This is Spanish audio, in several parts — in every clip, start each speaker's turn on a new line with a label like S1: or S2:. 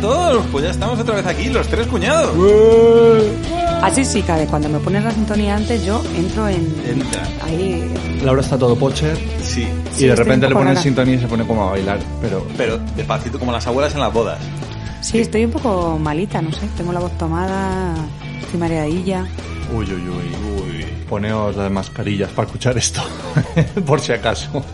S1: todos, pues ya estamos otra vez aquí, los tres cuñados.
S2: Así sí, Cade, cuando me pones la sintonía antes, yo entro en...
S1: Entra.
S2: Ahí...
S3: Laura está todo pocher
S1: Sí.
S3: y de repente le pones
S2: rara.
S3: sintonía y se pone como a bailar, pero
S1: Despacito, como las abuelas en las bodas.
S2: Sí, estoy un poco malita, no sé. Tengo la voz tomada, estoy mareadilla.
S3: uy. Poneos las mascarillas para escuchar esto, por si acaso.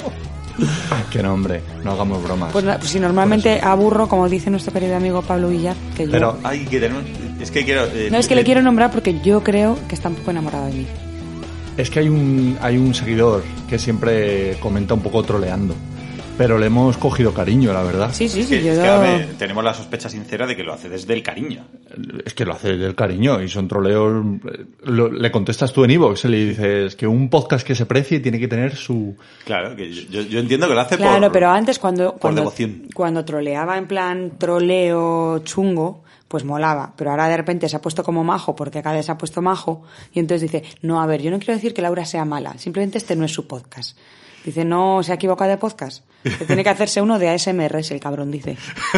S3: Que no, hombre, no hagamos bromas.
S2: Pues si normalmente aburro, como dice nuestro querido amigo Pablo Villar, que yo...
S3: Pero
S1: Ay, que tenemos... Es que quiero...
S2: No, es que le quiero nombrar porque yo creo que está un poco enamorado de mí.
S3: es que hay un seguidor que siempre comenta un poco troleando, pero le hemos cogido cariño, la verdad.
S2: Sí,
S1: Es que ahora tenemos la sospecha sincera de que lo hace desde el cariño.
S3: Es que lo hace del cariño y son troleos. Le contestas tú en iVoox y le dices que un podcast que se precie tiene que tener su...
S1: Claro, que yo entiendo que lo hace
S2: Claro,
S1: por...
S2: pero antes cuando
S1: devoción.
S2: Cuando troleaba en plan troleo chungo, pues molaba. Pero ahora de repente se ha puesto como majo porque cada vez se ha puesto majo y entonces dice, no, a ver, yo no quiero decir que Laura sea mala, simplemente este no es su podcast. Dice, no, se ha equivocado de podcast. Que tiene que hacerse uno de ASMR, el cabrón dice.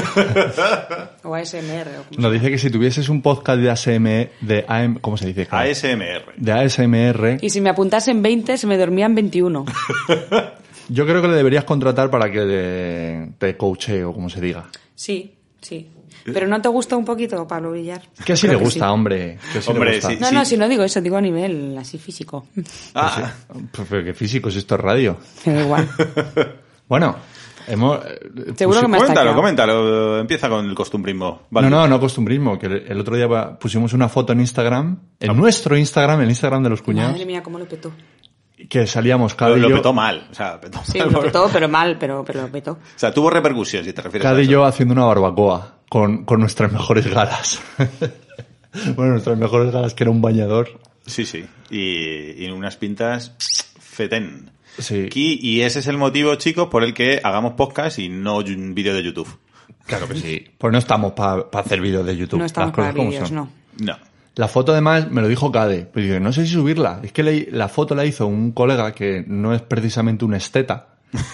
S2: O ASMR. O
S3: Nos dice que si tuvieses un podcast de ¿cómo se dice?
S1: ASMR.
S3: De ASMR,
S2: Y si me apuntasen 20, se me dormían 21.
S3: yo creo que le deberías contratar para que te coache o como se diga.
S2: Sí, sí. ¿Pero no te gusta un poquito, Pablo Villar?
S3: Que sí
S2: Creo
S3: le gusta,
S2: sí.
S3: hombre. Que sí
S1: Hombre,
S3: le gusta.
S1: sí.
S2: No, no, si no digo eso, digo a nivel así físico.
S1: Ah,
S3: Pues, pero qué físico es esto, es radio.
S2: Me da igual.
S3: Bueno, hemos...
S2: Seguro que me has taqueado.
S1: coméntalo. Empieza con el costumbrismo. Vale.
S3: No costumbrismo, que el otro día pusimos una foto en Instagram, en nuestro Instagram, el Instagram de los cuñados,
S2: Madre mía, cómo lo petó.
S3: que salíamos cada
S1: Lo
S3: y yo,
S1: petó mal. O sea, petó
S2: Sí,
S1: mal.
S2: lo petó, pero mal, pero lo petó.
S1: O sea, tuvo repercusión, si te refieres
S3: cada
S1: a
S3: y
S1: eso.
S3: yo haciendo una barbacoa con nuestras mejores galas. Bueno, nuestras mejores galas, que era un bañador.
S1: Sí. Y unas pintas fetén.
S3: Sí.
S1: Y ese es el motivo, chicos, por el que hagamos podcast y no un vídeo de YouTube.
S3: Claro que sí. Pues no estamos para hacer vídeos de YouTube.
S2: No estamos
S3: las cosas
S2: para
S3: como
S2: vídeos,
S3: son.
S2: no.
S1: No.
S3: La foto además me lo dijo Cade, pero digo, no sé si subirla. Es que la foto la hizo un colega que no es precisamente un esteta.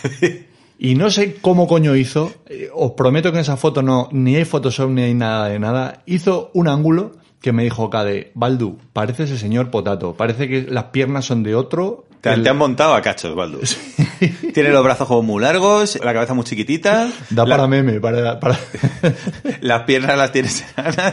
S3: Y no sé cómo coño hizo. Os prometo que en esa foto ni hay Photoshop ni hay nada de nada. Hizo un ángulo que me dijo Cade, Baldu, parece ese señor Potato. Parece que las piernas son de otro.
S1: Te han montado a cachos, Baldu. Tiene los brazos como muy largos, la cabeza muy chiquitita.
S3: Da para meme, para...
S1: Las piernas las tienes enanas.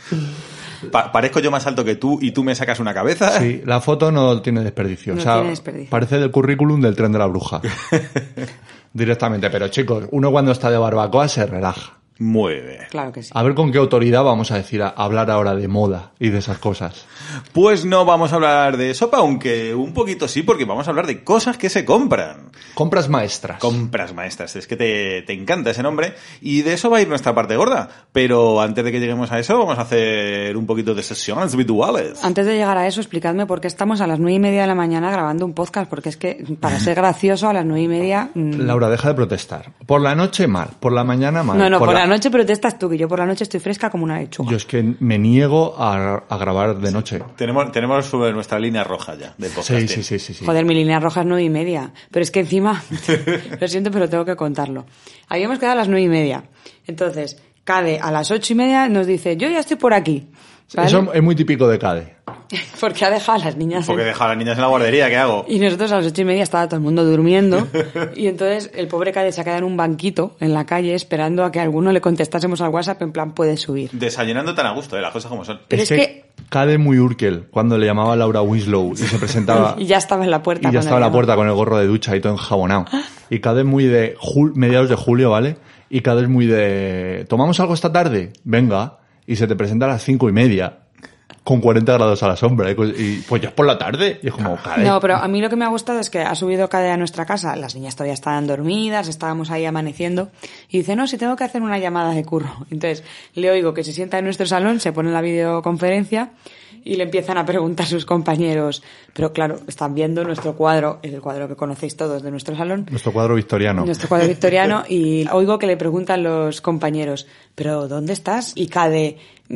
S1: Parezco yo más alto que tú y tú me sacas una cabeza.
S3: Sí, la foto no tiene desperdicio.
S2: No
S3: o sea,
S2: tiene desperdicio.
S3: parece del currículum del Tren de la Bruja. Directamente. Pero chicos, uno cuando está de barbacoa se relaja.
S1: Muy bien.
S2: Claro que sí.
S3: A ver con qué autoridad vamos a hablar ahora de moda y de esas cosas.
S1: Pues no vamos a hablar de sopa, aunque un poquito sí, porque vamos a hablar de cosas que se compran.
S3: Compras maestras.
S1: Compras maestras, es que te encanta ese nombre y de eso va a ir nuestra parte gorda. Pero antes de que lleguemos a eso, vamos a hacer un poquito de sesiones virtuales.
S2: Antes de llegar a eso, explicadme por qué estamos a las 9:30 de la mañana grabando un podcast, porque es que para ser gracioso a las 9:30...
S3: Laura, deja de protestar. Por la noche mal, por la mañana mal.
S2: No, por la noche protestas tú, que yo por la noche estoy fresca como una lechuga.
S3: Yo es que me niego a grabar de noche.
S1: Tenemos sobre nuestra línea roja ya de podcasting.
S3: Sí.
S2: Joder, mi línea roja es 9:30. Pero es que encima, lo siento, pero tengo que contarlo. Habíamos quedado a las 9:30. Entonces, Cade a las 8:30 nos dice, yo ya estoy por aquí. ¿Vale?
S3: Eso es muy típico de Cade.
S2: Porque ha dejado a las niñas.
S1: Porque he dejado a las niñas en la guardería, ¿qué hago?
S2: Y nosotros a las 8:30 estaba todo el mundo durmiendo. Y entonces el pobre Cade se ha quedado en un banquito en la calle esperando a que alguno le contestásemos al WhatsApp en plan, puedes subir.
S1: Desayunando tan a gusto, las cosas como son.
S2: Pero es que-
S3: Cade muy Urkel, cuando le llamaba Laura Winslow y se presentaba...
S2: Y ya estaba en la puerta.
S3: Y ya estaba en la puerta con el gorro de ducha y todo enjabonado. Y Cade es muy de mediados de julio, ¿vale? Y Cade es muy de... ¿Tomamos algo esta tarde? Venga. Y se te presenta a las 5:30 con 40 grados a la sombra. Y pues ya es por la tarde. Y es como, Cade.
S2: No, pero a mí lo que me ha gustado es que ha subido Cade a nuestra casa. Las niñas todavía estaban dormidas, estábamos ahí amaneciendo. Y dice, no, si tengo que hacer una llamada de curro. Entonces le oigo que se sienta en nuestro salón, se pone en la videoconferencia y le empiezan a preguntar sus compañeros. Pero claro, están viendo nuestro cuadro, el cuadro que conocéis todos de nuestro salón.
S3: Nuestro cuadro victoriano.
S2: Nuestro cuadro victoriano, y oigo que le preguntan los compañeros, ¿pero dónde estás? Y Cade,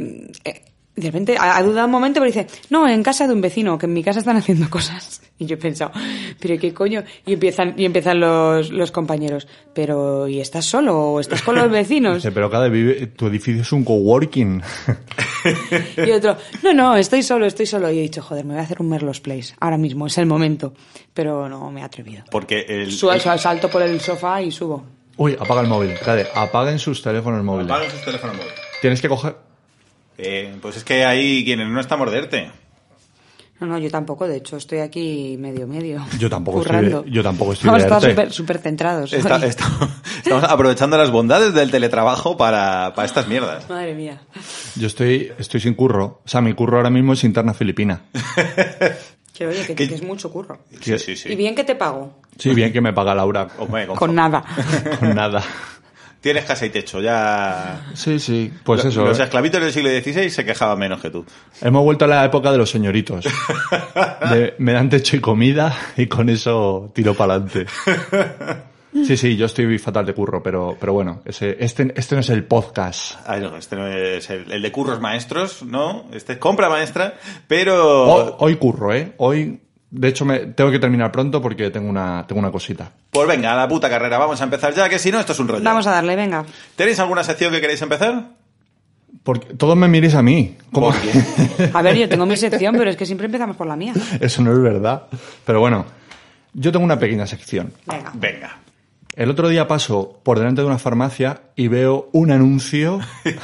S2: de repente ha dudado un momento, pero dice, no, en casa de un vecino, que en mi casa están haciendo cosas. Y yo he pensado, pero ¿qué coño? Y empiezan los compañeros, pero ¿y estás solo o estás con los vecinos?
S3: Dice, pero tu edificio es un coworking.
S2: Y otro, no, estoy solo. Y he dicho, joder, me voy a hacer un Merlos Place. Ahora mismo, es el momento. Pero no me he atrevido.
S1: Porque
S2: Salto por el sofá y subo.
S3: Uy, apaga el móvil. Cade, apaguen sus teléfonos móviles.
S1: Apaguen sus teléfonos móviles.
S3: Tienes que coger...
S1: Pues es que hay quienes no están a morderte.
S2: No, yo tampoco. De hecho, estoy aquí medio.
S3: Yo tampoco
S2: currando.
S3: estoy
S2: Vamos a
S3: verte.
S2: estar súper centrados.
S1: Estamos aprovechando las bondades del teletrabajo para estas mierdas.
S2: Madre mía.
S3: Yo estoy sin curro. O sea, mi curro ahora mismo es interna filipina.
S2: Que oye, que es mucho curro.
S1: Sí.
S2: ¿Y bien que te pago?
S3: Sí, bien que me paga Laura.
S1: Hombre,
S2: Con nada.
S3: Con nada.
S1: Tienes casa y techo, ya...
S3: Sí, pues eso.
S1: Los esclavitos del siglo XVI se quejaban menos que tú.
S3: Hemos vuelto a la época de los señoritos. Me dan techo y comida y con eso tiro para adelante. Sí, yo estoy fatal de curro, pero bueno, este no es el podcast.
S1: No, este no es el de curros maestros, ¿no? Este es compra maestra, pero...
S3: Hoy curro, Hoy, de hecho, tengo que terminar pronto porque tengo una cosita.
S1: Pues venga, a la puta carrera, vamos a empezar ya, que si no, esto es un rollo.
S2: Vamos a darle, venga.
S1: ¿Tenéis alguna sección que queréis empezar?
S3: Porque todos me miréis a mí. ¿Cómo?
S2: A ver, yo tengo mi sección, pero es que siempre empezamos por la mía.
S3: Eso no es verdad. Pero bueno, yo tengo una pequeña sección.
S1: Venga.
S3: El otro día paso por delante de una farmacia y veo un anuncio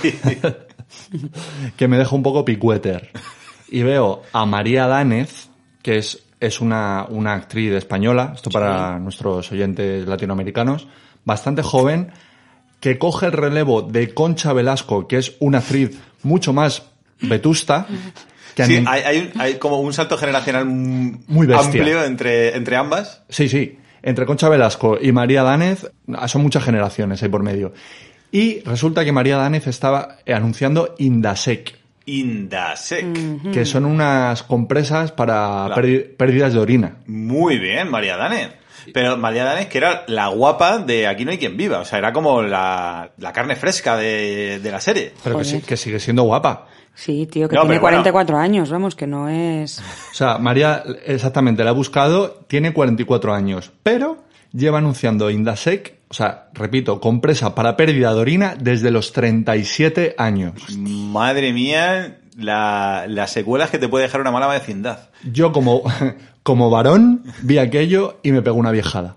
S3: que me deja un poco picueter. Y veo a María Danez, que es una actriz española, esto para nuestros oyentes latinoamericanos, bastante joven, que coge el relevo de Concha Velasco, que es una actriz mucho más vetusta.
S1: Sí, hay como un salto generacional
S3: muy bestia.
S1: Amplio entre ambas.
S3: Sí. Entre Concha Velasco y María Danez son muchas generaciones ahí por medio. Y resulta que María Danez estaba anunciando Indasec. Que son unas compresas para pérdidas de orina.
S1: Muy bien, María Danez. Pero María Danez, que era la guapa de Aquí no hay quien viva. O sea, era como la carne fresca de la serie.
S3: Pero que sigue siendo guapa.
S2: Sí, tío, que tiene 44 años, vamos, que no es...
S3: O sea, María, exactamente, la he buscado, tiene 44 años, pero lleva anunciando Indasec, o sea, repito, compresa para pérdida de orina desde los 37 años.
S1: Madre mía, las secuelas que te puede dejar una mala vecindad.
S3: Yo como varón vi aquello y me pegó una viejada.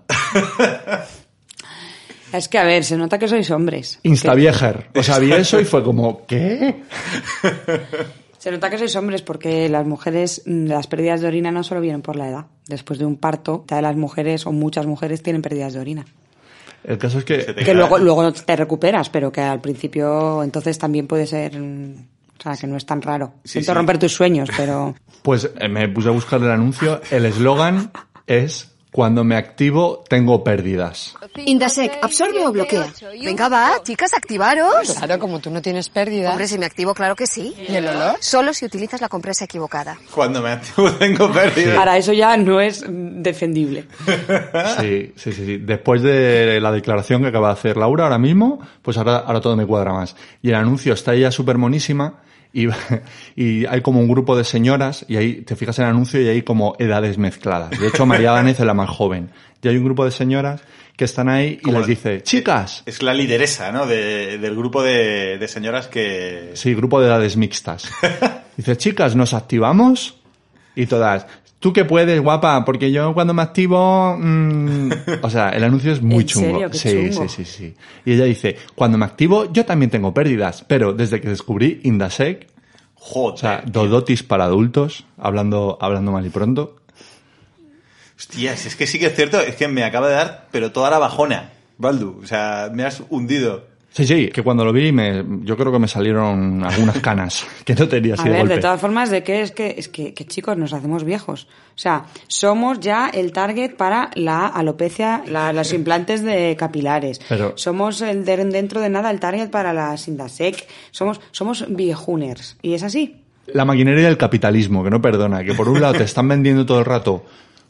S2: Es que, a ver, se nota que sois hombres.
S3: Instaviejer. O sea, vi eso y fue como, ¿qué?
S2: Se nota que sois hombres porque las mujeres, las pérdidas de orina no solo vienen por la edad. Después de un parto, todas las mujeres o muchas mujeres tienen pérdidas de orina.
S3: El caso es que
S2: luego te recuperas, pero que al principio entonces también puede ser... O sea, que no es tan raro. Siento romper tus sueños, pero...
S3: Pues me puse a buscar el anuncio. El eslogan es... Cuando me activo, tengo pérdidas.
S4: Indasec, ¿absorbe o bloquea? Venga, va, chicas, activaros.
S5: Claro, como tú no tienes pérdida.
S4: Hombre, si me activo, claro que sí.
S5: ¿Y el olor?
S4: Solo si utilizas la compresa equivocada.
S1: Cuando me activo, tengo pérdidas.
S2: Para eso ya no es defendible.
S3: Sí. Después de la declaración que acaba de hacer Laura ahora mismo, pues ahora todo me cuadra más. Y el anuncio está ella súper monísima. Y hay como un grupo de señoras, y ahí te fijas en el anuncio y hay como edades mezcladas. De hecho, María Danez es la más joven. Y hay un grupo de señoras que están ahí y les dice, chicas.
S1: Es la lideresa, ¿no? Del grupo de señoras que...
S3: Sí, grupo de edades mixtas. Dice, chicas, ¿nos activamos? Y todas, tú que puedes, guapa, porque yo cuando me activo... O sea, el anuncio es muy chungo.
S2: ¿En serio? Qué
S3: Sí. Y ella dice, cuando me activo, yo también tengo pérdidas, pero desde que descubrí Indasec,
S1: joder,
S3: o sea, Dodotis para adultos, hablando mal y pronto.
S1: Hostias, es que sí que es cierto, es que me acaba de dar, pero toda la bajona, Baldu. O sea, me has hundido.
S3: Sí, que cuando lo vi yo creo que me salieron algunas canas que no tenía así de golpe.
S2: De todas formas, es que chicos, nos hacemos viejos. O sea, somos ya el target para la alopecia, los implantes de capilares.
S3: Pero,
S2: somos dentro de nada el target para las Indasec. Somos viejuners. Y es así.
S3: La maquinaria del capitalismo, que no perdona, que por un lado te están vendiendo todo el rato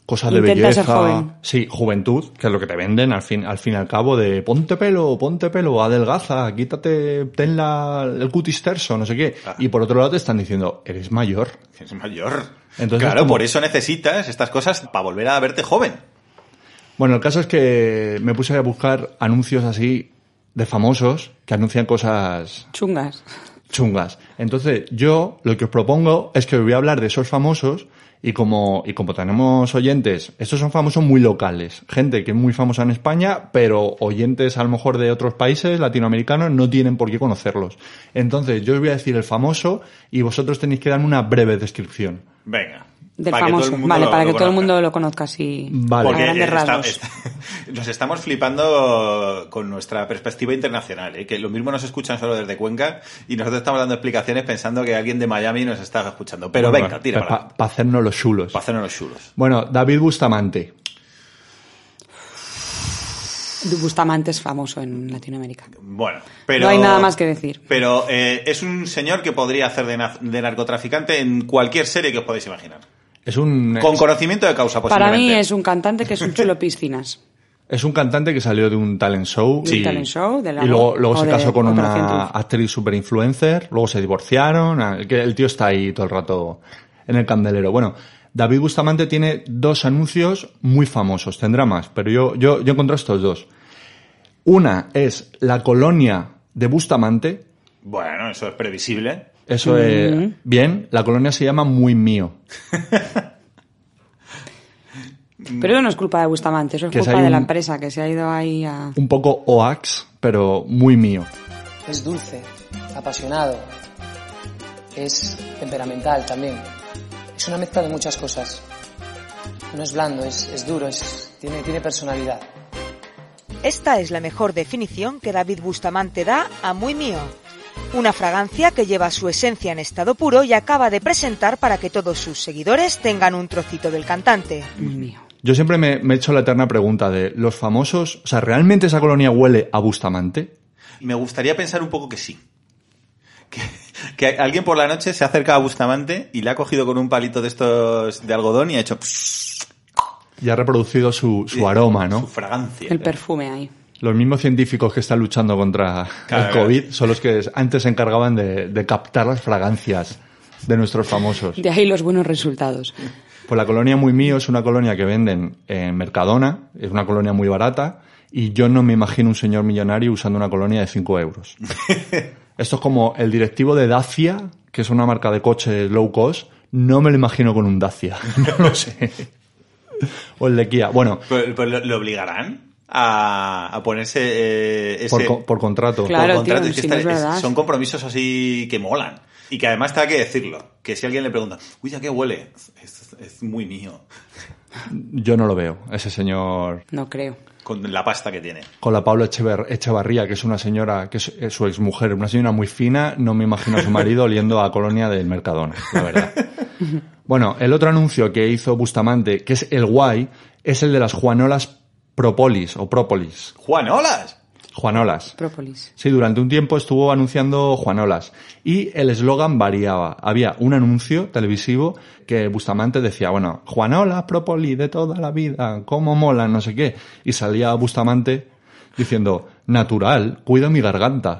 S3: cosas de
S2: Intenta
S3: belleza.
S2: ser joven.
S3: Sí, juventud, que es lo que te venden al fin y al cabo, de ponte pelo, adelgaza, quítate, ten el cutis terso, no sé qué. Y por otro lado te están diciendo, eres mayor.
S1: Es mayor.
S3: Entonces,
S1: claro,
S3: como-
S1: por eso necesitas estas cosas para volver a verte joven.
S3: Bueno, el caso es que me puse a buscar anuncios así de famosos que anuncian cosas
S2: Chungas.
S3: chungas. Entonces, yo lo que os propongo es que os voy a hablar de esos famosos y como tenemos oyentes, estos son famosos muy locales, gente que es muy famosa en España, pero oyentes a lo mejor de otros países latinoamericanos no tienen por qué conocerlos. Entonces, yo os voy a decir el famoso y vosotros tenéis que darme una breve descripción.
S1: Venga.
S2: Del
S1: para que todo el
S2: famoso.
S1: mundo
S2: Vale,
S1: lo-
S2: para
S1: lo
S2: que todo el
S1: conozca.
S2: mundo lo conozca así
S3: Vale.
S2: a
S1: Porque
S2: grandes rasgos.
S1: nos estamos flipando con nuestra perspectiva internacional, ¿eh? Que lo mismo nos escuchan solo desde Cuenca y nosotros estamos dando explicaciones pensando que alguien de Miami nos está escuchando. Pero venga, tira para
S3: Para hacernos los chulos.
S1: hacernos los chulos.
S3: Bueno, David Bustamante.
S2: Bustamante es famoso en Latinoamérica.
S1: Bueno, pero...
S2: No hay nada más que decir.
S1: Pero es un señor que podría hacer de narcotraficante en cualquier serie que os podáis imaginar.
S3: Es un
S1: Con conocimiento de causa,
S2: Para
S1: posiblemente.
S2: mí es un cantante que es un chulo piscinas.
S3: Es un cantante que salió de un talent show.
S2: De un talent show, de la
S3: y luego
S2: voz,
S3: se
S2: o de
S3: casó con
S2: Operación
S3: una
S2: Triunfo.
S3: actriz super influencer, luego se divorciaron. Que el tío está ahí todo el rato en el candelero. Bueno, David Bustamante tiene 2 anuncios muy famosos, tendrá más, pero yo encontré estos 2. Una es la colonia de Bustamante.
S1: Bueno, eso es previsible.
S3: Eso es bien, la colonia se llama Muy Mío.
S2: Pero eso no es culpa de Bustamante, eso es
S3: Que
S2: culpa
S3: hay
S2: de la
S3: un-
S2: empresa que se ha ido ahí a...
S3: Un poco Oax, pero muy mío.
S5: Es dulce, apasionado, es temperamental también. Es una mezcla de muchas cosas. No es blando, es duro, tiene personalidad.
S6: Esta es la mejor definición que David Bustamante da a Muy Mío. Una fragancia que lleva su esencia en estado puro y acaba de presentar para que todos sus seguidores tengan un trocito del cantante.
S2: Muy mío.
S3: Yo siempre me he hecho la eterna pregunta de los famosos, o sea, ¿realmente esa colonia huele a Bustamante?
S1: Me gustaría pensar un poco que sí. Que alguien por la noche se acerca a Bustamante y le ha cogido con un palito de estos de algodón y ha hecho
S3: Y ha reproducido su aroma,
S1: su
S3: ¿no?
S1: fragancia.
S2: El perfume ahí.
S3: Los mismos científicos que están luchando contra
S1: Claro.
S3: el COVID son los que antes se encargaban de captar las fragancias de nuestros famosos.
S2: De ahí los buenos resultados.
S3: Pues la colonia Muy Mío es una colonia que venden en Mercadona, es una colonia muy barata, y yo no me imagino un señor millonario usando una colonia de 5 euros. Esto es como el directivo de Dacia, que es una marca de coches low cost, no me lo imagino con un Dacia, no lo sé. O el de Kia. Bueno,
S1: Pues ¿le obligarán a ponerse ese...
S3: por contrato.
S2: Claro.
S1: por contrato?
S2: tío,
S1: Es que
S2: si no es verdad.
S1: son compromisos así que molan. Y que además te hay que decirlo. Que si alguien le pregunta, uy, ¿a qué huele? Es muy mío.
S3: Yo no lo veo, ese señor
S2: No creo.
S1: Con la pasta que tiene.
S3: con la Paula Echevarría, que es una señora, que es su exmujer, una señora muy fina, no me imagino a su marido oliendo a colonia del Mercadona, la verdad. Bueno, el otro anuncio que hizo Bustamante, que es el guay, es el de las Juanolas Propolis, o Própolis.
S1: ¡Juanolas!
S3: Juanolas.
S2: Própolis.
S3: Sí, durante un tiempo estuvo anunciando Juanolas. Y el eslogan variaba. Había un anuncio televisivo que Bustamante decía, bueno, Juanolas, Própolis de toda la vida, cómo molan, no sé qué. Y salía Bustamante diciendo, natural, cuido mi garganta.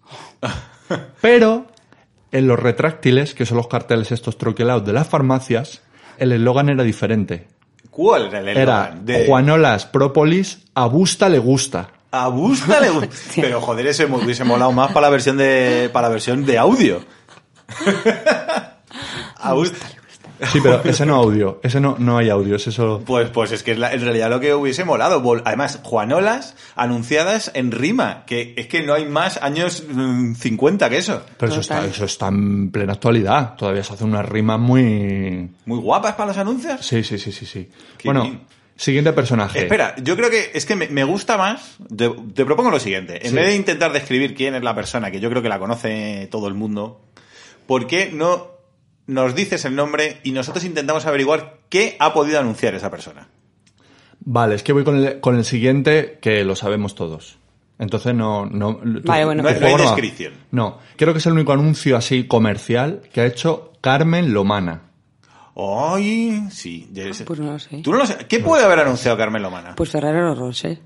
S3: Pero en los retráctiles, que son los carteles estos troquelados de las farmacias, el eslogan era diferente.
S1: ¿Cuál era el
S3: Era
S1: eslogan?
S3: Juanolas, Própolis, a Busta le gusta.
S1: A Busta le gusta. Pero joder, ese me hubiese molado más para la versión de audio. A Busta.
S3: Sí, pero ese no audio, ese no hay audio, es eso.
S1: Pues es que es en realidad lo que hubiese molado. Además, Juanolas anunciadas en rima, que es que no hay más años 50 que eso.
S3: Pero eso está en plena actualidad. Todavía se hacen unas rimas muy...
S1: Muy guapas para los anuncios.
S3: Sí.
S1: Qué
S3: Bueno,
S1: bien.
S3: siguiente personaje.
S1: Espera, yo creo que es que me gusta más. Te propongo lo siguiente. En
S3: Sí.
S1: vez de intentar describir quién es la persona, que yo creo que la conoce todo el mundo, ¿por qué no nos dices el nombre y nosotros intentamos averiguar qué ha podido anunciar esa persona?
S3: Vale, es que voy con el siguiente, que lo sabemos todos. Entonces no...
S2: Vale, bueno.
S1: No hay
S3: tu juego va.
S1: descripción.
S3: No, creo que es el único anuncio así comercial que ha hecho Carmen Lomana.
S1: ¡Ay! Sí.
S2: Pues no lo sé.
S1: ¿Tú no lo sabes? ¿Qué puede haber anunciado Carmen Lomana?
S2: Pues Ferrero Rocher.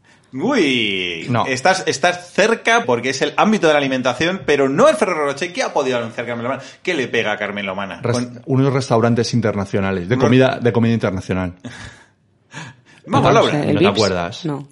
S1: Uy,
S3: No.
S1: Estás cerca porque es el ámbito de la alimentación, pero no el Ferrero Rocher. ¿Qué ha podido anunciar Carmen Lomana? ¿Qué le pega a Carmen Lomana?
S3: Unos restaurantes internacionales, de comida internacional.
S1: Vamos, Laura.
S3: ¿No te acuerdas?
S2: No.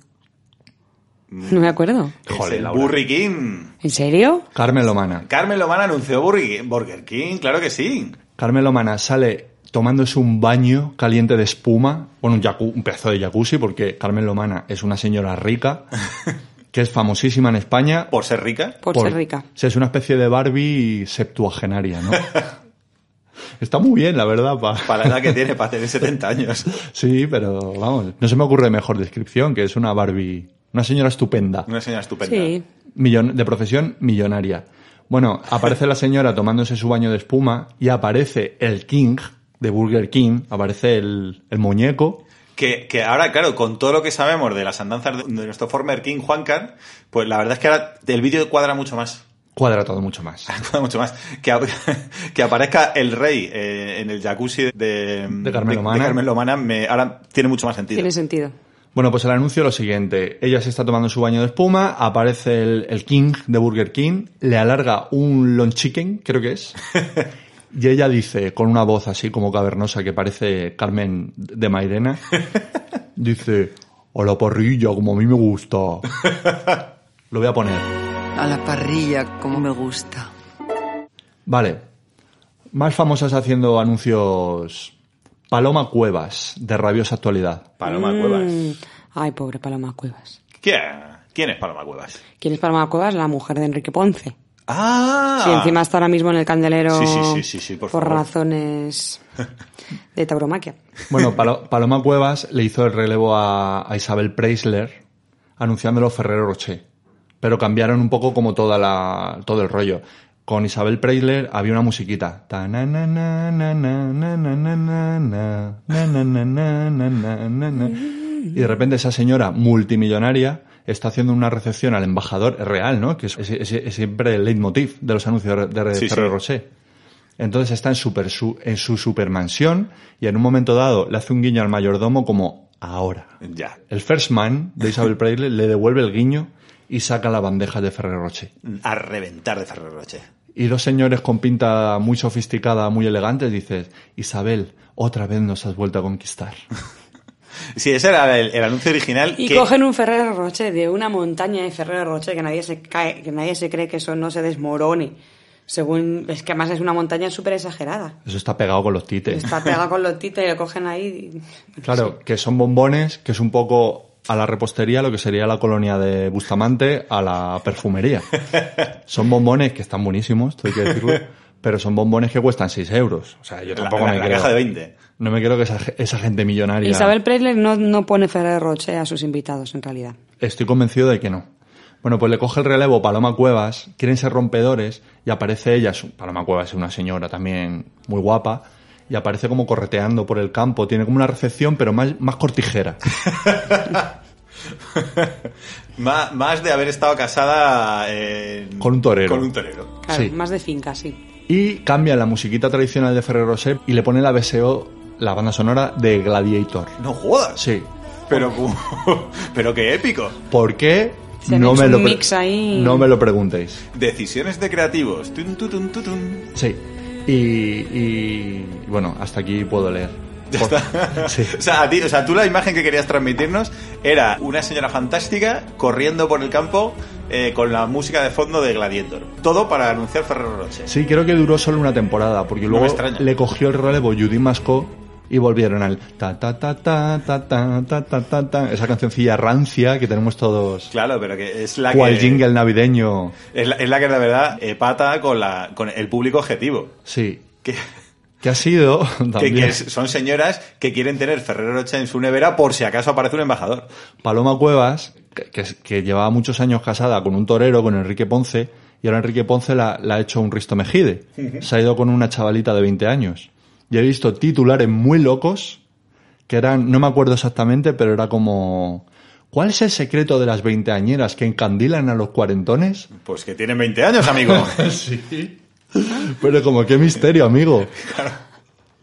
S2: No me acuerdo.
S3: Joder,
S1: el
S3: Laura.
S1: Burger King.
S2: ¿En serio?
S3: Carmen Lomana.
S1: Carmen Lomana anunció Burger King, claro que sí.
S3: Carmen Lomana sale tomándose un baño caliente de espuma, bueno, un pedazo de jacuzzi, porque Carmen Lomana es una señora rica, que es famosísima en España.
S1: Por ser rica.
S2: Por ser rica.
S3: Sí, es una especie de Barbie septuagenaria, ¿no? Está muy bien, la verdad.
S1: Para la edad que tiene, para tener 70 años.
S3: Sí, pero vamos, no se me ocurre mejor descripción, que es una Barbie, una señora estupenda.
S1: Una señora estupenda.
S2: Sí.
S3: De profesión millonaria. Bueno, aparece la señora tomándose su baño de espuma y aparece el King de Burger King, aparece el muñeco.
S1: Que ahora, claro, con todo lo que sabemos de las andanzas de nuestro former King Juancar, pues la verdad es que ahora el vídeo cuadra mucho más.
S3: Cuadra todo mucho más.
S1: Cuadra mucho más. Que aparezca el rey en el jacuzzi de
S3: Carmen Lomana.
S1: De Carmen Lomana ahora tiene mucho más sentido.
S2: Tiene sentido.
S3: Bueno, pues el anuncio es lo siguiente. Ella se está tomando su baño de espuma, aparece el King de Burger King, le alarga un long chicken, creo que es, y ella dice, con una voz así como cavernosa que parece Carmen de Mairena, dice, a la parrilla, como a mí me gusta. Lo voy a poner.
S7: A la parrilla, como me gusta.
S3: Vale. Más famosas haciendo anuncios... Paloma Cuevas, de Rabiosa Actualidad.
S1: Paloma Cuevas.
S2: Ay, pobre Paloma Cuevas.
S1: ¿Quién es Paloma Cuevas?
S2: ¿Quién es Paloma Cuevas? La mujer de Enrique Ponce.
S1: ¡Ah!
S2: Sí, encima está ahora mismo en el candelero
S1: Sí, por
S2: por
S1: favor.
S2: razones de tauromaquia.
S3: Bueno, Paloma Cuevas le hizo el relevo a Isabel Preisler anunciándolo Ferrero Rocher. Pero cambiaron un poco como todo el rollo. Con Isabel Preisler había una musiquita. Y de repente esa señora multimillonaria está haciendo una recepción al embajador real, ¿no? Que es siempre el leitmotiv de los anuncios de Ferrero Rocher. Entonces está en su supermansión y en un momento dado le hace un guiño al mayordomo como ahora.
S1: Ya.
S3: El first man de Isabel Preisler le devuelve el guiño y saca la bandeja de Ferrero Rocher.
S1: A reventar de Ferrero Rocher.
S3: Y dos señores con pinta muy sofisticada, muy elegante, dices, Isabel, otra vez nos has vuelto a conquistar.
S1: Sí, ese era el anuncio original.
S2: Y cogen un Ferrero Rocher de una montaña de Ferrero Rocher que nadie se cree que eso no se desmorone. Es que además es una montaña súper exagerada.
S3: Eso está pegado con los tites.
S2: Está pegado con los tites y lo cogen ahí.
S3: Claro, que son bombones, que es un poco a la repostería lo que sería la colonia de Bustamante a la perfumería. Son bombones que están buenísimos, esto hay que decirlo, pero son bombones que cuestan 6 euros. O sea, yo tampoco me creo.
S1: La caja de 20.
S3: No me creo que esa gente millonaria...
S2: Isabel Preisler no pone Ferrero Rocher a sus invitados, en realidad.
S3: Estoy convencido de que no. Bueno, pues le coge el relevo Paloma Cuevas, quieren ser rompedores, y aparece ella, Paloma Cuevas es una señora también muy guapa, y aparece como correteando por el campo, tiene como una recepción, pero más cortijera.
S1: Más de haber estado casada
S3: con un torero.
S1: Con un torero.
S2: Claro,
S3: Sí.
S2: más de finca, sí.
S3: Y cambia la musiquita tradicional de Ferrero Rocher y le pone la BSO, la banda sonora de Gladiator.
S1: No jodas.
S3: Sí.
S1: Pero qué épico.
S3: ¿Por qué?
S2: Se han hecho un mix ahí.
S3: No me lo preguntéis.
S1: Decisiones de creativos. Tun, tun, tun, tun, tun.
S3: Sí. Y bueno, hasta aquí puedo leer.
S1: Ya está.
S3: Sí.
S1: O sea, tú la imagen que querías transmitirnos era una señora fantástica corriendo por el campo con la música de fondo de Gladiator. Todo para anunciar Ferrero Rocher.
S3: Sí, creo que duró solo una temporada, porque
S1: No me
S3: luego
S1: extraña.
S3: le cogió el relevo Judith Mascó y volvieron al ta ta ta ta ta ta ta ta ta ta, esa cancioncilla rancia que tenemos todos.
S1: Claro, pero que es la
S3: Cual
S1: que...
S3: jingle navideño.
S1: Es la que de verdad pata con el público objetivo.
S3: Sí.
S1: Que
S3: ha sido también.
S1: son señoras que quieren tener Ferrero Rocher en su nevera por si acaso aparece un embajador.
S3: Paloma Cuevas, que llevaba muchos años casada con un torero, con Enrique Ponce, y ahora Enrique Ponce la ha hecho un Risto Mejide. Se ha ido con una chavalita de 20 años. Y he visto titulares muy locos, que eran, no me acuerdo exactamente, pero era como... ¿Cuál es el secreto de las veinteañeras que encandilan a los cuarentones?
S1: Pues que tienen 20 años, amigo.
S3: Sí. Pero como qué misterio, amigo.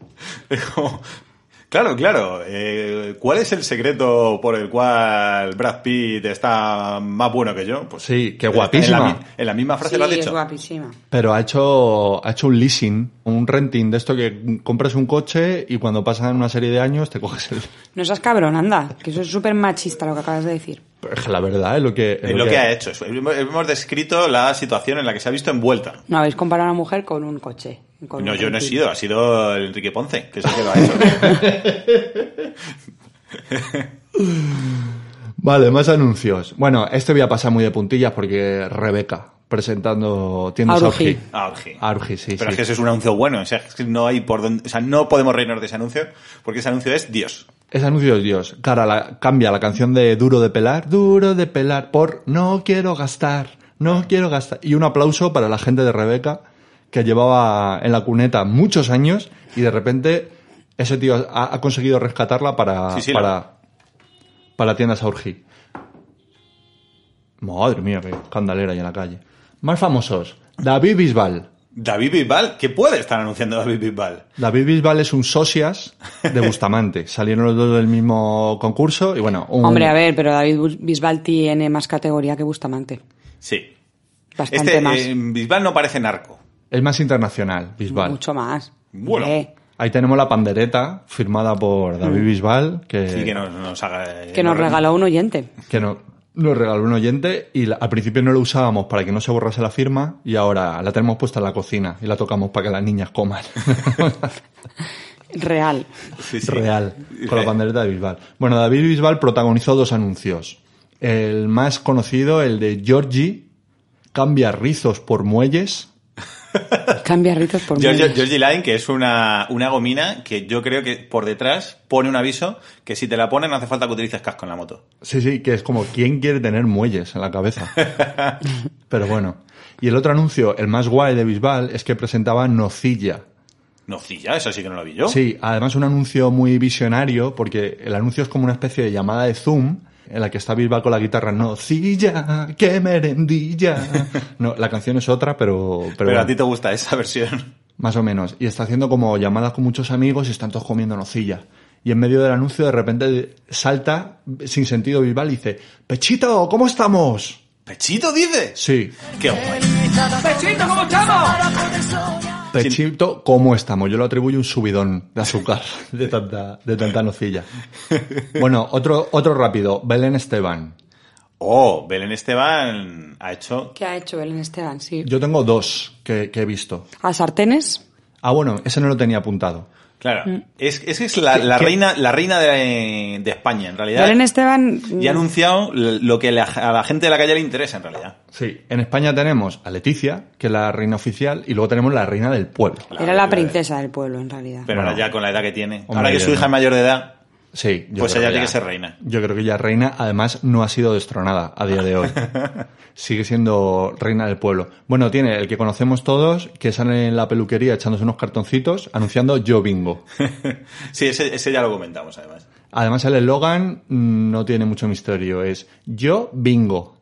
S1: Es como... Claro. ¿Cuál es el secreto por el cual Brad Pitt está más bueno que yo? Pues
S3: sí, que guapísima.
S1: En la misma frase lo has
S2: Sí,
S1: dicho.
S2: es guapísima.
S3: Pero ha hecho un leasing, un renting de esto que compras un coche y cuando pasan una serie de años te coges el...
S2: No seas cabrón, anda, que eso es súper machista lo que acabas de decir.
S3: Pero es que la verdad es lo que...
S1: Es lo que ha hecho. Hemos descrito la situación en la que se ha visto envuelta.
S2: No habéis comparado a una mujer con un coche. Con
S1: No,
S2: un
S1: yo no he
S2: renting.
S1: sido, ha sido Enrique Ponce, que es el que lo ha hecho.
S3: Vale, más anuncios. Bueno, este voy a pasar muy de puntillas porque Rebeca presentando tiendas
S2: Aurgi.
S3: Aurgi, sí.
S1: Pero es que ese es un anuncio bueno. O sea, es que no hay por dónde... O sea, no podemos reírnos de ese anuncio porque ese anuncio es Dios.
S3: Ese anuncio es Dios. Cambia la canción de Duro de pelar por No quiero gastar. Y un aplauso para la gente de Rebeca que llevaba en la cuneta muchos años y de repente ese tío ha conseguido rescatarla para tiendas Aurgi. Madre mía, qué escandalera ahí en la calle. Más famosos. David Bisbal.
S1: David Bisbal, ¿qué puede estar anunciando David Bisbal?
S3: David Bisbal es un socias de Bustamante. Salieron los dos del mismo concurso y bueno...
S2: Hombre, a ver, pero David Bisbal tiene más categoría que Bustamante.
S1: Sí.
S2: Bastante más.
S1: Bisbal no parece narco.
S3: Es más internacional, Bisbal.
S2: Mucho más.
S1: Bueno.
S3: Ahí tenemos la pandereta firmada por David Bisbal
S1: Sí, que nos haga...
S2: Que nos regaló un oyente.
S3: Que nos regaló un oyente y al principio no lo usábamos para que no se borrase la firma y ahora la tenemos puesta en la cocina y la tocamos para que las niñas coman.
S2: Real.
S1: Sí.
S3: Real, con la pandereta de Bisbal. Bueno, David Bisbal protagonizó 2 anuncios. El más conocido, el de Georgie, cambia rizos por muelles.
S2: Cambia rizos por muelles.
S1: Georgie Line, que es una gomina que yo creo que por detrás pone un aviso que si te la ponen no hace falta que utilices casco en la moto.
S3: Sí, que es como, ¿quién quiere tener muelles en la cabeza? Pero bueno. Y el otro anuncio, el más guay de Bisbal, es que presentaba Nocilla.
S1: Nocilla, eso sí que no lo vi yo.
S3: Sí, además un anuncio muy visionario, porque el anuncio es como una especie de llamada de Zoom, en la que está Bisbal con la guitarra, Nocilla, qué merendilla. No, la canción es otra, pero
S1: a ti te gusta esa versión.
S3: Más o menos. Y está haciendo como llamadas con muchos amigos y están todos comiendo nocilla. Y en medio del anuncio de repente salta, sin sentido, Bisbal y dice, Pechito, ¿cómo estamos?
S1: ¿Pechito dice?
S3: Sí.
S1: ¡Qué guay!
S8: ¡Pechito, cómo estamos!
S3: Pechito, ¿cómo estamos? Yo lo atribuyo un subidón de azúcar de tanta nocilla. Bueno, otro rápido. Belén Esteban.
S1: Oh, Belén Esteban ha hecho...
S2: ¿Qué ha hecho Belén Esteban? Sí.
S3: Yo tengo 2 que he visto.
S2: ¿A sartenes?
S3: Ah, bueno, ese no lo tenía apuntado.
S1: Claro, es la reina de España, en realidad.
S2: Belén Esteban...
S1: Y ha anunciado lo que a la gente de la calle le interesa, en realidad.
S3: Sí, en España tenemos a Leticia, que es la reina oficial, y luego tenemos la reina del pueblo.
S2: Era la princesa del pueblo, en realidad.
S1: Pero ahora ya con la edad que tiene.
S3: Hombre,
S1: Ahora que su hija es mayor de edad,
S3: sí,
S1: pues ella tiene que ser reina.
S3: Yo creo que ella es reina, además no ha sido destronada a día de hoy. Sigue siendo reina del pueblo. Bueno, tiene el que conocemos todos, que sale en la peluquería echándose unos cartoncitos, anunciando Yo Bingo.
S1: Sí, ese ya lo comentamos, además.
S3: Además el eslogan no tiene mucho misterio, es Yo Bingo.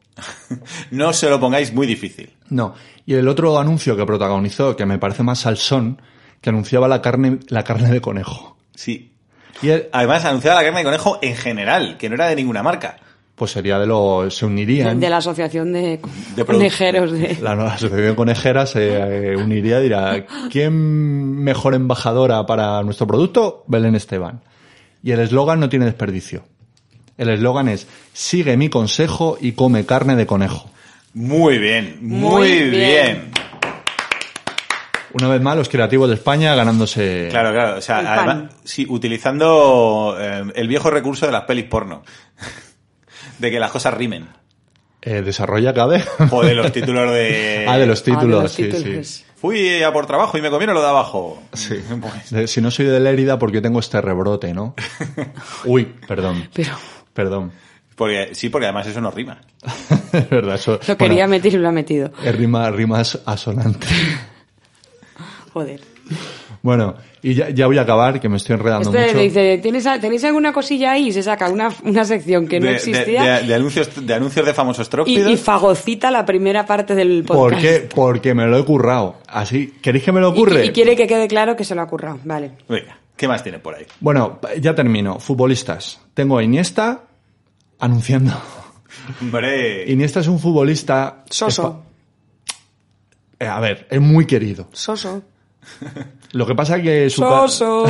S1: No se lo pongáis muy difícil.
S3: No. Y el otro anuncio que protagonizó, que me parece más salsón, que anunciaba la carne de conejo.
S1: Sí.
S3: Y
S1: además anunciaba la carne de conejo en general, que no era de ninguna marca.
S3: Pues sería se unirían.
S2: De la asociación de conejeros.
S3: La asociación conejera se uniría y dirá, ¿quién mejor embajadora para nuestro producto? Belén Esteban. Y el eslogan no tiene desperdicio. El eslogan es, sigue mi consejo y come carne de conejo.
S1: Muy bien, muy bien.
S3: Una vez más, los creativos de España ganándose...
S1: Claro. O sea, además, sí, utilizando el viejo recurso de las pelis porno. De que las cosas rimen.
S3: ¿Desarrolla cabe?
S1: O de los títulos de...
S3: de los títulos, sí.
S1: Fui a por trabajo y me comieron lo de abajo.
S3: Sí. Si no soy de Lérida, ¿por qué tengo este rebrote, no? Uy, perdón. Perdón.
S1: Porque además eso no rima.
S3: Es verdad, eso...
S2: Lo quería meter y lo ha metido.
S3: Es rimas asonante.
S2: Joder.
S3: Bueno, y ya voy a acabar, que me estoy enredando mucho.
S2: Le dice, ¿tenéis alguna cosilla ahí? Y se saca una sección que no existía.
S1: De anuncios de famosos trópidos.
S2: Y fagocita la primera parte del podcast.
S3: ¿Por qué? Porque me lo he currado. Así, ¿queréis que me lo ocurre?
S2: Y quiere que quede claro que se lo ha currado. Vale.
S1: Venga. ¿Qué más tiene por ahí?
S3: Bueno, ya termino. Futbolistas. Tengo a Iniesta anunciando.
S1: Hombre.
S3: Iniesta es un futbolista...
S2: Soso.
S3: A ver, es muy querido.
S2: Soso.
S3: Lo que pasa es que
S2: Soso.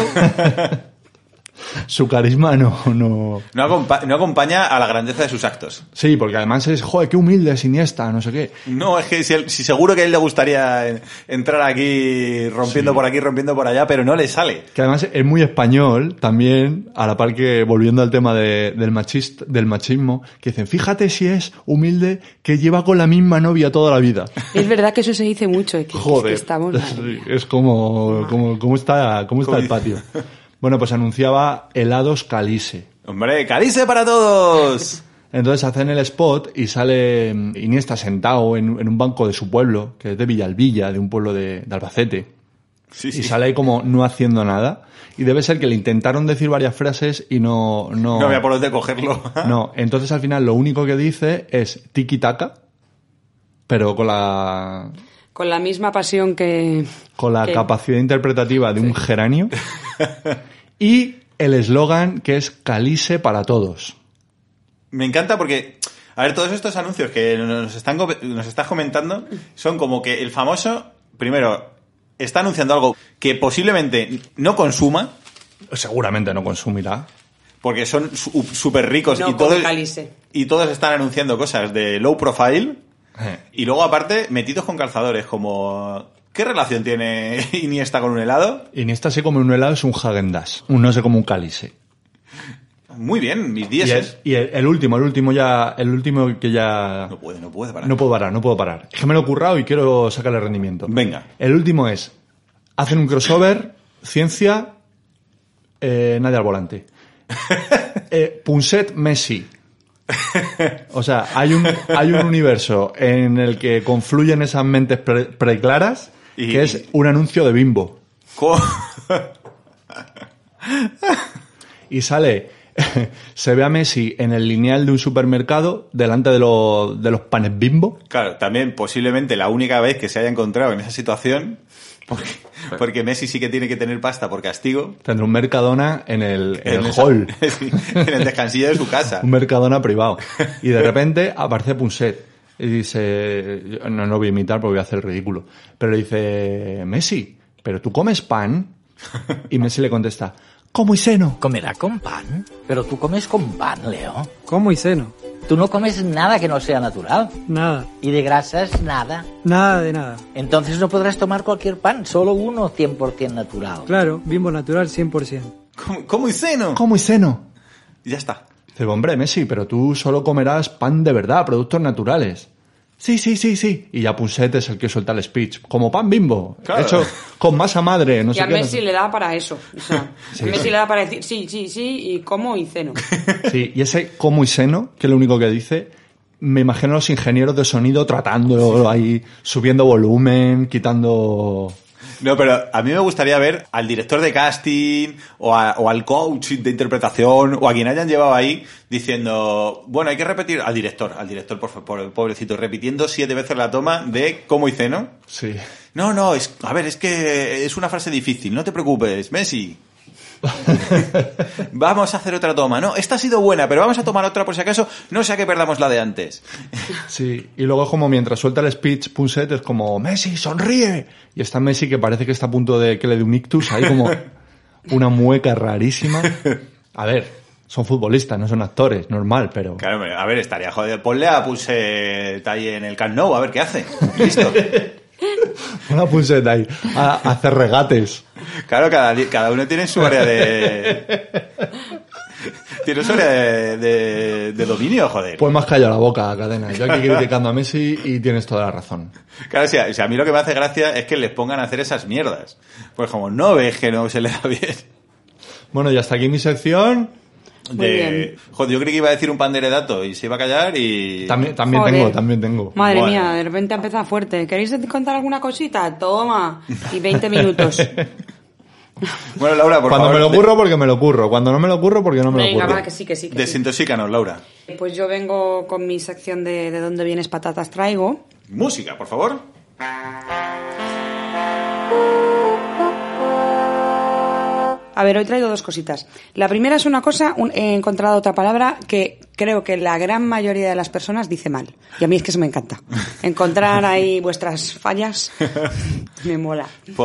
S3: su carisma no...
S1: No acompaña a la grandeza de sus actos.
S3: Sí, porque además es, joder, qué humilde es Iniesta, no sé qué.
S1: No, es que si seguro que a él le gustaría entrar aquí rompiendo por aquí, rompiendo por allá, pero no le sale.
S3: Que además es muy español también, a la par que, volviendo al tema del machismo, que dicen, fíjate si es humilde que lleva con la misma novia toda la vida.
S2: Es verdad que eso se dice mucho.
S3: Joder,
S2: es que estamos
S3: es como está el patio. Bueno, pues anunciaba helados Calise.
S1: ¡Hombre, Calise para todos!
S3: Entonces hacen el spot y sale Iniesta sentado en un banco de su pueblo, que es de Villalbilla, de un pueblo de Albacete.
S1: Sí.
S3: Y sale ahí como no haciendo nada. Y debe ser que le intentaron decir varias frases y no...
S1: No había por dónde cogerlo.
S3: No, entonces al final lo único que dice es tiki-taka, pero con la...
S2: Con la misma pasión que...
S3: Con la capacidad interpretativa de un geranio. Y el eslogan que es Calise para todos.
S1: Me encanta porque, a ver, todos estos anuncios que nos estás comentando son como que el famoso, primero, está anunciando algo que posiblemente no consuma.
S3: Seguramente no consumirá.
S1: Porque son súper ricos
S2: no,
S1: y todos están anunciando cosas de low profile. Y luego, aparte, metidos con calzadores, como... ¿Qué relación tiene Iniesta con un helado?
S3: Iniesta se come un helado, es un Häagen-Dazs. No se come un Calise.
S1: Muy bien, mis 10.
S3: Y el último que ya...
S1: No puede parar.
S3: No puedo parar. Es que me lo he currado y quiero sacarle rendimiento.
S1: Venga.
S3: El último es... Hacen un crossover, ciencia, nadie al volante. Punset Messi. O sea, hay un universo en el que confluyen esas mentes preclaras que es un anuncio de Bimbo. Y sale, se ve a Messi en el lineal de un supermercado delante de los panes Bimbo.
S1: Claro, también posiblemente la única vez que se haya encontrado en esa situación, porque Messi sí que tiene que tener pasta por castigo.
S3: Tendrá un Mercadona en el hall.
S1: Sí, en el descansillo de su casa.
S3: Un Mercadona privado. Y de repente aparece Punset. Y dice, no voy a imitar porque voy a hacer el ridículo, pero le dice, Messi, ¿pero tú comes pan? Y Messi le contesta, como y seno.
S9: ¿Comerá con pan? Pero tú comes con pan, Leo.
S10: Como y seno.
S9: Tú no comes nada que no sea natural.
S10: Nada.
S9: ¿Y de grasas nada?
S10: Nada de nada.
S9: Entonces no podrás tomar cualquier pan, solo uno 100% natural.
S10: Claro, Bimbo natural 100%.
S1: ¿Cómo y seno?
S3: Como y seno.
S1: Y ya está.
S3: Dice, hombre, Messi, pero tú solo comerás pan de verdad, productos naturales. Sí. Y ya Punset es el que suelta el speech. Como pan Bimbo, claro. Hecho con masa madre, no sé qué.
S2: Y a Messi le da para eso. O sea,
S3: sí,
S2: a Messi le da para decir sí, y como y ceno.
S3: Sí, y ese como y seno, que es lo único que dice, me imagino a los ingenieros de sonido tratando ahí, subiendo volumen, quitando...
S1: No, pero a mí me gustaría ver al director de casting o al coach de interpretación o a quien hayan llevado ahí diciendo, bueno, hay que repetir al director, por favor, pobrecito, repitiendo 7 veces la toma de cómo hice, ¿no?
S3: Sí.
S1: No, es que es una frase difícil, no te preocupes, Messi. Vamos a hacer otra toma. No, esta ha sido buena, pero vamos a tomar otra por si acaso, no sea que perdamos la de antes.
S3: Sí, y luego como mientras suelta el speech Punset es como, Messi, sonríe. Y está Messi que parece que está a punto de que le dé un ictus, hay como una mueca rarísima. A ver, son futbolistas, no son actores, normal, pero...
S1: Claro, a ver, estaría joder, ponle a Punset ahí en el Camp Nou, a ver qué hace. Listo.
S3: Una Punset ahí, a hacer regates.
S1: Claro, cada uno tiene su área tiene su área de dominio, joder.
S3: Pues me has callado la boca, Cadena. Yo aquí criticando a Messi y tienes toda la razón.
S1: Claro, si a mí lo que me hace gracia es que les pongan a hacer esas mierdas. Pues como no ves que no se le da bien.
S3: Bueno, y hasta aquí mi sección.
S1: Joder, yo creí que iba a decir un panderedato y se iba a callar y...
S3: También tengo.
S2: Madre mía, de repente ha empezado fuerte. ¿Queréis contar alguna cosita? Toma. Y 20 minutos.
S1: Bueno, Laura, por
S3: favor. Cuando me lo curro, porque me lo curro. Cuando no me lo curro, porque no me lo curro.
S2: Venga, va, que sí.
S1: Desintoxícanos, Laura.
S2: Pues yo vengo con mi sección de dónde vienes patatas traigo.
S1: Música, por favor.
S2: A ver, hoy traigo dos cositas. La primera es una cosa, he encontrado otra palabra que creo que la gran mayoría de las personas dice mal. Y a mí es que eso me encanta. Encontrar ahí vuestras fallas me mola.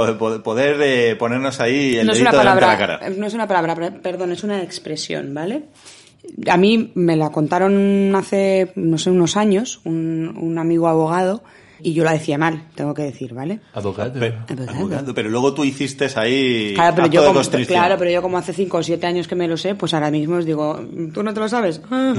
S1: Poder ponernos ahí el
S2: No es
S1: dedito
S2: una
S1: delante de
S2: palabra,
S1: la cara.
S2: no es una palabra, perdón, es una expresión, ¿vale? A mí me la contaron hace, no sé, unos años, un amigo abogado, y yo la decía mal, tengo que decir, ¿vale?
S3: Abogado.
S1: Pero luego tú hiciste ahí
S2: Claro, pero
S1: acto
S2: yo
S1: de
S2: como,
S1: constricción.
S2: claro, pero yo como hace 5 o 7 años que me lo sé, pues ahora mismo os digo, ¿tú no te lo sabes?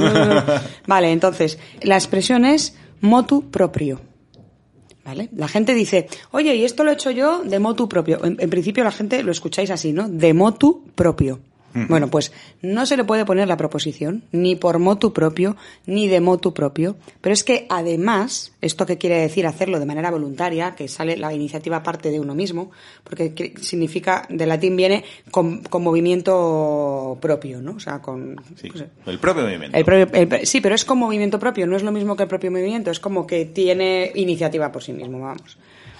S2: Vale, entonces, la expresión es motu proprio. ¿Vale? La gente dice, oye, y esto lo he hecho yo de motu propio. En principio la gente lo escucháis así, ¿no? De motu propio. Bueno, pues no se le puede poner la proposición, ni por motu propio, ni de motu propio, pero es que además, ¿esto qué quiere decir? Hacerlo de manera voluntaria, que sale la iniciativa parte de uno mismo, porque significa, de latín viene con movimiento propio, ¿no? O sea, con...
S1: Sí,
S2: no sé.
S1: el propio movimiento.
S2: Sí, pero es con movimiento propio, no es lo mismo que el propio movimiento, es como que tiene iniciativa por sí mismo, vamos.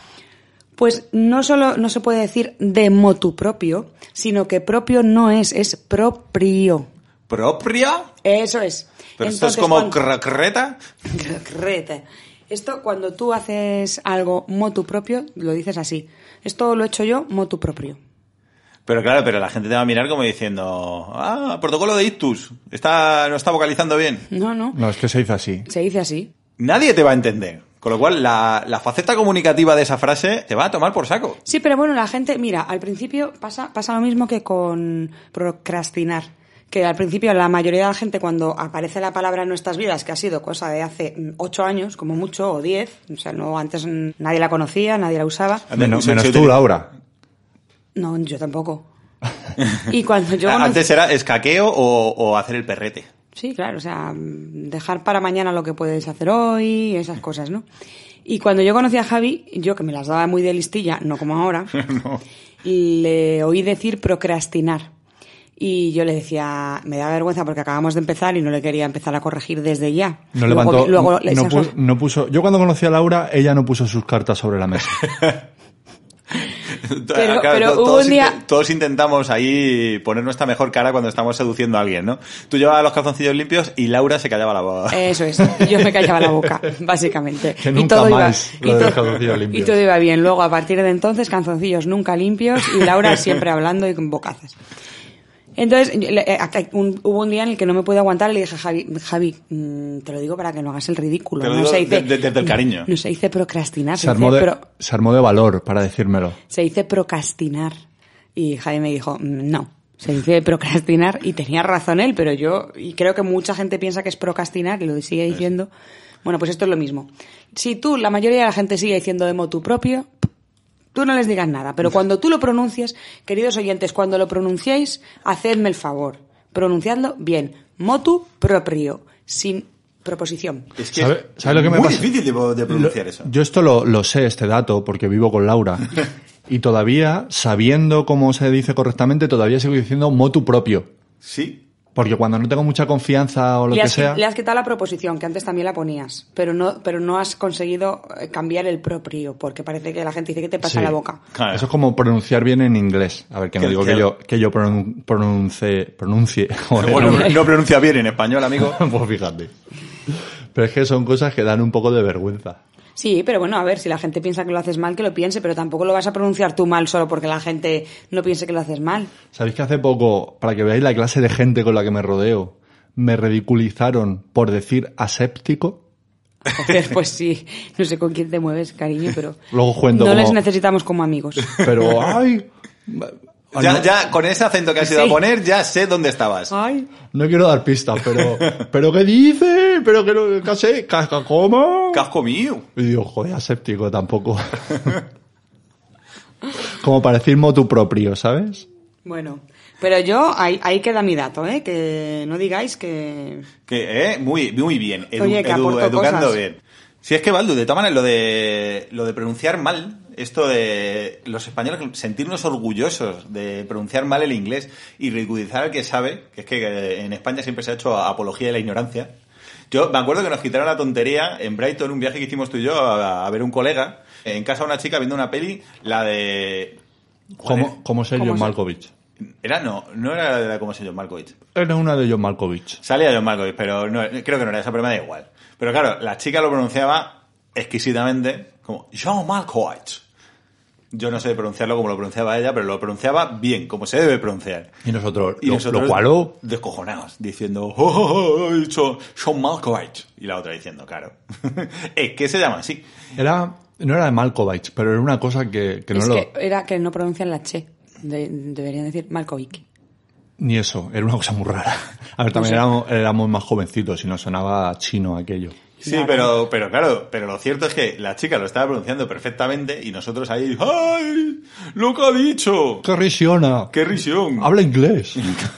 S2: Pues no solo no se puede decir de motu propio, sino que propio no es propio.
S1: ¿Propia?
S2: Eso es.
S1: Pero
S2: Entonces,
S1: esto es como
S2: cuando...
S1: creta.
S2: Creta. Esto, cuando tú haces algo motu propio, lo dices así. Esto lo he hecho yo motu propio.
S1: Pero claro, pero la gente te va a mirar como diciendo, protocolo de ictus, no está vocalizando bien.
S2: No.
S3: No, es que se dice así.
S2: Se dice así.
S1: Nadie te va a entender. Con lo cual, la faceta comunicativa de esa frase te va a tomar por saco.
S2: Sí, pero bueno, la gente, mira, al principio pasa lo mismo que con procrastinar. Que al principio la mayoría de la gente, cuando aparece la palabra en nuestras vidas, que ha sido cosa de hace 8 años, como mucho, o 10, o sea, no, antes nadie la conocía, nadie la usaba.
S3: Menos tú, Laura.
S2: No, yo tampoco. Y cuando yo
S1: Antes era escaqueo o hacer el perrete.
S2: Sí, claro, o sea, dejar para mañana lo que puedes hacer hoy, esas cosas, ¿no? Y cuando yo conocí a Javi, yo que me las daba muy de listilla, no como ahora,
S1: No.
S2: le oí decir procrastinar. Y yo le decía, me da vergüenza porque acabamos de empezar y no le quería empezar a corregir desde ya.
S3: No levantó, no puso. Yo cuando conocí a Laura, ella no puso sus cartas sobre la mesa.
S2: Pero hubo un día...
S1: Todos intentamos ahí poner nuestra mejor cara cuando estamos seduciendo a alguien, ¿no? Tú llevabas los calzoncillos limpios y Laura se callaba la boca.
S2: Eso es, yo me callaba la boca, básicamente.
S3: Que nunca más lo de los calzoncillos limpios.
S2: Y todo iba bien. Luego, a partir de entonces, calzoncillos nunca limpios y Laura siempre hablando y con bocazas. Entonces, hubo un día en el que no me pude aguantar y le dije, Javi, te lo digo para que no hagas el ridículo.
S1: Te lo
S2: no
S1: digo
S2: se dice,
S1: desde el cariño.
S2: No se dice procrastinar.
S3: Se armó de valor para decírmelo.
S2: Se dice procrastinar. Y Javi me dijo, no, se dice procrastinar. Y tenía razón él, pero y creo que mucha gente piensa que es procrastinar y lo sigue diciendo. Bueno, pues esto es lo mismo. Si la mayoría de la gente sigue diciendo de motu propio, tú no les digas nada, pero cuando tú lo pronuncias, queridos oyentes, cuando lo pronunciéis, hacedme el favor. Pronunciadlo bien. Motu proprio, sin proposición.
S1: Es que
S3: ¿Sabe lo que me
S1: muy
S3: pasa?
S1: difícil de pronunciar eso.
S3: Yo esto lo sé, este dato, porque vivo con Laura. Y todavía, sabiendo cómo se dice correctamente, todavía sigo diciendo motu propio.
S1: Sí.
S3: Porque cuando no tengo mucha confianza o lo que sea...
S2: Le has quitado la proposición, que antes también la ponías, pero no has conseguido cambiar el propio, porque parece que la gente dice que te pasa la boca.
S1: Claro.
S3: Eso es como pronunciar bien en inglés. A ver, que no digo que yo pronuncie... Joder,
S1: Bueno, no pronuncia bien en español, amigo.
S3: Pues fíjate. Pero es que son cosas que dan un poco de vergüenza.
S2: Sí, pero bueno, a ver, si la gente piensa que lo haces mal, que lo piense, pero tampoco lo vas a pronunciar tú mal solo porque la gente no piense que lo haces mal.
S3: ¿Sabéis que hace poco, para que veáis la clase de gente con la que me rodeo, me ridiculizaron por decir aséptico?
S2: Joder, pues sí, no sé con quién te mueves, cariño, pero
S3: Luego cuento
S2: no les necesitamos como amigos.
S3: Pero, ay...
S1: Ya con ese acento que has ido a poner, ya sé dónde estabas.
S2: Ay.
S3: No quiero dar pistas, pero ¿qué dice? Pero que no, ¿qué sé? ¿Cómo?
S1: Casco mío.
S3: Y digo, joder, aséptico tampoco. Como para decir motu propio, ¿sabes?
S2: Bueno, pero yo, ahí queda mi dato, que no digáis que...
S1: Muy bien.
S2: Oye, que aporto
S1: educando
S2: cosas.
S1: bien. Si es que, Baldu, de todas maneras, lo de pronunciar mal, esto de los españoles sentirnos orgullosos de pronunciar mal el inglés y ridiculizar al que sabe, que es que en España siempre se ha hecho apología de la ignorancia. Yo me acuerdo que nos quitaron la tontería en Brighton, un viaje que hicimos tú y yo a ver un colega, en casa de una chica viendo una peli, la de...
S3: ¿Cómo ser John Malkovich?
S1: No era de ¿cómo se llama? Malkovich.
S3: Era una de John Malkovich.
S1: Salía John Malkovich, pero no, creo que no era esa, pero me da igual. Pero claro, la chica lo pronunciaba exquisitamente como John Malkovich. Yo no sé pronunciarlo como lo pronunciaba ella, pero lo pronunciaba bien, como se debe pronunciar.
S3: Y nosotros
S1: lo
S3: cual
S1: descojonados, diciendo oh, he dicho John Malkovich. Y la otra diciendo, claro. Es que se llama así.
S3: No era de Malkovich, pero era una cosa que no lo...
S2: Era que no pronuncian la che. Deberían decir Malkovich.
S3: Ni eso, era una cosa muy rara. A ver, también éramos más jovencitos y nos sonaba chino aquello.
S1: Sí, pero claro, pero lo cierto es que la chica lo estaba pronunciando perfectamente y nosotros ahí, ¡ay! ¡Lo que ha dicho!
S3: ¡Qué risiona!
S1: ¡Qué risión!
S3: ¡Habla inglés!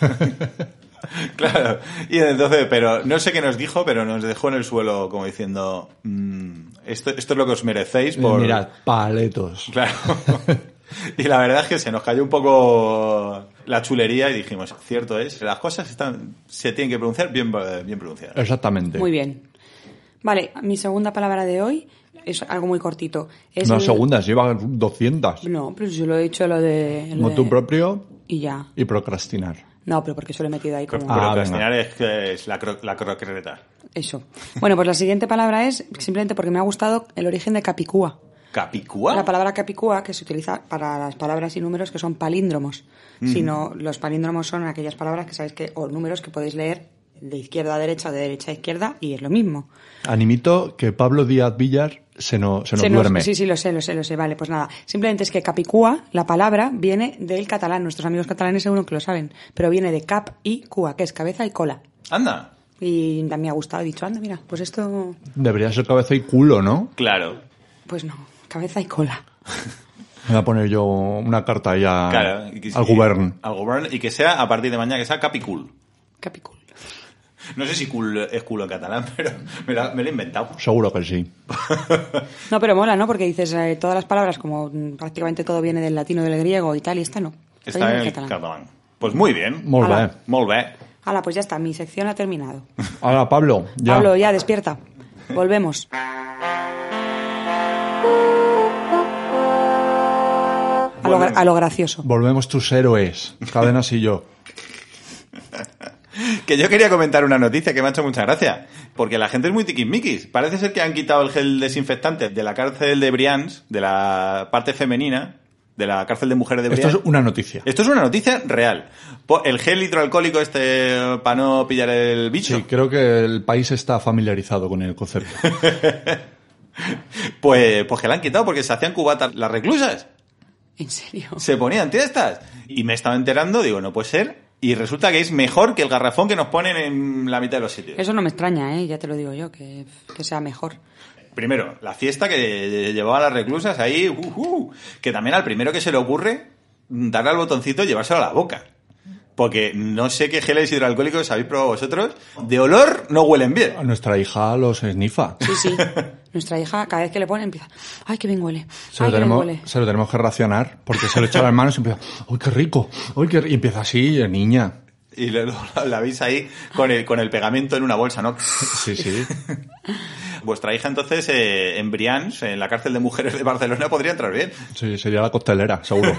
S1: Claro, y entonces, pero no sé qué nos dijo, pero nos dejó en el suelo como diciendo, esto es lo que os merecéis por...
S3: Mirad, paletos.
S1: Claro. Y la verdad es que se nos cayó un poco la chulería y dijimos, cierto es, las cosas se tienen que pronunciar bien pronunciadas.
S3: Exactamente.
S2: Muy bien. Vale, mi segunda palabra de hoy es algo muy cortito. Es
S3: no, segundas, lleva 200.
S2: No, pero yo lo he dicho lo de...
S3: Motu propio
S2: y ya.
S3: Y procrastinar.
S2: No, pero porque eso lo he metido ahí como...
S1: Procrastinar es la croqueta.
S2: Eso. Bueno, pues la siguiente palabra es simplemente porque me ha gustado el origen de Capicúa.
S1: ¿Capicúa?
S2: La palabra Capicúa, que se utiliza para las palabras y números que son palíndromos. Sino los palíndromos son aquellas palabras que sabéis o números que podéis leer de izquierda a derecha o de derecha a izquierda y es lo mismo.
S3: Animito que Pablo Díaz Villar se nos duerme.
S2: Sí, lo sé. Vale, pues nada. Simplemente es que Capicúa, la palabra, viene del catalán. Nuestros amigos catalanes seguro que lo saben. Pero viene de cap y cua, que es cabeza y cola.
S1: Anda.
S2: Y me ha gustado. He dicho, anda, mira, pues esto...
S3: Debería ser cabeza y culo, ¿no?
S1: Claro.
S2: Pues no, cabeza y cola.
S3: Voy a poner yo una carta ahí al govern.
S1: Al govern y que sea, a partir de mañana, que sea capicul.
S2: Capicul.
S1: No sé si cool es culo en catalán, pero me lo he inventado.
S3: Seguro que sí.
S2: No, pero mola, ¿no? Porque dices todas las palabras, como prácticamente todo viene del latino, del griego y tal, y esta no.
S1: Está en el catalán. Pues muy bien.
S3: Molt bé.
S1: Molt bé.
S2: Hala, pues ya está, mi sección ha terminado.
S3: Ahora, Pablo, ya.
S2: Pablo, ya, despierta. Volvemos. A lo gracioso.
S3: Volvemos tus héroes, Cadenas y yo.
S1: Que yo quería comentar una noticia que me ha hecho mucha gracia, porque la gente es muy tiquismiquis. Parece ser que han quitado el gel desinfectante de la cárcel de Brians, de la parte femenina, de la cárcel de mujeres de Brians.
S3: Esto es una noticia.
S1: Esto es una noticia real. El gel hidroalcohólico para no pillar el bicho.
S3: Sí, creo que el país está familiarizado con el concepto.
S1: Pues que la han quitado porque se hacían cubatas las reclusas.
S2: ¿En serio?
S1: Se ponían tiestas. Y me estaba enterando, digo, no puede ser. Y resulta que es mejor que el garrafón que nos ponen en la mitad de los sitios.
S2: Eso no me extraña, ya te lo digo yo, que sea mejor.
S1: Primero, la fiesta que llevaba a las reclusas ahí, que también al primero que se le ocurre darle al botoncito y llevárselo a la boca. Porque no sé qué geles hidroalcohólicos habéis probado vosotros. De olor no huelen bien.
S3: A nuestra hija los esnifa.
S2: Sí. Nuestra hija, cada vez que le pone, empieza, ¡ay, qué bien huele!
S3: Se lo tenemos que racionar, porque se lo echa a las manos y empieza, ¡ay, qué rico! ¡Ay, qué rico! Y empieza así, niña.
S1: Y la veis ahí con el pegamento en una bolsa, ¿no?
S3: Sí.
S1: Vuestra hija, entonces, en Brians, en la cárcel de mujeres de Barcelona, podría entrar bien.
S3: Sí, sería la costelera, seguro.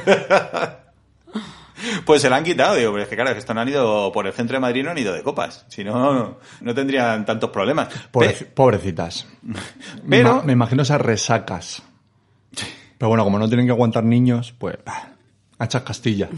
S1: Pues se la han quitado, digo, pero es que claro, que esto no han ido por el centro de Madrid, no han ido de copas. Si no, no tendrían tantos problemas.
S3: Pobrecitas.
S1: Pero...
S3: Me imagino esas resacas. Pero bueno, como no tienen que aguantar niños, pues... hachas Castilla.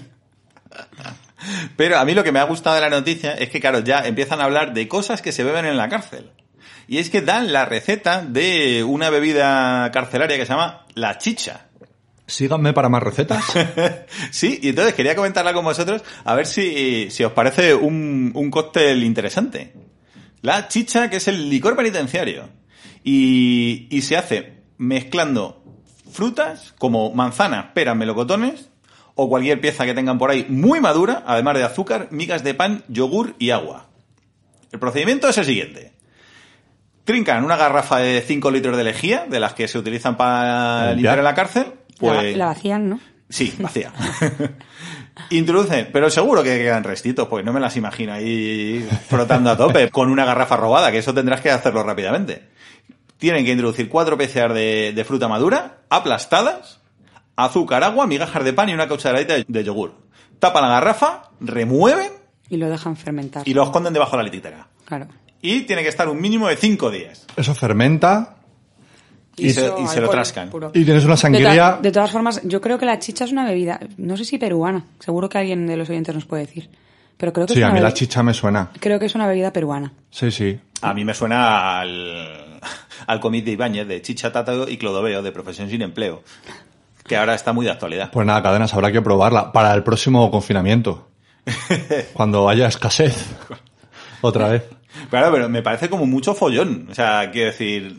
S1: Pero a mí lo que me ha gustado de la noticia es que, claro, ya empiezan a hablar de cosas que se beben en la cárcel. Y es que dan la receta de una bebida carcelaria que se llama la chicha.
S3: Síganme para más recetas.
S1: Sí, y entonces quería comentarla con vosotros a ver si os parece un cóctel interesante. La chicha, que es el licor penitenciario. Y se hace mezclando frutas como manzanas, peras, melocotones o cualquier pieza que tengan por ahí muy madura, además de azúcar, migas de pan, yogur y agua. El procedimiento es el siguiente. Trincan una garrafa de 5 litros de lejía, de las que se utilizan para limpiar en la cárcel. Pues,
S2: la vacían, ¿no?
S1: Sí, vacía. Introducen, pero seguro que quedan restitos, pues no me las imagino ahí frotando a tope con una garrafa robada, que eso tendrás que hacerlo rápidamente. Tienen que introducir 4 peceas de fruta madura, aplastadas, azúcar, agua, migajas de pan y una cucharadita de yogur. tapan la garrafa, remueven
S2: Y lo dejan fermentar.
S1: y lo esconden debajo de la litera.
S2: Claro.
S1: Y tiene que estar un mínimo de 5 días.
S3: Eso fermenta
S1: Y se lo
S2: alcohol
S1: trascan.
S2: puro.
S3: y tienes una sangría...
S2: De todas formas, yo creo que la chicha es una bebida, no sé si peruana, seguro que alguien de los oyentes nos puede decir. Pero creo que
S3: Sí,
S2: es
S3: a
S2: una
S3: mí la
S2: bebida-
S3: chicha me suena.
S2: Creo que es una bebida peruana.
S3: Sí, sí.
S1: A mí me suena al cómic de Ibáñez de Chicha, Tato y Clodoveo de Profesión sin Empleo, que ahora está muy de actualidad.
S3: Pues nada, Cadenas, habrá que probarla para el próximo confinamiento. Cuando haya escasez. Otra vez.
S1: Claro, pero me parece como mucho follón. O sea, quiero decir...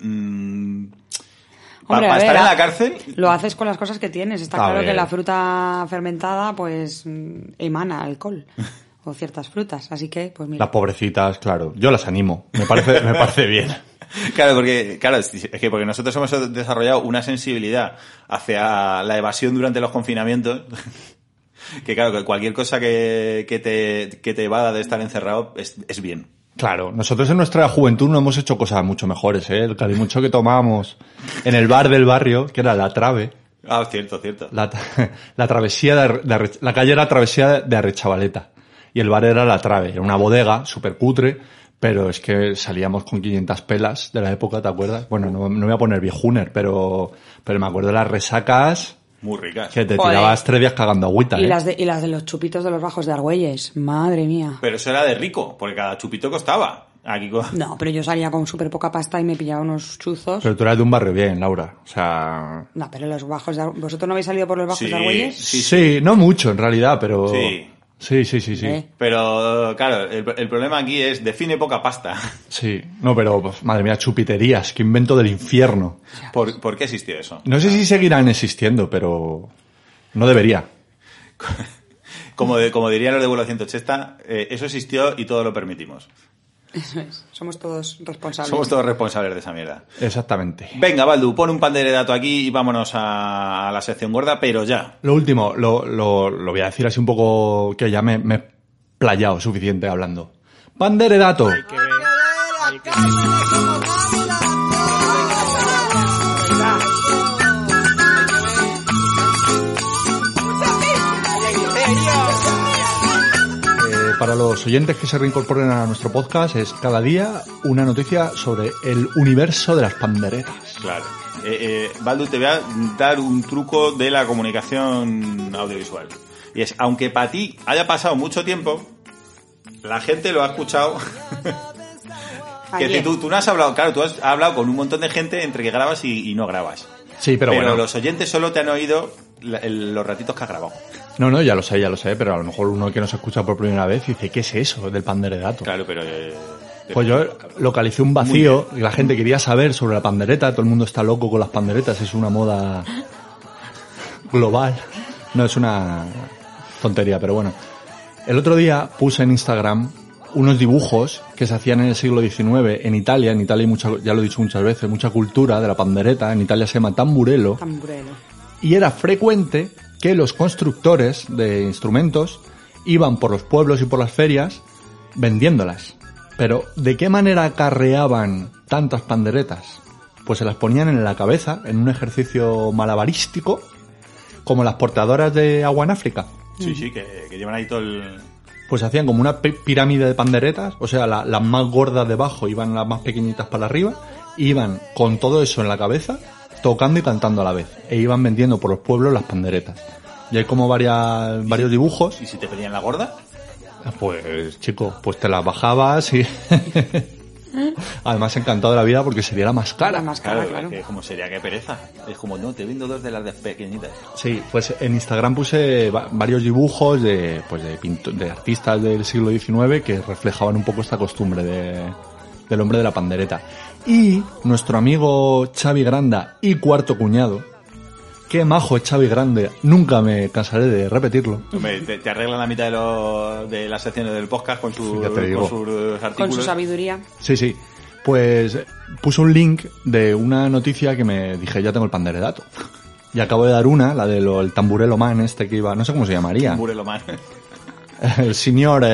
S2: Hombre,
S1: para
S2: a ver,
S1: estar en la cárcel...
S2: Lo haces con las cosas que tienes. Está
S3: A
S2: claro
S3: ver.
S2: que la fruta fermentada, pues, emana alcohol. O ciertas frutas. Así que, pues mira.
S3: Las pobrecitas, claro. Yo las animo. Me parece bien.
S1: Claro, porque nosotros hemos desarrollado una sensibilidad hacia la evasión durante los confinamientos, que claro, que cualquier cosa que te evada de estar encerrado es bien.
S3: Claro, nosotros en nuestra juventud no hemos hecho cosas mucho mejores, ¿eh? El calimucho que tomábamos en el bar del barrio, que era La Trave.
S1: Ah, cierto.
S3: La travesía la calle era Travesía de Arrechavaleta. Y el bar era La Trave. Era una bodega súper cutre, pero es que salíamos con 500 pelas de la época, ¿te acuerdas? Bueno, no me voy a poner viejuner, pero me acuerdo de las resacas
S1: Muy ricas.
S3: que te
S2: Joder.
S3: tirabas 3 días cagando agüita,
S2: Y
S3: ¿eh?
S2: las de los chupitos de los bajos de Argüelles. Madre mía.
S1: Pero eso era de rico, porque cada chupito costaba. Aquí
S2: No, pero yo salía con súper poca pasta y me pillaba unos chuzos.
S3: Pero tú eras de un barrio bien, Laura. O sea...
S2: No, pero los bajos de Argüelles... ¿Vosotros no habéis salido por los bajos
S1: Sí,
S2: de Argüelles?
S3: Sí, no mucho en realidad, pero...
S1: Sí.
S3: Sí.
S1: Pero, claro, el problema aquí es define poca pasta.
S3: Sí, no, pero, pues, madre mía, chupiterías, qué invento del infierno.
S1: ¿Por qué existió eso?
S3: No sé si seguirán existiendo, pero no debería.
S1: Como dirían los de Vuelo 180, eso existió y todo lo permitimos.
S2: Eso es. Somos todos responsables.
S1: Somos todos responsables de esa mierda.
S3: Exactamente.
S1: Venga, Baldu, pon un panderedato aquí y vámonos a la sección gorda, pero ya.
S3: Lo último, lo voy a decir así un poco, que ya me he playado suficiente hablando. Panderedato. Para los oyentes que se reincorporen a nuestro podcast, es cada día una noticia sobre el universo de las panderetas.
S1: Claro. Baldu, te voy a dar un truco de la comunicación audiovisual. Y es, aunque para ti haya pasado mucho tiempo, la gente lo ha escuchado. Que
S2: Ayer.
S1: tú no has hablado, claro, tú has hablado con un montón de gente entre que grabas y no grabas.
S3: Sí, pero bueno.
S1: los oyentes solo te han oído los ratitos que has grabado.
S3: No, ya lo sé, pero a lo mejor uno que nos escucha por primera vez dice, ¿qué es eso del panderedato?
S1: Claro, pero...
S3: Pues yo localicé un vacío y la gente quería saber sobre la pandereta. Todo el mundo está loco con las panderetas, es una moda global. No, es una tontería, pero bueno. El otro día puse en Instagram unos dibujos que se hacían en el siglo XIX en Italia. En Italia hay mucha, ya lo he dicho muchas veces, mucha cultura de la pandereta. En Italia se llama tamburello.
S2: Tamburello.
S3: Y era frecuente que los constructores de instrumentos iban por los pueblos y por las ferias vendiéndolas. Pero, ¿de qué manera acarreaban tantas panderetas? Pues se las ponían en la cabeza, en un ejercicio malabarístico, como las portadoras de agua en África.
S1: Sí, que llevan ahí todo el...
S3: Pues hacían como una pirámide de panderetas, o sea, las más gordas debajo iban las más pequeñitas para arriba, y iban con todo eso en la cabeza, tocando y cantando a la vez. E iban vendiendo por los pueblos las panderetas. Y hay como varios dibujos.
S1: ¿Y si te pedían la gorda?
S3: Pues, chico, pues te las bajabas y... Además, encantado de la vida porque sería la más cara.
S2: La más cara, claro.
S1: Que como sería, qué pereza. Es como, no, te vendo dos de las de pequeñitas.
S3: Sí, pues en Instagram puse varios dibujos de artistas del siglo XIX que reflejaban un poco esta costumbre del hombre de la pandereta. Y nuestro amigo Xavi Granda y cuarto cuñado, qué majo es Xavi Grande, nunca me cansaré de repetirlo.
S1: Hombre, te arreglan la mitad de las secciones del podcast con sus
S3: Ya te digo.
S1: artículos.
S2: Con su sabiduría.
S3: Sí. Pues puso un link de una noticia que me dije, ya tengo el panderedato. Y acabo de dar una, la del tamburello man este que iba, no sé cómo se llamaría.
S1: Tamburello man.
S3: El señor...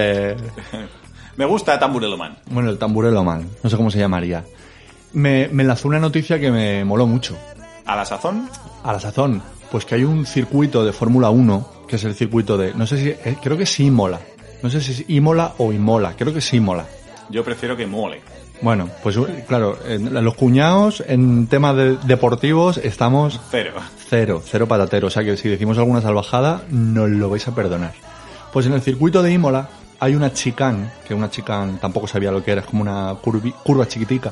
S1: Me gusta Tamburello man.
S3: Bueno, el tamburello man, no sé cómo se llamaría. Me enlazó una noticia que me moló mucho.
S1: ¿A la sazón?
S3: A la sazón, pues que hay un circuito de Fórmula 1 que es el circuito de, no sé si, creo que es Imola. No sé si es Imola o Imola, creo que es Imola.
S1: Yo prefiero que mole.
S3: Bueno, pues claro, los cuñados en temas deportivos estamos cero patatero. O sea que si decimos alguna salvajada, nos lo vais a perdonar. Pues en el circuito de Imola hay una chicane, que una chicane tampoco sabía lo que era, es como una curva chiquitica,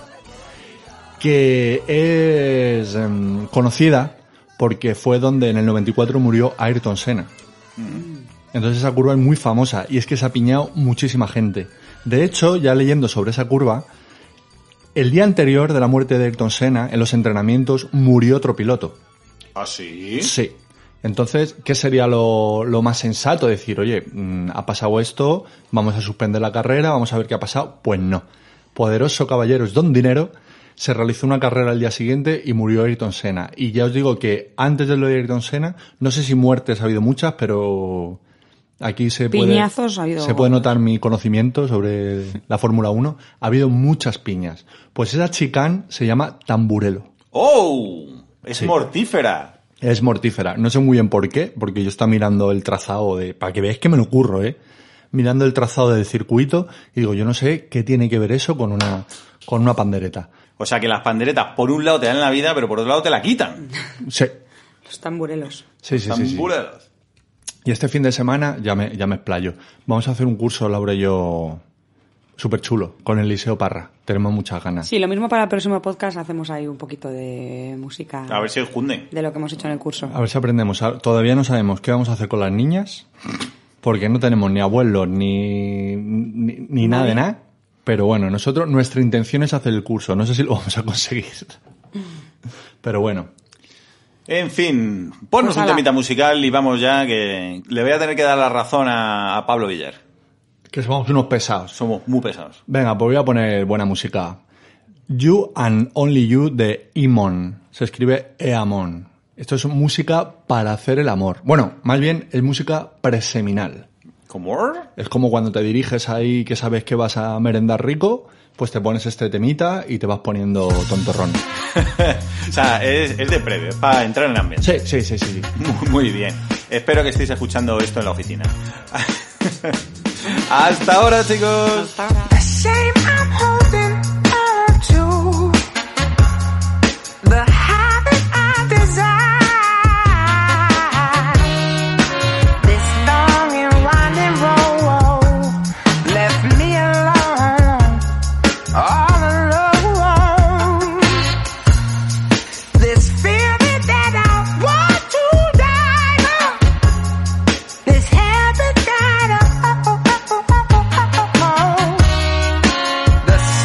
S3: que es conocida porque fue donde en el 94 murió Ayrton Senna. Entonces esa curva es muy famosa y es que se ha piñado muchísima gente. De hecho, ya leyendo sobre esa curva, el día anterior de la muerte de Ayrton Senna, en los entrenamientos, murió otro piloto.
S1: ¿Ah, sí?
S3: Sí. Entonces, ¿qué sería lo más sensato? Decir, oye, ha pasado esto, vamos a suspender la carrera, vamos a ver qué ha pasado. Pues no. Poderoso caballeros don dinero, se realizó una carrera al día siguiente y murió Ayrton Senna. Y ya os digo que antes de lo de Ayrton Senna, no sé si muertes ha habido muchas, pero aquí se puede notar mi conocimiento sobre la Fórmula 1. Ha habido muchas piñas. Pues esa chicane se llama Tamburello.
S1: ¡Oh! Es mortífera.
S3: Es mortífera. No sé muy bien por qué, porque yo estaba mirando el trazado para que veáis que me lo curro, mirando el trazado del circuito y digo, yo no sé qué tiene que ver eso con una pandereta.
S1: O sea que las panderetas por un lado te dan la vida, pero por otro lado te la quitan.
S3: Sí.
S2: Los tamburelos.
S3: Sí.
S1: Tamburelos.
S3: Y este fin de semana ya me explayo. Vamos a hacer un curso, Laura y yo, súper chulo, con Eliseo Parra. Tenemos muchas ganas.
S2: Sí, lo mismo para el próximo podcast, hacemos ahí un poquito de música.
S1: A ver si el junde.
S2: De lo que hemos hecho en el curso.
S3: A ver si aprendemos. Todavía no sabemos qué vamos a hacer con las niñas, porque no tenemos ni abuelos ni nada de nada. Pero bueno, nuestra intención es hacer el curso. No sé si lo vamos a conseguir. Pero bueno.
S1: En fin, ponnos un temita musical y vamos ya, que le voy a tener que dar la razón a Pablo Villar.
S3: Que somos unos pesados.
S1: Somos muy pesados.
S3: Venga, pues voy a poner buena música. You and Only You de Emon. Se escribe Eamon. Esto es música para hacer el amor. Bueno, más bien es música preseminal.
S1: ¿Cómo?
S3: Es como cuando te diriges ahí que sabes que vas a merendar rico, pues te pones este temita y te vas poniendo tontorrón.
S1: O sea, es de previo, es para entrar en ambiente.
S3: Sí.
S1: Muy bien. Espero que estéis escuchando esto en la oficina. Hasta ahora, chicos.
S2: Hasta ahora.
S11: The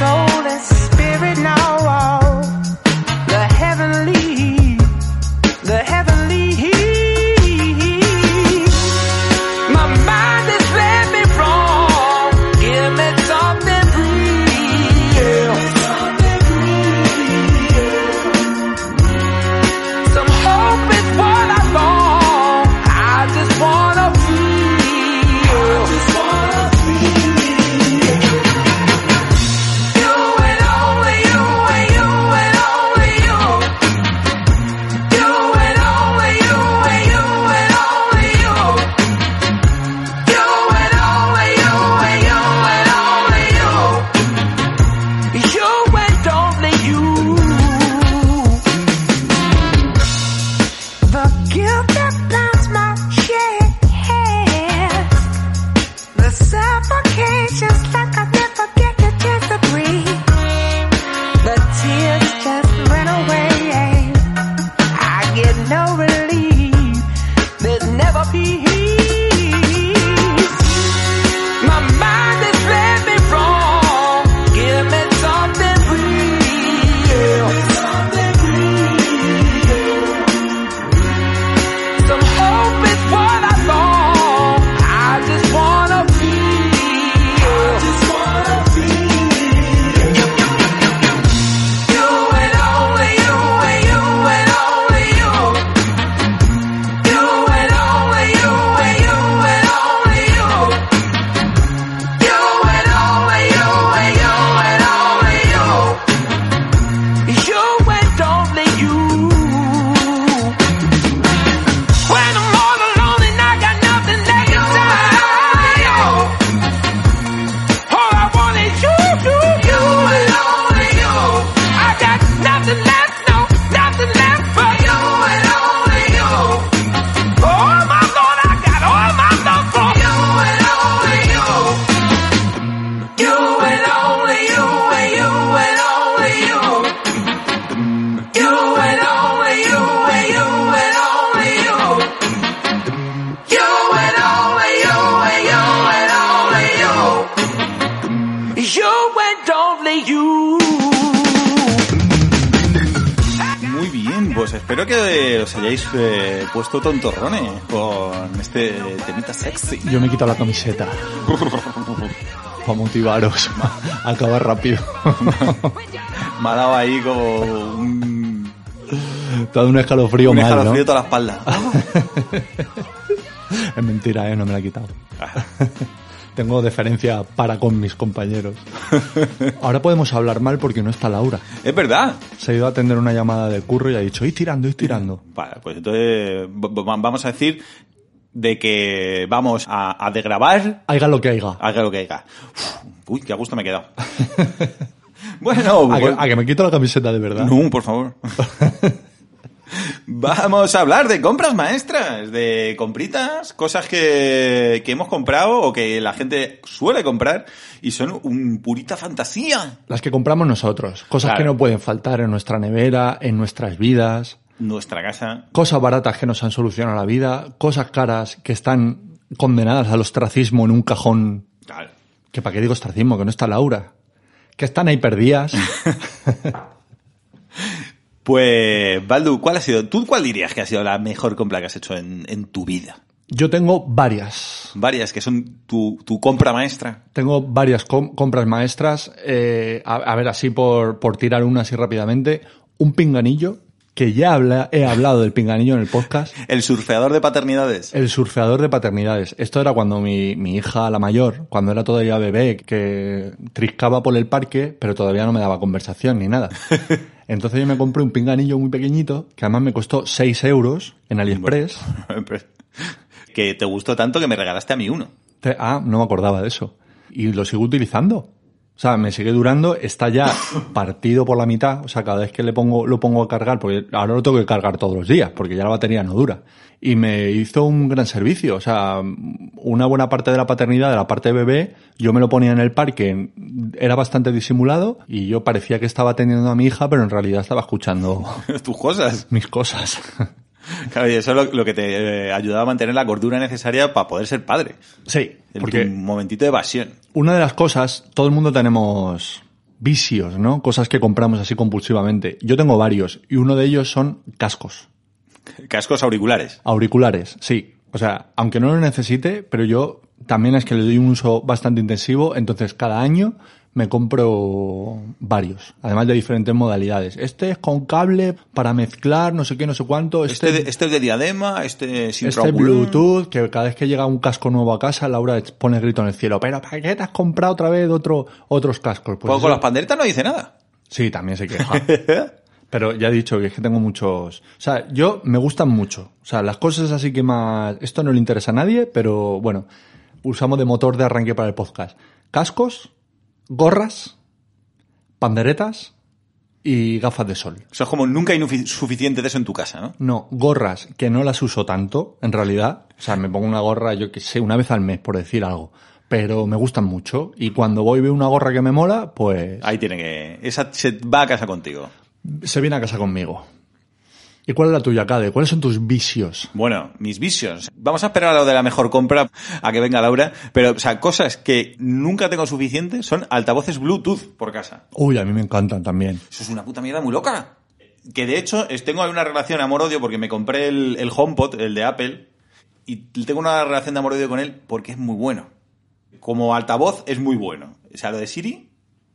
S1: pues espero que os hayáis puesto tontorrones con este temita sexy.
S3: Yo me he quitado la camiseta. Para motivaros a acabar rápido.
S1: Me ha dado ahí como un...
S3: Todo un escalofrío
S1: un
S3: mal,
S1: escalofrío
S3: ¿no?
S1: toda la espalda.
S3: Es mentira, no me la he quitado. Tengo deferencia para con mis compañeros. Ahora podemos hablar mal porque no está Laura.
S1: Es verdad.
S3: Se ha ido a atender una llamada de curro y ha dicho, ir tirando.
S1: Vale, pues entonces vamos a decir de que vamos a degravar.
S3: Haiga lo que haiga.
S1: Haga lo que haya. Uy, qué a gusto me he quedado. Bueno,
S3: ¿A que me quito la camiseta de verdad?
S1: No, por favor. Vamos a hablar de compras maestras, de compritas, cosas que hemos comprado o que la gente suele comprar y son un purita fantasía.
S3: Las que compramos nosotros. Cosas
S1: Claro.
S3: que no pueden faltar en nuestra nevera, en nuestras vidas.
S1: Nuestra casa.
S3: Cosas baratas que nos han solucionado la vida. Cosas caras que están condenadas al ostracismo en un cajón.
S1: Claro.
S3: Que para qué digo ostracismo, que no está Laura. Que están ahí perdidas.
S1: Pues, Baldu, ¿tú cuál dirías que ha sido la mejor compra que has hecho en tu vida?
S3: Yo tengo varias.
S1: Varias, que son tu compra maestra.
S3: Tengo varias compras maestras. A ver, así por tirar una así rápidamente. Un pinganillo, que ya he hablado del pinganillo en el podcast.
S1: El surfeador de paternidades.
S3: El surfeador de paternidades. Esto era cuando mi hija, la mayor, cuando era todavía bebé, que triscaba por el parque, pero todavía no me daba conversación ni nada. Entonces yo me compré un pinganillo muy pequeñito, que además me costó 6 euros en AliExpress.
S1: Que te gustó tanto que me regalaste a mí uno.
S3: No me acordaba de eso. Y lo sigo utilizando. O sea, me sigue durando, está ya partido por la mitad. O sea, cada vez que lo pongo a cargar, porque ahora lo tengo que cargar todos los días, porque ya la batería no dura. Y me hizo un gran servicio. O sea, una buena parte de la paternidad, de la parte de bebé, yo me lo ponía en el parque, era bastante disimulado, y yo parecía que estaba atendiendo a mi hija, pero en realidad estaba escuchando
S1: tus cosas.
S3: Mis cosas.
S1: Claro, y eso es lo que te ayudaba a mantener la cordura necesaria para poder ser padre.
S3: Sí, porque
S1: un momentito de evasión.
S3: Una de las cosas, todo el mundo tenemos vicios, ¿no? Cosas que compramos así compulsivamente. Yo tengo varios, y uno de ellos son cascos.
S1: Cascos auriculares.
S3: Auriculares, sí. O sea, aunque no lo necesite, pero yo también es que le doy un uso bastante intensivo, entonces cada año me compro varios, además de diferentes modalidades. Este es con cable para mezclar, no sé qué, no sé cuánto.
S1: Este es de diadema, este sin
S3: Este Bluetooth, que cada vez que llega un casco nuevo a casa, Laura pone el grito en el cielo. ¿Pero para qué te has comprado otra vez otros cascos?
S1: Pues con las panderitas no dice nada.
S3: Sí, también se queja. Pero ya he dicho que es que tengo muchos... O sea, me gustan mucho. O sea, las cosas así que más... Esto no le interesa a nadie, pero bueno, usamos de motor de arranque para el podcast. Cascos, gorras, panderetas y gafas de sol.
S1: O sea, es como nunca hay suficiente de eso en tu casa, ¿no?
S3: No, gorras que no las uso tanto, en realidad. O sea, me pongo una gorra, yo que sé, una vez al mes, por decir algo. Pero me gustan mucho. Y cuando voy y veo una gorra que me mola, pues...
S1: Ahí tiene que... Esa se va a casa contigo.
S3: Se viene a casa conmigo. ¿Y cuál es la tuya, Cade? ¿Cuáles son tus vicios?
S1: Bueno, mis vicios. Vamos a esperar a lo de la mejor compra, a que venga Laura. Pero, o sea, cosas que nunca tengo suficiente son altavoces Bluetooth por casa.
S3: Uy, a mí me encantan también.
S1: Eso es una puta mierda muy loca. Que de hecho, tengo una relación amor-odio porque me compré el HomePod, el de Apple, y tengo una relación de amor-odio con él porque es muy bueno. Como altavoz es muy bueno. O sea, lo de Siri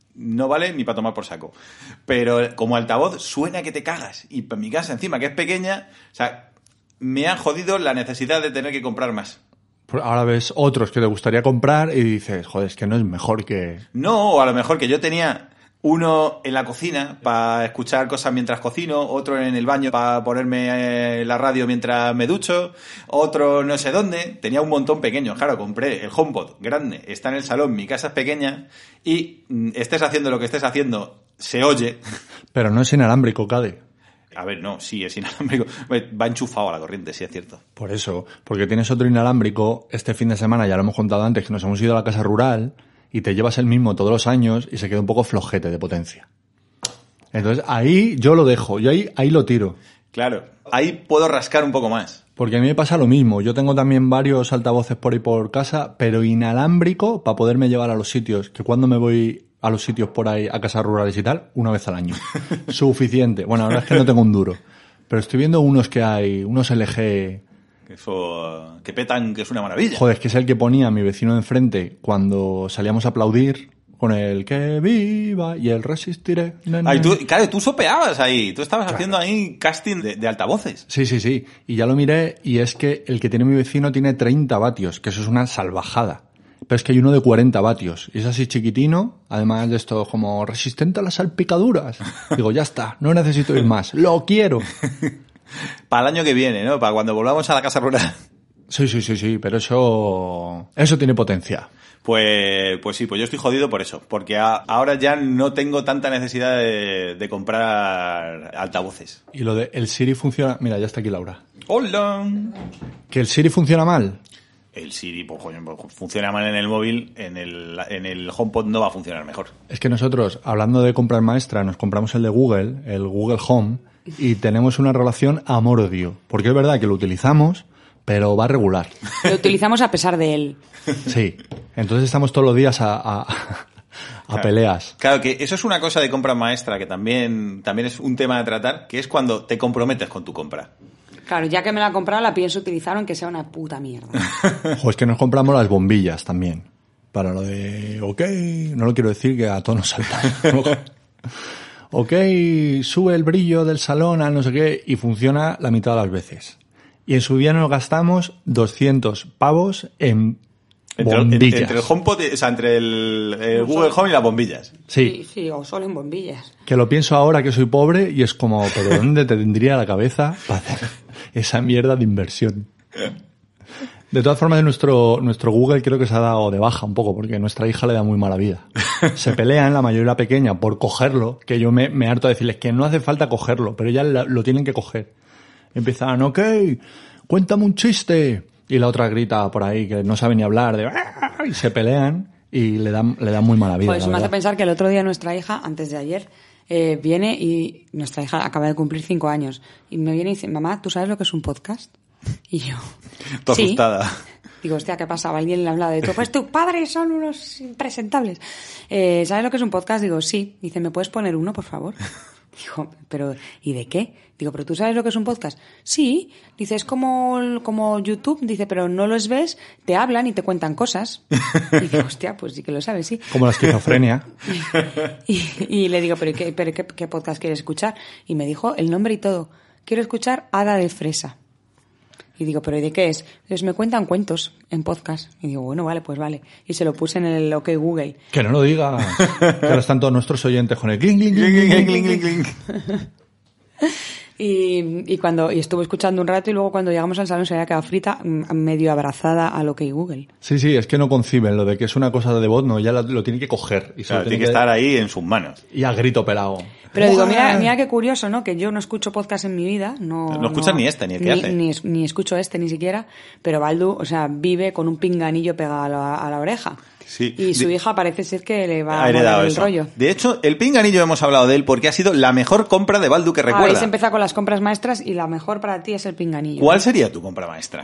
S1: no vale ni para tomar por saco. Pero como altavoz suena que te cagas. Y para mi casa encima, que es pequeña, o sea, me ha jodido la necesidad de tener que comprar más.
S3: Ahora ves otros que te gustaría comprar y dices, joder, es que no es mejor que...
S1: No, o a lo mejor que yo tenía uno en la cocina para escuchar cosas mientras cocino, otro en el baño para ponerme la radio mientras me ducho, otro no sé dónde. Tenía un montón pequeño. Claro, compré el HomePod grande, está en el salón, mi casa es pequeña y estés haciendo lo que estés haciendo, se oye.
S3: Pero no es inalámbrico, Cade.
S1: A ver, no, sí, es inalámbrico. Va enchufado a la corriente, sí es cierto.
S3: Por eso, porque tienes otro inalámbrico. Este fin de semana, ya lo hemos contado antes, que nos hemos ido a la casa rural y te llevas el mismo todos los años y se queda un poco flojete de potencia. Entonces, ahí yo lo dejo, yo ahí lo tiro.
S1: Claro, ahí puedo rascar un poco más.
S3: Porque a mí me pasa lo mismo. Yo tengo también varios altavoces por ahí por casa, pero inalámbrico para poderme llevar a los sitios, que cuando me voy a los sitios por ahí, a casas rurales y tal, una vez al año. Suficiente. Bueno, la verdad es que no tengo un duro. Pero estoy viendo unos que hay, unos LG...
S1: Eso, que petan, que es una maravilla.
S3: Joder, es que es el que ponía mi vecino de enfrente cuando salíamos a aplaudir con el que viva y el resistiré.
S1: Ay, tú sopeabas ahí, tú estabas haciendo ahí casting de altavoces.
S3: Sí. Y ya lo miré y es que el que tiene mi vecino tiene 30 vatios, que eso es una salvajada. Pero es que hay uno de 40 vatios. Y es así chiquitino, además de esto como resistente a las salpicaduras. Digo, ya está, no necesito ir más, lo quiero.
S1: Para el año que viene, ¿no? Para cuando volvamos a la casa rural.
S3: Sí, pero eso tiene potencia.
S1: Pues sí, pues yo estoy jodido por eso, porque ahora ya no tengo tanta necesidad de comprar altavoces.
S3: Y lo de el Siri funciona... Mira, ya está aquí Laura.
S1: ¡Hola!
S3: ¿Que el Siri funciona mal?
S1: El Siri, pues, funciona mal en el móvil, en el HomePod no va a funcionar mejor.
S3: Es que nosotros, hablando de comprar maestra, nos compramos el de Google, el Google Home, y tenemos una relación amor-odio. Porque es verdad que lo utilizamos, pero va regular.
S2: Lo utilizamos a pesar de él.
S3: Sí. Entonces estamos todos los días a peleas.
S1: Claro, que eso es una cosa de compra maestra que también es un tema de tratar, que es cuando te comprometes con tu compra.
S2: Claro, ya que me la he comprado, la pienso utilizar aunque sea una puta mierda.
S3: Es que nos compramos las bombillas también. Para lo de, ok, no lo quiero decir que a todos nos salta. Ok, sube el brillo del salón al no sé qué y funciona la mitad de las veces. Y en su día nos gastamos 200 pavos en bombillas.
S1: Entre el HomePod, o sea, entre el Google Home y las bombillas.
S3: Sí,
S2: o solo en bombillas.
S3: Que lo pienso ahora que soy pobre y es como, ¿pero dónde te tendría la cabeza para hacer esa mierda de inversión? De todas formas, nuestro Google creo que se ha dado de baja un poco porque nuestra hija le da muy mala vida. Se pelean, la mayoría pequeña, por cogerlo, que yo me harto de decirles que no hace falta cogerlo, pero ya lo tienen que coger. Empiezan, ok, cuéntame un chiste. Y la otra grita por ahí que no sabe ni hablar, y se pelean y le dan muy mala vida.
S2: Pues me hace pensar que el otro día nuestra hija, antes de ayer, viene y nuestra hija acaba de cumplir 5 años y me viene y dice, mamá, ¿tú sabes lo que es un podcast? Y yo,
S1: tú asustada.
S2: Digo, hostia, ¿qué pasaba? Alguien le habla de todo. Pues tus padres son unos impresentables. ¿Sabes lo que es un podcast? Digo, sí. Dice, ¿me puedes poner uno, por favor? Digo, pero ¿y de qué? Digo, ¿pero tú sabes lo que es un podcast? Sí. Dice, es como YouTube. Dice, pero no los ves, te hablan y te cuentan cosas. Y digo, hostia, pues sí que lo sabes, sí.
S3: Como la esquizofrenia.
S2: Y le digo, ¿pero qué podcast quieres escuchar? Y me dijo el nombre y todo. Quiero escuchar Hada de Fresa. Y digo, ¿pero y de qué es? Entonces me cuentan cuentos en podcast. Y digo, bueno, vale, pues vale. Y se lo puse en el OK Google.
S3: Que no lo diga. Que ahora están todos nuestros oyentes con el clink, clink, clink, clink, clink, clink.
S2: Y estuve escuchando un rato y luego cuando llegamos al salón se había quedado frita, medio abrazada al OK Google.
S3: Sí, es que no conciben lo de que es una cosa de bot, no, ya lo tiene que coger. Y
S1: claro, tiene que estar ahí en sus manos.
S3: Y a grito pelado.
S2: Pero digo, mira qué curioso, ¿no? Que yo no escucho podcast en mi vida. No
S1: escuchas ni este, ni el que hace.
S2: Ni escucho este, ni siquiera. Pero Baldu, o sea, vive con un pinganillo pegado a la oreja.
S1: Sí.
S2: Y su hija parece ser que le va
S1: a
S2: heredar el
S1: eso.
S2: rollo.
S1: De hecho, el pinganillo hemos hablado de él porque ha sido la mejor compra de Baldu que recuerda.
S2: Habéis empezado con las compras maestras y la mejor para ti es el pinganillo.
S1: ¿Cuál sería tu compra maestra?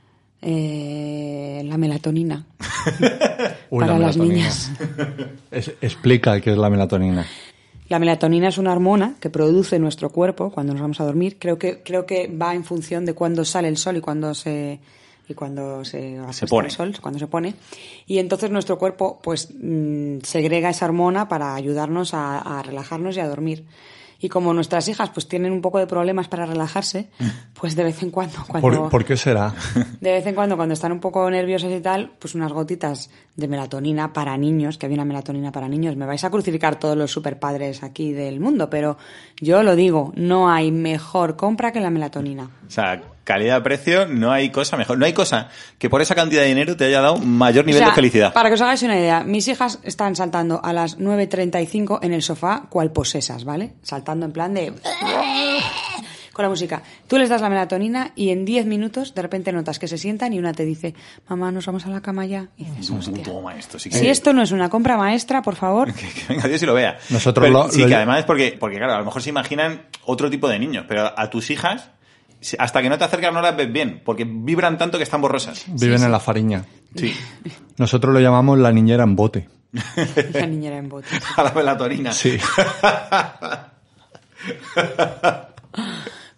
S2: La melatonina.
S3: Para
S2: las niñas.
S3: Explica qué es la melatonina.
S2: La melatonina es una hormona que produce nuestro cuerpo cuando nos vamos a dormir. Creo que va en función de cuándo sale el sol y cuándo se pone el sol, cuando se pone. Y entonces nuestro cuerpo pues segrega esa hormona para ayudarnos a relajarnos y a dormir. Y como nuestras hijas pues tienen un poco de problemas para relajarse, pues de vez en cuando
S3: ¿Por qué será?
S2: De vez en cuando están un poco nerviosas y tal, pues unas gotitas de melatonina para niños, que había una melatonina para niños. Me vais a crucificar todos los superpadres aquí del mundo, pero yo lo digo, no hay mejor compra que la melatonina.
S1: O sea, calidad-precio, no hay cosa mejor. No hay cosa que por esa cantidad de dinero te haya dado mayor nivel de felicidad.
S2: Para que os hagáis una idea, mis hijas están saltando a las 9:35 en el sofá cual posesas, ¿vale? Saltando en plan de... con la música. Tú les das la melatonina y en 10 minutos de repente notas que se sientan y una te dice, mamá, nos vamos a la cama ya. Y dices, hostia.
S1: Toma esto, sí que...
S2: Si esto no es una compra maestra, por favor.
S1: que venga Dios y lo vea.
S3: Nosotros
S1: que además es porque claro, a lo mejor se imaginan otro tipo de niños, pero a tus hijas, hasta que no te acercas no las ves bien, porque vibran tanto que están borrosas.
S3: Viven en la fariña.
S1: Sí.
S3: Nosotros lo llamamos la niñera en bote.
S2: La niñera en bote.
S1: A la melatonina.
S3: Sí.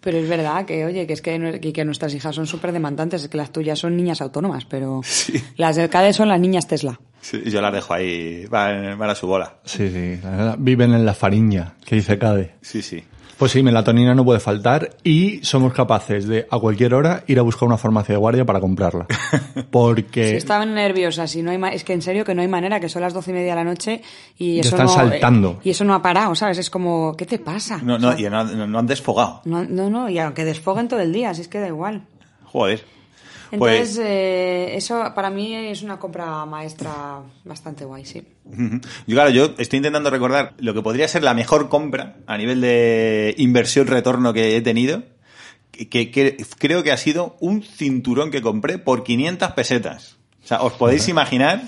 S2: Pero es verdad que, oye, que es que nuestras hijas son súper demandantes, es que las tuyas son niñas autónomas, pero las del CADE son las niñas Tesla.
S1: Sí, yo las dejo ahí, van a su bola.
S3: Sí, la verdad, viven en la fariña, que dice CADE.
S1: Sí.
S3: Pues sí, melatonina no puede faltar y somos capaces de, a cualquier hora, ir a buscar una farmacia de guardia para comprarla. Porque...
S2: Si estaban nerviosas y no hay es que en serio que no hay manera, que son las 12:30 de la noche y eso
S3: están saltando.
S2: Y eso no ha parado, ¿sabes? Es como, ¿qué te pasa?
S1: No, y no han desfogado.
S2: No, y aunque desfoguen todo el día, si es que da igual.
S1: Joder.
S2: Entonces, eso para mí es una compra maestra bastante guay, sí.
S1: Yo estoy intentando recordar lo que podría ser la mejor compra a nivel de inversión-retorno que he tenido, que creo que ha sido un cinturón que compré por 500 pesetas. O sea, os podéis imaginar,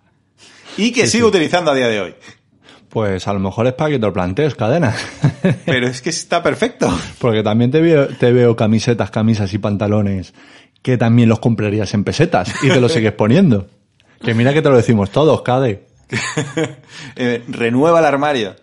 S1: y que sigo utilizando a día de hoy.
S3: Pues a lo mejor es para que te lo plantees, Cadena.
S1: Pero es que está perfecto.
S3: Porque también te veo camisas y pantalones que también los comprarías en pesetas y te los sigues poniendo. Que mira que te lo decimos todos, Cade.
S1: Renueva el armario.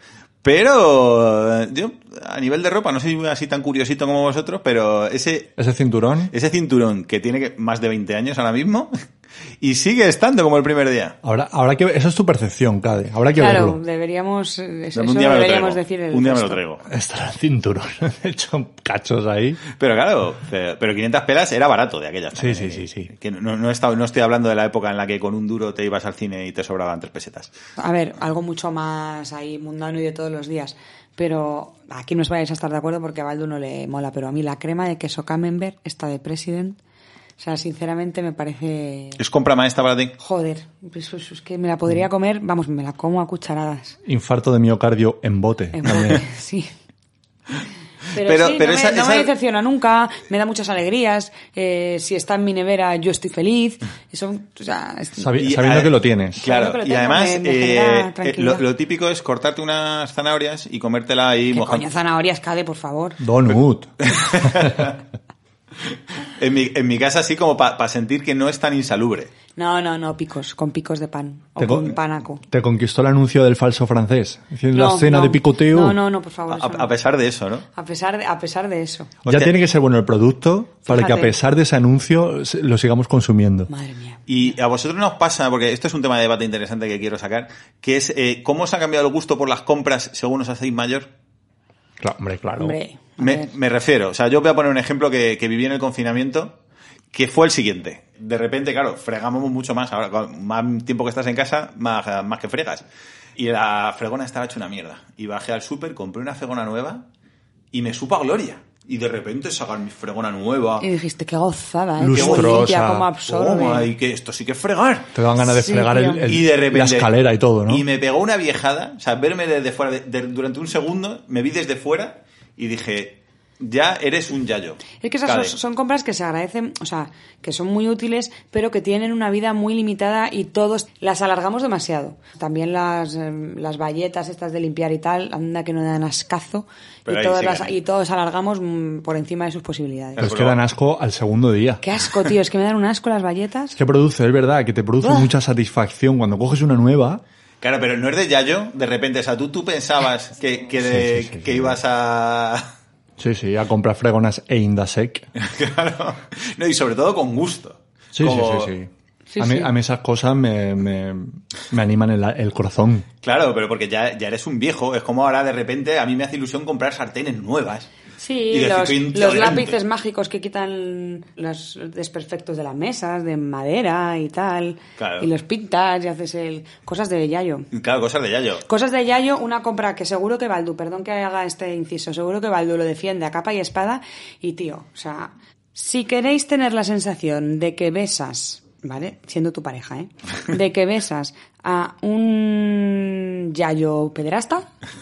S1: Pero yo, a nivel de ropa, no soy así tan curiosito como vosotros, pero ese cinturón que tiene más de 20 años ahora mismo y sigue estando como el primer día.
S3: Ahora que eso es tu percepción, Cade. Habrá que verlo.
S2: Claro, deberíamos decir
S1: un día me lo traigo.
S3: Estará el cinturón hecho cachos ahí.
S1: Pero claro, pero 500 pelas era barato de aquella.
S3: Sí.
S1: Que no estoy hablando de la época en la que con un duro te ibas al cine y te sobraban 3 pesetas.
S2: A ver, algo mucho más ahí mundano y de todos los días. Pero aquí no os vais a estar de acuerdo porque a Baldu no le mola, pero a mí la crema de queso Camembert, esta de President, o sea, sinceramente me parece...
S1: ¿Es compra maestra para ti?
S2: Joder, es que me la podría comer, vamos, me la como a cucharadas.
S3: Infarto de miocardio en bote.
S2: Sí. Pero no me decepciona nunca, me da muchas alegrías, si está en mi nevera yo estoy feliz, eso, o sea,
S3: sabiendo que lo tienes.
S1: Claro,
S2: que lo
S1: y
S2: tengo,
S1: además
S2: lo
S1: típico es cortarte unas zanahorias y comértela ahí
S2: ¿Qué
S1: mojando.
S2: coño zanahorias, Cade, por favor?
S3: Donut.
S1: En mi casa así como para sentir que no es tan insalubre.
S2: No, con picos de pan. O con panaco.
S3: ¿Te conquistó el anuncio del falso francés? La escena de picoteo.
S2: No, por favor.
S1: A pesar de eso, ¿no?
S2: A pesar de eso.
S3: Ya tiene que ser bueno el producto para que a pesar de ese anuncio lo sigamos consumiendo.
S2: Madre mía.
S1: Y a vosotros nos pasa, porque esto es un tema de debate interesante que quiero sacar, que es ¿cómo os ha cambiado el gusto por las compras según os hacéis mayor?
S3: Claro.
S1: Me refiero, o sea, yo voy a poner un ejemplo que viví en el confinamiento, que fue el siguiente. De repente, claro, fregamos mucho más. Ahora, con más tiempo que estás en casa, más que fregas. Y la fregona estaba hecha una mierda. Y bajé al súper, compré una fregona nueva y me supo a gloria. Y de repente sacan mi fregona nueva.
S2: Y dijiste, qué gozada,
S3: lustrosa,
S2: cómo absorbe.
S1: Y que esto sí que es fregar.
S3: Te dan ganas de fregar
S1: y de repente,
S3: la escalera y todo, ¿no?
S1: Y me pegó una viejada, o sea, verme desde fuera, durante un segundo, me vi desde fuera y dije, ya eres un yayo.
S2: Es que esas son compras que se agradecen, o sea, que son muy útiles, pero que tienen una vida muy limitada y todos las alargamos demasiado. También las bayetas estas de limpiar y tal, anda que no dan ascazo, y todos alargamos por encima de sus posibilidades.
S3: Pero es que dan asco al segundo día.
S2: Qué asco, tío, es que me dan un asco las bayetas.
S3: Es verdad, que te produce mucha satisfacción cuando coges una nueva.
S1: Claro, pero no es de yayo, de repente, o sea, tú pensabas que ibas a...
S3: Sí, a comprar fregonas e Indasec.
S1: Claro. No, y sobre todo con gusto.
S3: Sí. A mí esas cosas me animan el corazón.
S1: Claro, pero porque ya eres un viejo. Es como ahora de repente a mí me hace ilusión comprar sartenes nuevas.
S2: Sí, los lápices mágicos que quitan los desperfectos de las mesas, de madera y tal.
S1: Claro.
S2: Y los pintas y haces cosas de yayo.
S1: Claro, cosas de yayo.
S2: Cosas de yayo, una compra que seguro que Baldu, perdón que haga este inciso, seguro que Baldu lo defiende a capa y espada. Y tío, o sea, si queréis tener la sensación de que besas, ¿vale? Siendo tu pareja, de que besas a un yayo pederasta...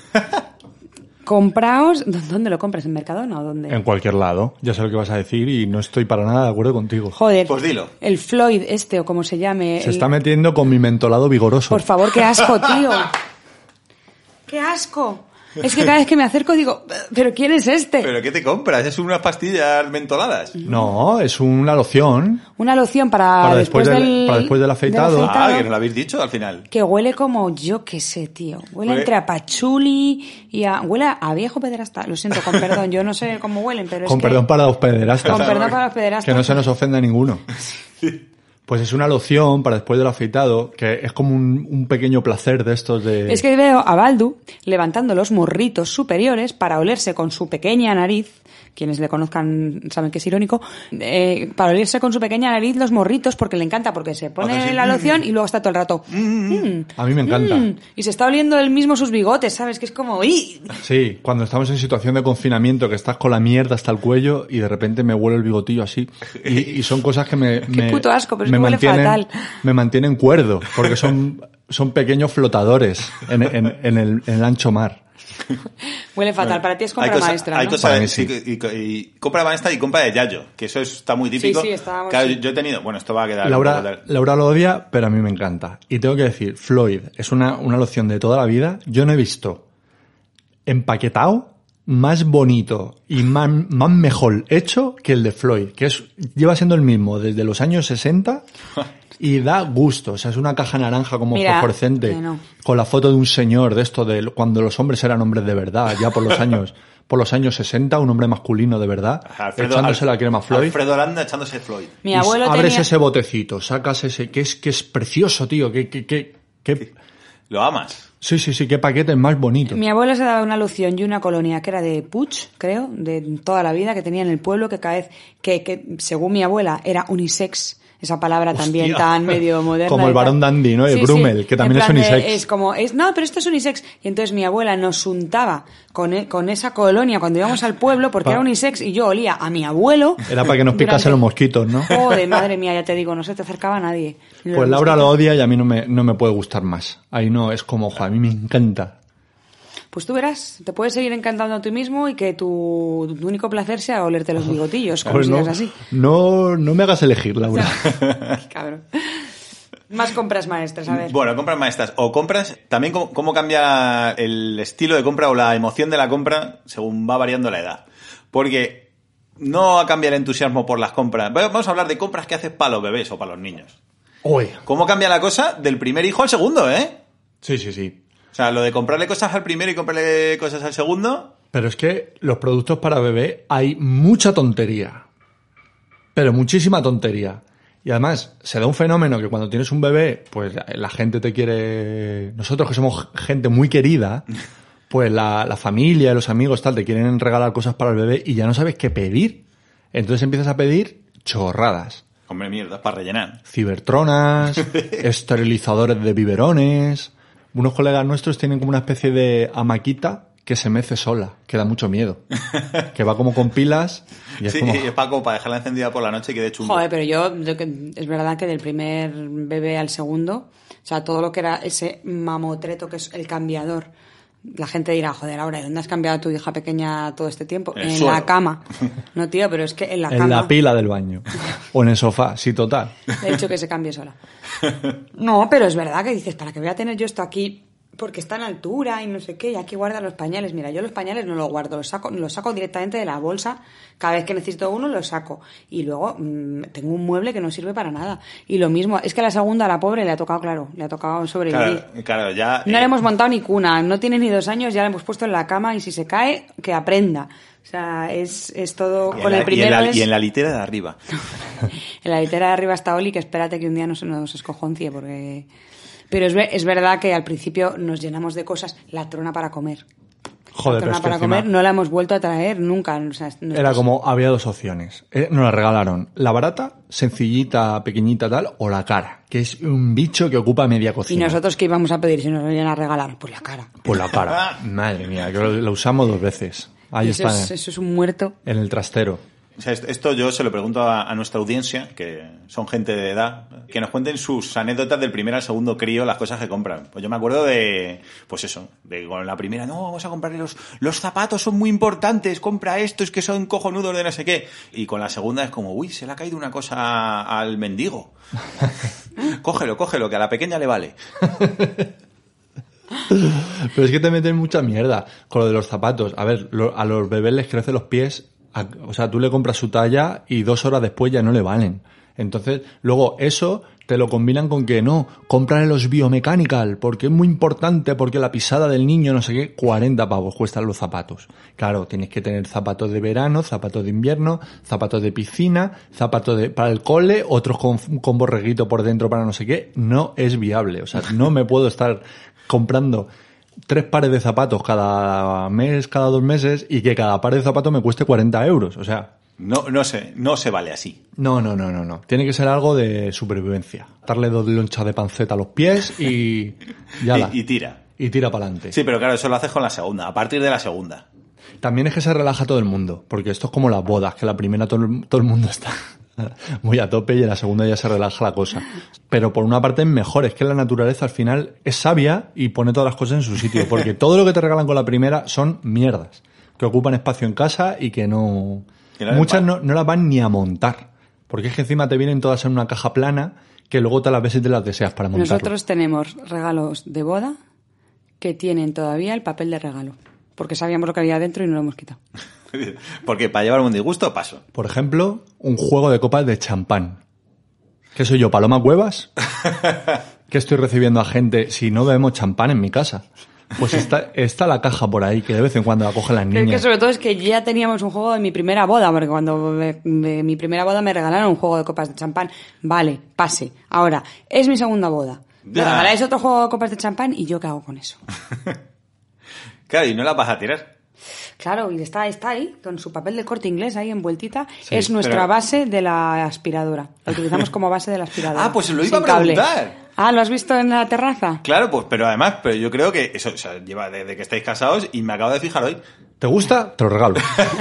S2: Compraos... ¿Dónde lo compras? ¿En Mercadona o dónde?
S3: En cualquier lado. Ya sé lo que vas a decir y no estoy para nada de acuerdo contigo.
S2: Joder.
S1: Pues dilo.
S2: El Floyd o como se llame...
S3: Se está metiendo con mi mentolado vigoroso.
S2: Por favor, qué asco, tío. ¡Qué asco! Es que cada vez que me acerco digo, ¿pero quién es este?
S1: ¿Pero qué te compras? ¿Es unas pastillas mentoladas?
S3: No, es una loción.
S2: Una loción para después
S3: del afeitado.
S1: Ah, que no lo habéis dicho al final.
S2: Que huele como, yo qué sé, tío. Huele entre a pachuli y huele a viejo pederasta. Lo siento, con perdón, yo no sé cómo huelen, pero
S3: con perdón para los pederastas.
S2: Con perdón para los pederastas.
S3: Que no se nos ofenda ninguno. Pues es una loción para después del afeitado, que es como un pequeño placer de estos de...
S2: Es que veo a Baldu levantando los morritos superiores para olerse con su pequeña nariz, quienes le conozcan saben que es irónico, para olerse con su pequeña nariz los morritos porque le encanta, porque se pone la loción y luego está todo el rato...
S3: A mí me encanta.
S2: Y se está oliendo él mismo sus bigotes, ¿sabes? Que es como... ¡Ih!
S3: Sí, cuando estamos en situación de confinamiento, que estás con la mierda hasta el cuello y de repente me huele el bigotillo así. Y son cosas que
S2: Qué puto asco, pero es que huele fatal.
S3: Me mantienen cuerdo, porque son pequeños flotadores en el ancho mar.
S2: Huele fatal. Para ti es compra maestra, ¿no?
S1: Hay cosas y compra maestra y compra de Yayo, que eso está muy típico.
S2: Sí, está...
S1: Claro, yo he tenido... Bueno, esto va a quedar...
S3: Laura lo odia, pero a mí me encanta. Y tengo que decir, Floyd es una loción de toda la vida. Yo no he visto empaquetado más bonito y más mejor hecho que el de Floyd, que lleva siendo el mismo desde los años 60 y da gusto. O sea, es una caja naranja como fosforescente, con la foto de un señor de esto de cuando los hombres eran hombres de verdad, ya por los años 60, un hombre masculino de verdad, echándose la crema Floyd.
S1: Alfredo Landa echándose Floyd.
S2: Mi abuelo
S3: abres ese botecito, sacas ese, que es precioso, tío, que
S1: ¿Lo amas?
S3: Sí, qué paquete más bonito.
S2: Mi abuelo se daba una loción y una colonia que era de Puig, creo, de toda la vida, que tenía en el pueblo, que cada vez, que según mi abuela, era unisex. Esa palabra también tan medio moderna.
S3: Como el varón dandy, ¿no? El Brummel, que también es unisex.
S2: No, pero esto es unisex. Y entonces mi abuela nos untaba con esa colonia cuando íbamos al pueblo porque era unisex y yo olía a mi abuelo.
S3: Era para que nos picasen los mosquitos, ¿no?
S2: Joder, madre mía, ya te digo, no se te acercaba a nadie.
S3: Pues Laura lo odia y a mí no me puede gustar más. Ahí no, es como, a mí me encanta.
S2: Pues tú verás, te puedes seguir encantando a ti mismo y que tu único placer sea olerte los bigotillos, como
S3: pues
S2: si es así.
S3: No me hagas elegir, Laura.
S2: Qué cabrón. Más compras maestras, a ver.
S1: Bueno, compras maestras. O compras, también cómo cambia el estilo de compra o la emoción de la compra según va variando la edad. Porque no cambia el entusiasmo por las compras. Vamos a hablar de compras que haces para los bebés o para los niños.
S3: Uy.
S1: ¿Cómo cambia la cosa del primer hijo al segundo,
S3: Sí.
S1: O sea, lo de comprarle cosas al primero y comprarle cosas al segundo...
S3: Pero es que los productos para bebé hay mucha tontería. Pero muchísima tontería. Y además, se da un fenómeno que cuando tienes un bebé, pues la gente te quiere... Nosotros que somos gente muy querida, pues la familia, los amigos, tal, te quieren regalar cosas para el bebé y ya no sabes qué pedir. Entonces empiezas a pedir chorradas.
S1: Hombre, mierda, para rellenar.
S3: Cibertronas, esterilizadores de biberones... Unos colegas nuestros tienen como una especie de hamaquita que se mece sola, que da mucho miedo. Que va como con pilas y es como...
S1: Sí, es para dejarla encendida por la noche y quede chungo.
S2: Joder, pero es verdad que del primer bebé al segundo, o sea, todo lo que era ese mamotreto que es el cambiador, la gente dirá, joder, Laura, ¿dónde has cambiado a tu hija pequeña todo este tiempo? En
S1: suelo.
S2: La cama. No, tío, pero es que en la cama.
S3: En la pila del baño. O en el sofá, sí, total.
S2: Le he dicho que se cambie sola. No, pero es verdad que dices, ¿para qué voy a tener yo esto aquí? Porque está en altura y no sé qué, y aquí guarda los pañales. Mira, yo los pañales no los guardo, los saco directamente de la bolsa. Cada vez que necesito uno, los saco. Y luego tengo un mueble que no sirve para nada. Y lo mismo, es que a la segunda, a la pobre, le ha tocado sobrevivir.
S1: Claro, ya...
S2: No le hemos montado ni cuna, no tiene ni 2 años, ya le hemos puesto en la cama y si se cae, que aprenda. O sea, es todo... Con el primero
S1: y en la litera de arriba.
S2: En la litera de arriba está Oli, que espérate que un día nos escojoncie, porque... Pero es verdad que al principio nos llenamos de cosas. La trona para comer.
S3: Joder,
S2: la trona para comer no la hemos vuelto a traer nunca. O sea,
S3: era como, había 2 opciones. Nos la regalaron. La barata, sencillita, pequeñita tal, o la cara, que es un bicho que ocupa media cocina.
S2: ¿Y nosotros qué íbamos a pedir si nos lo iban a regalar? Pues la cara.
S3: Pues la cara. Madre mía, que lo usamos 2 veces. Ahí está.
S2: Eso es un muerto.
S3: En el trastero.
S1: O sea, esto yo se lo pregunto a nuestra audiencia, que son gente de edad, que nos cuenten sus anécdotas del primer al segundo crío, las cosas que compran. Pues yo me acuerdo de, pues eso, de con la primera, no, vamos a comprarle los zapatos, son muy importantes, compra esto, es que son cojonudos de no sé qué. Y con la segunda es como, uy, se le ha caído una cosa al mendigo. Cógelo, que a la pequeña le vale.
S3: Pero es que te meten mucha mierda con lo de los zapatos. A ver, a los bebés les crecen los pies, o sea, tú le compras su talla y 2 horas después ya no le valen. Entonces, luego eso te lo combinan con que no, cómprale los Biomechanical, porque es muy importante, porque la pisada del niño, no sé qué, 40 pavos cuestan los zapatos. Claro, tienes que tener zapatos de verano, zapatos de invierno, zapatos de piscina, zapatos para el cole, otros con borreguito por dentro para no sé qué. No es viable. O sea, no me puedo estar comprando 3 pares de zapatos cada mes, cada 2 meses, y que cada par de zapatos me cueste 40 euros. O sea...
S1: No se vale así.
S3: No. Tiene que ser algo de supervivencia. Darle 2 lonchas de panceta a los pies y ya
S1: y tira.
S3: Y tira para adelante.
S1: Sí, pero claro, eso lo haces con la segunda, a partir de la segunda.
S3: También es que se relaja todo el mundo, porque esto es como las bodas, que la primera todo el mundo está muy a tope y en la segunda ya se relaja la cosa. Pero por una parte es mejor, es que la naturaleza al final es sabia y pone todas las cosas en su sitio, porque todo lo que te regalan con la primera son mierdas, que ocupan espacio en casa y que no... Muchas no las van ni a montar, porque es que encima te vienen todas en una caja plana que luego te las ves y te las deseas para montarlas.
S2: Nosotros tenemos regalos de boda que tienen todavía el papel de regalo, porque sabíamos lo que había dentro y no lo hemos quitado.
S1: Porque para llevar un disgusto, paso.
S3: Por ejemplo, un juego de copas de champán. ¿Qué soy yo, Paloma Cuevas? ¿Qué estoy recibiendo a gente si no bebemos champán en mi casa? Pues está la caja por ahí, que de vez en cuando la cogen las niñas.
S2: Pero es que sobre todo es que ya teníamos un juego de mi primera boda, porque cuando de mi primera boda me regalaron un juego de copas de champán. Vale, pase. Ahora, es mi segunda boda. Me regaláis otro juego de copas de champán y ¿yo qué hago con eso?
S1: Claro, y no la vas a tirar.
S2: Claro, y está ahí, con su papel de Corte Inglés ahí envueltita. Sí, es nuestra base de la aspiradora. La utilizamos como base de la aspiradora.
S1: Ah, pues lo iba a preguntar.
S2: Ah, ¿lo has visto en la terraza?
S1: Claro, pues, pero yo creo que eso, o sea, lleva desde que estáis casados y me acabo de fijar hoy.
S3: ¿Te gusta? Te lo regalo.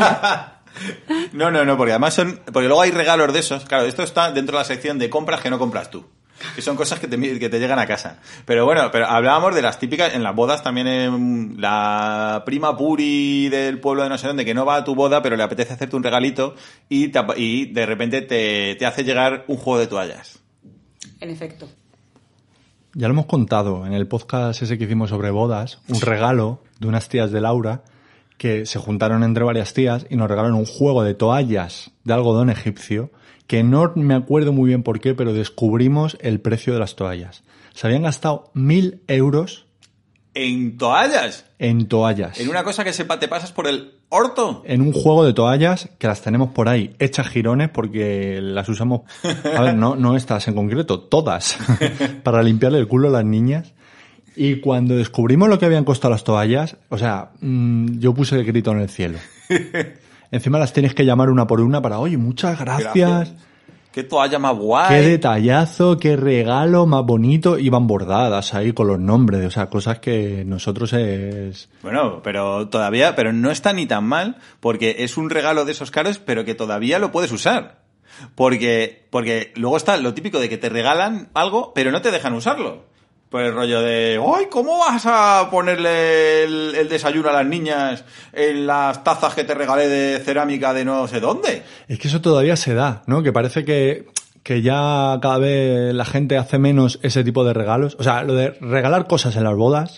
S1: No, porque además porque luego hay regalos de esos. Claro, esto está dentro de la sección de compras que no compras tú. Que son cosas que te llegan a casa. Pero bueno, hablábamos de las típicas, en las bodas también, la prima puri del pueblo de no sé dónde, que no va a tu boda, pero le apetece hacerte un regalito y de repente te hace llegar un juego de toallas.
S2: En efecto.
S3: Ya lo hemos contado en el podcast ese que hicimos sobre bodas, un regalo de unas tías de Laura que se juntaron entre varias tías y nos regalaron un juego de toallas de algodón egipcio que no me acuerdo muy bien por qué, pero descubrimos el precio de las toallas. Se habían gastado 1.000 euros.
S1: ¿En toallas?
S3: En toallas.
S1: ¿En una cosa que te pasas por el orto?
S3: En un juego de toallas que las tenemos por ahí hechas jirones porque las usamos... A ver, no estas en concreto, todas. Para limpiarle el culo a las niñas. Y cuando descubrimos lo que habían costado las toallas, o sea, yo puse el grito en el cielo. Encima las tienes que llamar una por una para, oye, muchas gracias.
S1: Qué toalla más guay.
S3: Qué detallazo, qué regalo más bonito. Iban bordadas ahí con los nombres, o sea, cosas que nosotros es...
S1: Bueno, pero no está ni tan mal, porque es un regalo de esos caros, pero que todavía lo puedes usar. Porque luego está lo típico de que te regalan algo, pero no te dejan usarlo. Por el rollo de, ¡ay! ¿Cómo vas a ponerle el desayuno a las niñas en las tazas que te regalé de cerámica de no sé dónde?
S3: Es que eso todavía se da, ¿no? Que parece que ya cada vez la gente hace menos ese tipo de regalos. O sea, lo de regalar cosas en las bodas...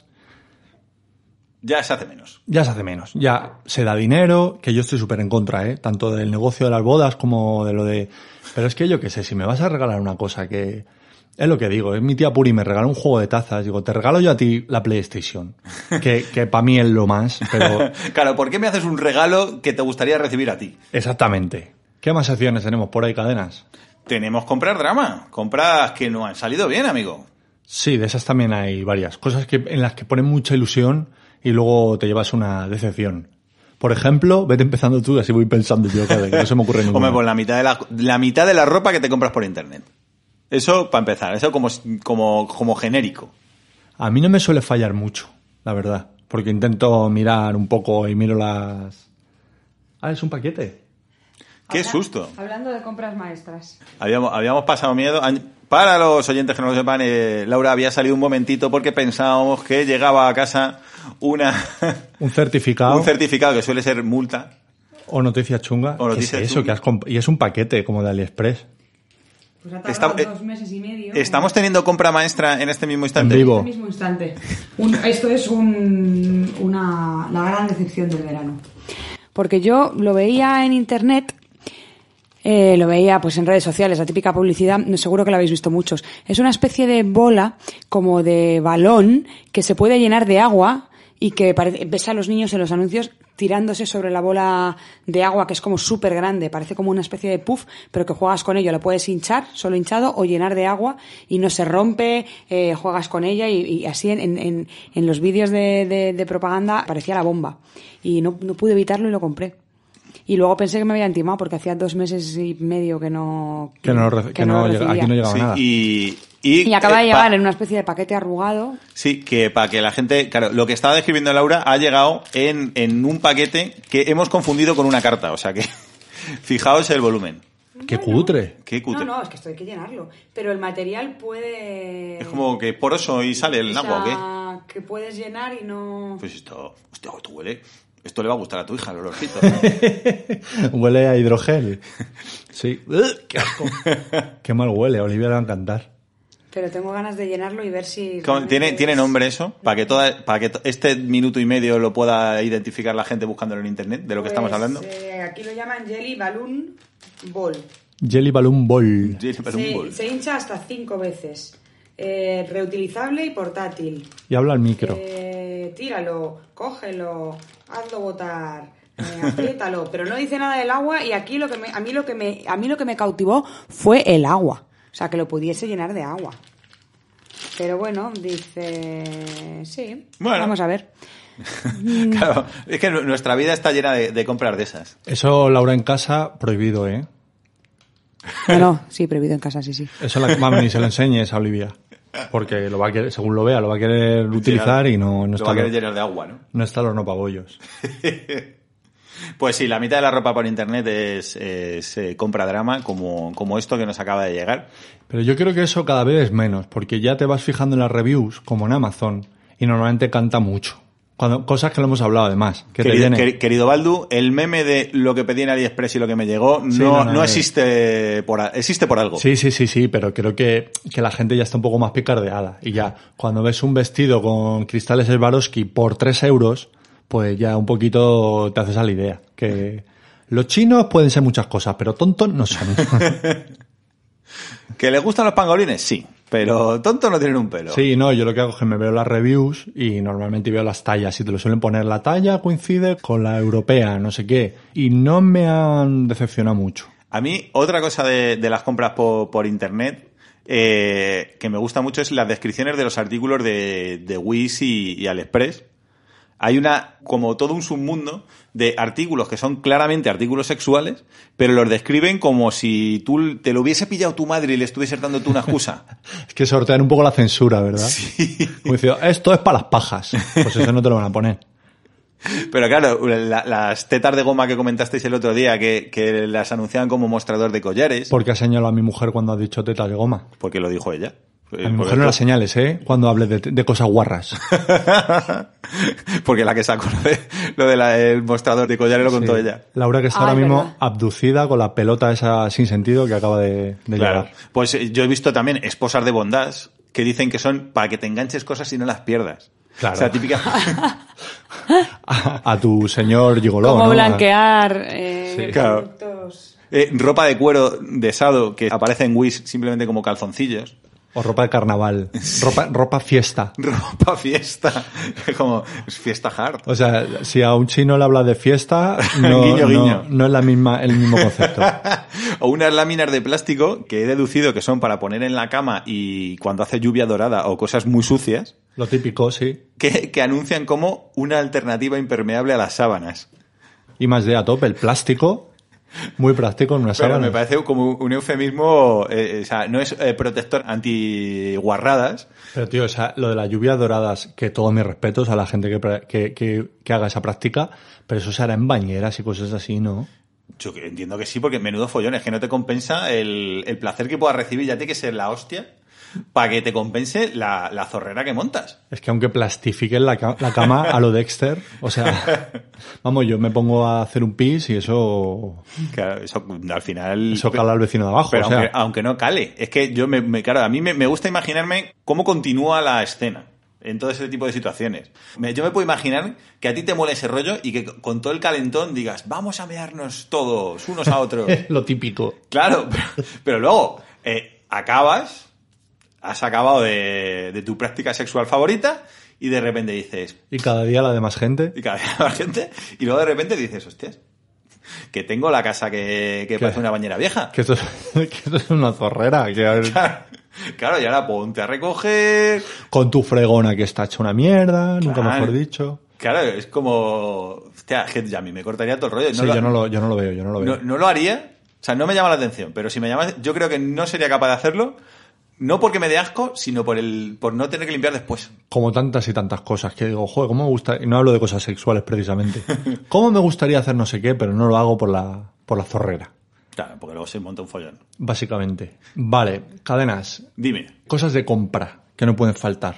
S1: Ya se hace menos.
S3: Ya se hace menos. Ya se da dinero, que yo estoy súper en contra, ¿eh? Tanto del negocio de las bodas como de lo de... Pero es que yo qué sé, si me vas a regalar una cosa que... Es lo que digo, es mi tía Puri, me regaló un juego de tazas, digo, te regalo yo a ti la PlayStation, que para mí es lo más, pero...
S1: Claro, ¿por qué me haces un regalo que te gustaría recibir a ti?
S3: Exactamente. ¿Qué más acciones tenemos por ahí, Cadenas?
S1: Tenemos comprar drama, compras que no han salido bien, amigo.
S3: Sí, de esas también hay varias, cosas en las que ponen mucha ilusión y luego te llevas una decepción. Por ejemplo, vete empezando tú, así voy pensando yo, que no se me ocurre ninguna.
S1: Hombre, pues la mitad de la ropa que te compras por internet. Eso, para empezar, eso como genérico.
S3: A mí no me suele fallar mucho, la verdad, porque intento mirar un poco y miro las... Ah, es un paquete.
S1: ¡Qué susto!
S2: Hablando de compras maestras.
S1: Habíamos pasado miedo. Para los oyentes que no lo sepan, Laura había salido un momentito porque pensábamos que llegaba a casa
S3: un certificado.
S1: Un certificado que suele ser multa.
S3: O noticia chunga.
S1: O noticia
S3: ¿Qué es eso?
S1: chunga.
S3: Y es un paquete como de AliExpress.
S2: Pues ha tardado 2 meses y medio.
S1: ¿Estamos teniendo compra maestra en este mismo instante?
S3: En vivo.
S2: En este mismo instante. Esto es la gran decepción del verano. Porque yo lo veía en internet, lo veía pues en redes sociales, la típica publicidad, seguro que la habéis visto muchos. Es una especie de bola, como de balón, que se puede llenar de agua y que ves a los niños en los anuncios tirándose sobre la bola de agua, que es como súper grande, parece como una especie de puff, pero que juegas con ello, lo puedes hinchar, solo hinchado, o llenar de agua y no se rompe, juegas con ella y así en los vídeos de propaganda parecía la bomba. Y no pude evitarlo y lo compré. Y luego pensé que me había timado porque hacía 2 meses y medio que no
S3: aquí no llegaba
S1: sí,
S3: nada.
S1: Y
S2: acaba de llegar en una especie de paquete arrugado.
S1: Sí, que para que la gente... Claro, lo que estaba describiendo Laura ha llegado en un paquete que hemos confundido con una carta. O sea que, fijaos el volumen.
S3: ¡Qué cutre!
S1: ¡Qué cutre!
S2: No, es que esto hay que llenarlo. Pero el material puede...
S1: Es como que poroso y sale el agua, ¿o qué?
S2: Que puedes llenar y no...
S1: Pues esto... Hostia, ¿tú huele? Esto le va a gustar a tu hija, el olorcito.
S3: Huele a hidrogel. Sí. ¡Qué asco! Qué mal huele, a Olivia le va a encantar.
S2: Pero tengo ganas de llenarlo y ver si...
S1: ¿Tiene nombre eso? Para que este minuto y medio lo pueda identificar la gente buscándolo en internet, de lo que estamos hablando.
S2: Aquí lo llaman Jelly Balloon Ball.
S3: Jelly Balloon Ball.
S2: Se hincha hasta 5 veces. Reutilizable y portátil.
S3: Y habla al micro.
S2: Tíralo, cógelo, hazlo botar, apriétalo. Pero no dice nada del agua y aquí a mí lo que me cautivó fue el agua. O sea, que lo pudiese llenar de agua. Pero bueno, dice... Sí, bueno. Vamos a ver.
S1: Claro, es que nuestra vida está llena de compras de esas.
S3: Eso, Laura, en casa, prohibido, ¿eh?
S2: No, sí, prohibido en casa, sí.
S3: Eso ni se lo enseñes a Olivia. Porque lo va a querer, según lo vea, lo va a querer utilizar y no está...
S1: Lo va a querer llenar de agua, ¿no?
S3: No está el horno pagollos.
S1: Pues sí, la mitad de la ropa por internet es compra drama, como esto que nos acaba de llegar.
S3: Pero yo creo que eso cada vez es menos, porque ya te vas fijando en las reviews, como en Amazon, y normalmente canta mucho. Cosas que lo hemos hablado además.
S1: Querido Baldu, el meme de lo que pedí en AliExpress y lo que me llegó no existe existe por algo.
S3: Sí, pero creo que la gente ya está un poco más picardeada. Y ya, cuando ves un vestido con cristales Swarovski por 3 euros, pues ya un poquito te haces a la idea. Que los chinos pueden ser muchas cosas, pero tontos no son.
S1: ¿Que les gustan los pangolines? Sí. Pero tontos no tienen un pelo.
S3: Sí, no, yo lo que hago es que me veo las reviews y normalmente veo las tallas. Si te lo suelen poner, la talla coincide con la europea, no sé qué. Y no me han decepcionado mucho.
S1: A mí, otra cosa de las compras por internet que me gusta mucho es las descripciones de los artículos de Wish y AliExpress. Hay como todo un submundo de artículos que son claramente artículos sexuales, pero los describen como si tú te lo hubiese pillado tu madre y le estuviese dando tú una excusa.
S3: Es que sortean un poco la censura, ¿verdad?
S1: Sí.
S3: Como diciendo, esto es para las pajas. Pues eso no te lo van a poner.
S1: Pero claro, las tetas de goma que comentasteis el otro día, que las anunciaban como mostrador de collares.
S3: ¿Por qué has señalado a mi mujer cuando has dicho tetas de goma?
S1: Porque lo dijo ella.
S3: A mi mujer no las señales, cuando hables de cosas guarras.
S1: Porque la que sacó lo del mostrador de collares lo contó ella.
S3: Laura, que está ahora mismo abducida con la pelota esa sin sentido que acaba de llegar.
S1: Pues yo he visto también esposas de bondage que dicen que son para que te enganches cosas y no las pierdas.
S3: Claro.
S1: O sea, típica...
S3: a tu señor gigoló,
S2: ¿Cómo
S3: ¿no?
S2: Blanquear
S1: claro.
S2: productos?
S1: Ropa de cuero de Sado que aparece en Wish simplemente como calzoncillos.
S3: O ropa de carnaval. Ropa fiesta.
S1: Ropa fiesta. Como fiesta hard.
S3: O sea, si a un chino le habla de fiesta, no,
S1: guiño.
S3: no es el mismo concepto.
S1: O unas láminas de plástico que he deducido que son para poner en la cama y cuando hace lluvia dorada o cosas muy sucias.
S3: Lo típico, sí.
S1: Que anuncian como una alternativa impermeable a las sábanas.
S3: Y más de a tope, el plástico... Muy práctico en una sábana.
S1: Pero me parece como un eufemismo, o sea, no es protector anti-guarradas.
S3: Pero tío, o sea, lo de las lluvias doradas, que todos mis respetos a la gente que haga esa práctica, pero eso se hará en bañeras y cosas así, ¿no?
S1: Yo entiendo que sí, porque menudo follón, es que no te compensa el placer que puedas recibir, ya tiene que ser la hostia. para que te compense la zorrera que montas.
S3: Es que aunque plastifiquen la cama a lo Dexter, o sea, vamos, yo me pongo a hacer un pis y eso...
S1: Claro, eso al final...
S3: Eso cala al vecino de abajo,
S1: pero
S3: o sea...
S1: aunque no cale. Es que yo claro, a mí me gusta imaginarme cómo continúa la escena en todo ese tipo de situaciones. Yo me puedo imaginar que a ti te mola ese rollo y que con todo el calentón digas, vamos a mearnos todos, unos a otros.
S3: Lo típico.
S1: Claro, pero luego has acabado de tu práctica sexual favorita y de repente dices...
S3: Y cada día la de más gente.
S1: Y luego de repente dices, hostias, que tengo la casa que parece una bañera vieja.
S3: Que esto es una zorrera.
S1: Claro, y ahora ponte a recoger...
S3: Con tu fregona que está hecha una mierda, nunca mejor dicho.
S1: Claro, es como... Hostia, que ya a mí me cortaría todo el rollo.
S3: Sí, yo no lo veo.
S1: No lo haría, o sea, no me llama la atención, pero si me llamas, yo creo que no sería capaz de hacerlo, no porque me dé asco, sino por no tener que limpiar después.
S3: Como tantas y tantas cosas que digo, joder, ¿cómo me gusta? Y no hablo de cosas sexuales precisamente. ¿Cómo me gustaría hacer no sé qué, pero no lo hago por la zorrera?
S1: Claro, porque luego se monta un follón.
S3: Básicamente. Vale, Cadenas.
S1: Dime.
S3: Cosas de compra que no pueden faltar.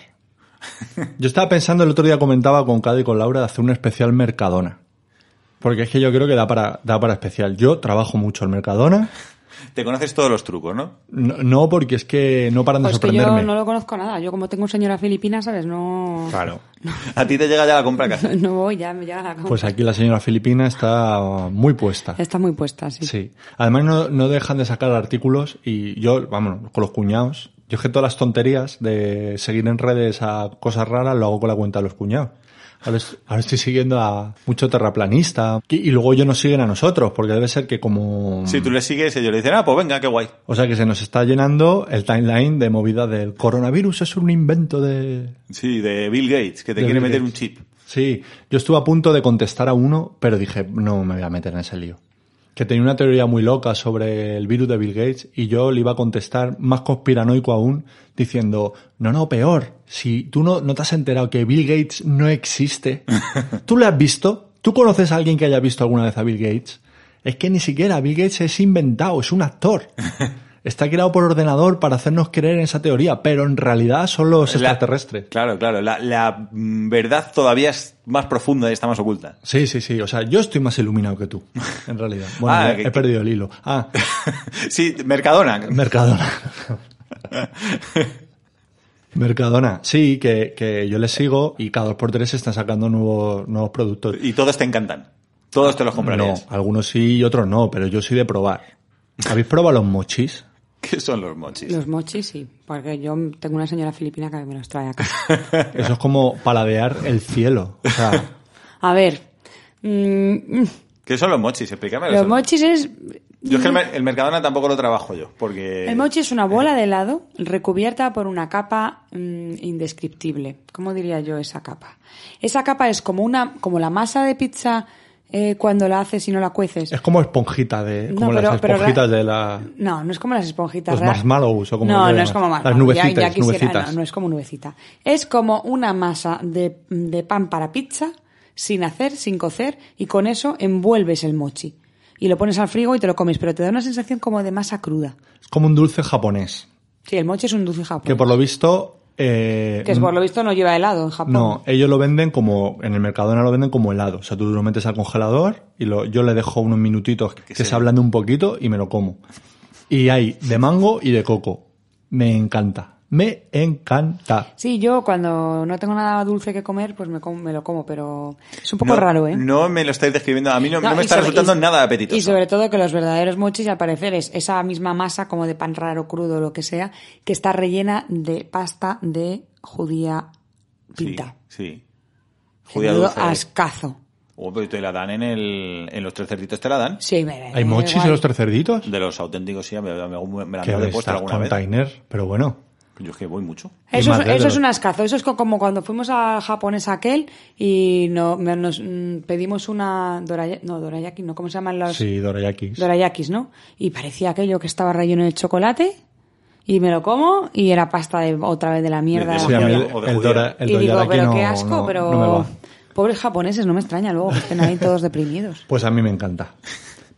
S3: Yo estaba pensando, el otro día comentaba con Cade y con Laura de hacer un especial Mercadona. Porque es que yo creo que da para especial. Yo trabajo mucho en Mercadona.
S1: Te conoces todos los trucos, ¿no?
S3: No, porque es que no paran de sorprenderme.
S2: Que yo no lo conozco nada. Yo como tengo señora filipina, ¿sabes? No...
S3: Claro.
S2: No.
S1: A ti te llega ya la compra a casa.
S2: No voy, ya me llega la compra.
S3: Pues aquí la señora filipina está muy puesta.
S2: Está muy puesta, sí.
S3: Sí. Además no dejan de sacar artículos y yo, vamos, con los cuñados. Yo es que todas las tonterías de seguir en redes a cosas raras lo hago con la cuenta de los cuñados. Ahora estoy siguiendo a mucho terraplanista y luego ellos nos siguen a nosotros, porque debe ser que como...
S1: Si tú les sigues, ellos le dicen, pues venga, qué guay.
S3: O sea que se nos está llenando el timeline de movida del coronavirus, es un invento de...
S1: Sí, de Bill Gates, que te quiere meter un chip.
S3: Sí, yo estuve a punto de contestar a uno, pero dije, no me voy a meter en ese lío. Que tenía una teoría muy loca sobre el virus de Bill Gates y yo le iba a contestar más conspiranoico aún diciendo, no, peor, si tú no te has enterado que Bill Gates no existe, ¿tú le has visto? ¿Tú conoces a alguien que haya visto alguna vez a Bill Gates? Es que ni siquiera Bill Gates es inventado, es un actor. Está creado por ordenador para hacernos creer en esa teoría, pero en realidad son los extraterrestres.
S1: Claro. La verdad todavía es más profunda y está más oculta.
S3: Sí. O sea, yo estoy más iluminado que tú, en realidad. Bueno, he perdido el hilo.
S1: Sí, Mercadona.
S3: Mercadona, sí, que yo les sigo y cada 2x3 están sacando nuevos productos.
S1: ¿Y todos te encantan? ¿Todos te los comprarías?
S3: No, algunos sí y otros no, pero yo soy de probar. ¿Habéis probado los mochis?
S1: ¿Qué son los mochis?
S2: Los mochis sí, porque yo tengo una señora filipina que me los trae acá.
S3: Eso es como paladear el cielo. O sea...
S2: A ver...
S1: ¿Qué son los mochis? Explícame.
S2: Los mochis es...
S1: Yo es que el Mercadona tampoco lo trabajo yo, porque...
S2: El mochi es una bola de helado recubierta por una capa indescriptible. ¿Cómo diría yo esa capa? Esa capa es como la masa de pizza cuando la haces y no la cueces.
S3: Es como esponjita las esponjitas de la...
S2: No es como las esponjitas.
S3: Los marshmallows o como...
S2: No es como marshmallows.
S3: Las nubecitas.
S2: No es como nubecita. Es como una masa de pan para pizza sin hacer, sin cocer, y con eso envuelves el mochi. Y lo pones al frigo y te lo comes, pero te da una sensación como de masa cruda.
S3: Es como un dulce japonés.
S2: Sí, el mochi es un dulce japonés.
S3: Que por lo visto...
S2: por lo visto no lleva helado en Japón.
S3: No, ellos lo venden en el Mercadona lo venden como helado. O sea, tú lo metes al congelador y yo le dejo unos minutitos que se ablande un poquito y me lo como. Y hay de mango y de coco. Me encanta. Sí,
S2: yo cuando no tengo nada dulce que comer, pues me lo como, pero es un poco raro, ¿eh?
S1: No me lo estáis describiendo, a mí no me está resultando nada apetitoso.
S2: Y sobre todo que los verdaderos mochis, al parecer, es esa misma masa como de pan raro, crudo, o lo que sea, que está rellena de pasta de judía pinta.
S1: Sí. Judía dulce.
S2: Ascazo.
S1: Pero te la dan en los 3 cerditos, ¿te la dan?
S2: Sí,
S3: ¿Hay mochis en los 3 cerditos?
S1: De los auténticos, sí, me la han puesto alguna vez.
S3: Container, pero bueno.
S1: Yo es que voy mucho.
S2: Eso es un ascazo. Eso es como cuando fuimos a japonés aquel y nos pedimos una dorayaki, ¿no? ¿Cómo se llaman los?
S3: Sí, dorayakis.
S2: Dorayakis, ¿no? Y parecía aquello que estaba relleno de chocolate y me lo como y era pasta otra vez de la mierda.
S3: Sí, a mí el dorayaki
S2: y digo, pero qué asco,
S3: no
S2: pero...
S3: me va.
S2: Pobres japoneses, no me extraña luego que estén ahí todos deprimidos.
S3: Pues a mí me encanta.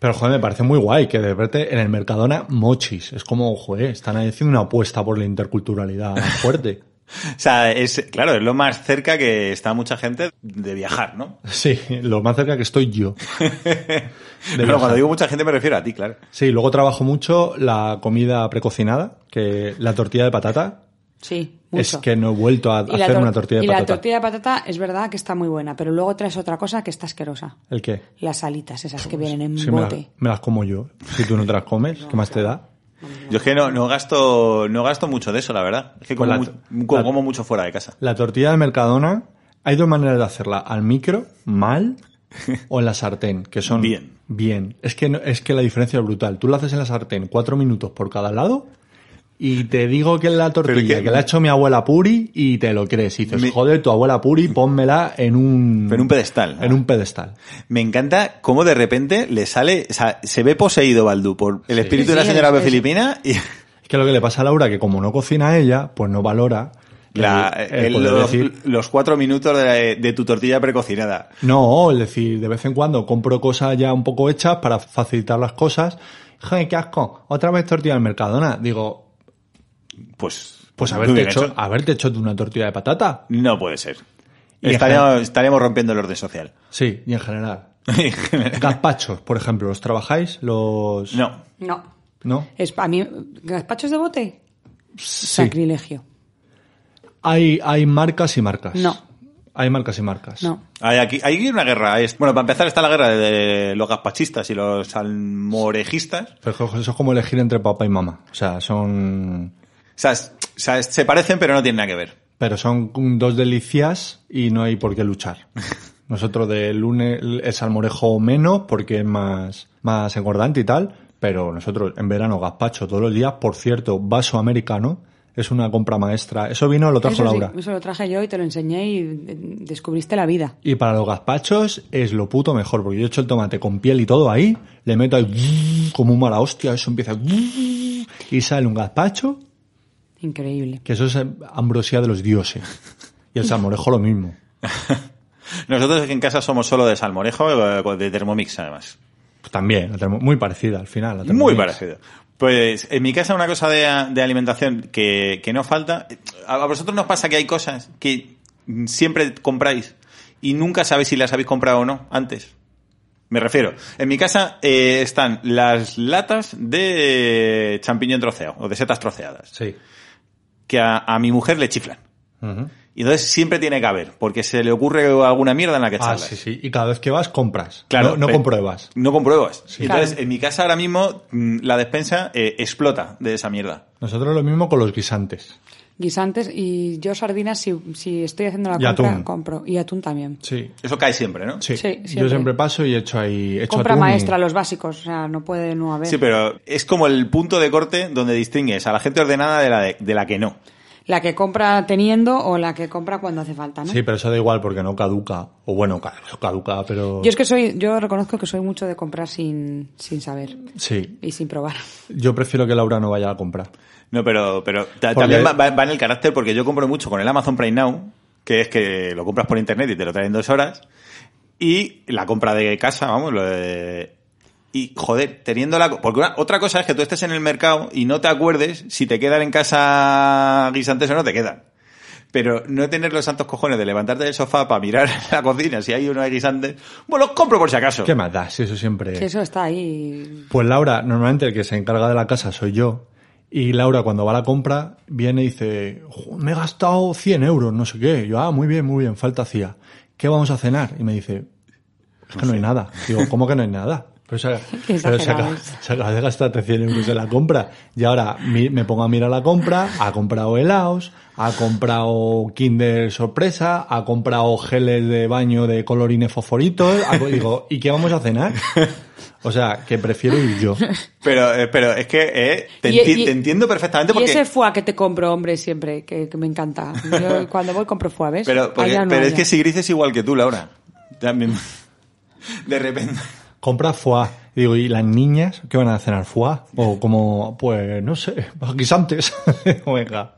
S3: Pero, joder, me parece muy guay que de repente en el Mercadona mochis. Es como, joder, están ahí haciendo una apuesta por la interculturalidad fuerte.
S1: O sea, es lo más cerca que está mucha gente de viajar, ¿no?
S3: Sí, lo más cerca que estoy yo.
S1: Pero cuando digo mucha gente me refiero a ti, claro.
S3: Sí, luego trabajo mucho la comida precocinada, que la tortilla de patata.
S2: Sí, mucho.
S3: Es que no he vuelto a hacer una tortilla de
S2: y
S3: patata.
S2: la tortilla de patata es verdad que está muy buena, pero luego traes otra cosa que está asquerosa.
S3: ¿El qué?
S2: Las alitas esas que vienen en
S3: Sí,
S2: bote.
S3: me las como yo. Si tú no te las comes, ¿qué más te da?
S1: Yo es que no gasto mucho de eso, la verdad. Es que
S3: Pues
S1: como mucho fuera de casa.
S3: La tortilla del Mercadona, hay dos maneras de hacerla. Al micro, mal, o en la sartén, que son... Bien. Es que la diferencia es brutal. Tú la haces en la sartén 4 minutos por cada lado y te digo que es la tortilla que la ha hecho mi abuela Puri y te lo crees. Y dices, joder, tu abuela Puri, pónmela en un pedestal. En un pedestal.
S1: Me encanta cómo de repente le sale... O sea, se ve poseído Baldu por el espíritu de la señora filipina y...
S3: Es que lo que le pasa a Laura, que como no cocina ella, pues no valora...
S1: los 4 minutos de tu tortilla precocinada.
S3: No, es decir, de vez en cuando compro cosas ya un poco hechas para facilitar las cosas. Joder, qué asco, otra vez tortilla del Mercadona. Digo, pues haberte hecho una tortilla de patata.
S1: No puede ser. Estaríamos rompiendo el orden social.
S3: Sí, y en general. Gazpachos, por ejemplo, ¿los trabajáis?
S1: No.
S3: ¿No?
S2: A mí, ¿gazpachos de bote?
S3: Sí.
S2: Sacrilegio.
S3: Hay marcas y marcas.
S2: No.
S3: Hay marcas y marcas.
S2: No.
S1: Hay una guerra. Bueno, para empezar está la guerra de los gazpachistas y los salmorejistas.
S3: Pero eso es como elegir entre papá y mamá. O sea, son...
S1: O sea, se parecen pero no tienen nada que ver.
S3: Pero son dos delicias y no hay por qué luchar. Nosotros de lunes el salmorejo menos porque es más engordante y tal, pero nosotros en verano gazpacho todos los días. Por cierto, vaso americano es una compra maestra. Eso lo trajo Laura.
S2: Sí, eso lo traje yo y te lo enseñé y descubriste la vida.
S3: Y para los gazpachos es lo puto mejor, porque yo he hecho el tomate con piel y todo ahí, le meto ahí como un mala hostia, eso empieza y sale un gazpacho.
S2: Increíble.
S3: Que eso es ambrosía de los dioses. Y el salmorejo lo mismo.
S1: Nosotros en casa somos solo de salmorejo, de Thermomix además.
S3: Pues también, muy parecida al final.
S1: Muy parecida. Pues en mi casa una cosa de alimentación que no falta. A vosotros nos pasa que hay cosas que siempre compráis y nunca sabéis si las habéis comprado o no antes. Me refiero, en mi casa están las latas de champiñón troceado o de setas troceadas.
S3: Sí.
S1: Que a mi mujer le chiflan.
S3: Uh-huh.
S1: Y entonces siempre tiene que haber, porque se le ocurre alguna mierda en la que echarlas.
S3: Sí. Y cada vez que vas, compras.
S1: Claro.
S3: No compruebas.
S1: No compruebas.
S3: Sí.
S1: Entonces,
S2: Claro.
S1: en mi casa ahora mismo, la despensa explota de esa mierda.
S3: Nosotros lo mismo con los guisantes.
S2: Guisantes y yo sardinas, si estoy haciendo la
S3: Y
S2: compra,
S3: atún.
S2: compro. Y atún también.
S3: Sí.
S1: Eso cae siempre, ¿no?
S3: Sí.
S2: Sí,
S3: Yo
S2: siempre.
S3: siempre paso y echo
S2: Compra
S3: atún
S2: maestra, los básicos. O sea, no puede no haber.
S1: Sí, pero es como el punto de corte donde distingues a la gente ordenada de la que no.
S2: La que compra teniendo o la que compra cuando hace falta, ¿no?
S3: Sí, pero eso da igual porque no caduca. O bueno, caduca, pero...
S2: Yo reconozco que soy mucho de comprar sin saber.
S3: Sí.
S2: Y sin probar.
S3: Yo prefiero que Laura no vaya a comprar.
S1: No, pero también va en el carácter, porque yo compro mucho con el Amazon Prime Now, que es que lo compras por internet y te lo traen en 2 horas, y la compra de casa, vamos, y joder, porque otra cosa es que tú estés en el mercado y no te acuerdes si te quedan en casa guisantes o no te quedan. Pero no tener los santos cojones de levantarte del sofá para mirar la cocina si hay uno de guisantes, bueno, los compro por si acaso.
S3: ¿Qué más da? Si eso siempre...
S2: Si eso está ahí.
S3: Pues Laura, normalmente el que se encarga de la casa soy yo. Y Laura, cuando va a la compra, viene y dice, me he gastado 100 euros, no sé qué. Yo, muy bien, falta hacía. ¿Qué vamos a cenar? Y me dice, es que no hay nada. Digo, ¿cómo que no hay nada? Pero se acaba de gastarte 100 euros en la compra. Y ahora me pongo a mirar la compra, ha comprado helados, ha comprado Kinder Sorpresa, ha comprado geles de baño de colorines fosforitos. Digo, ¿y qué vamos a cenar? O sea, que prefiero ir yo.
S1: Pero es que te entiendo perfectamente porque...
S2: Y ese foie que te compro, hombre, siempre, que me encanta. Yo cuando voy compro foie, ¿ves?
S1: Pero es que Sigrid es igual que tú, Laura. También. De repente...
S3: Compra foie. Y digo, ¿y las niñas qué van a cenar? ¿Foie? O como, pues, no sé, guisantes. Venga.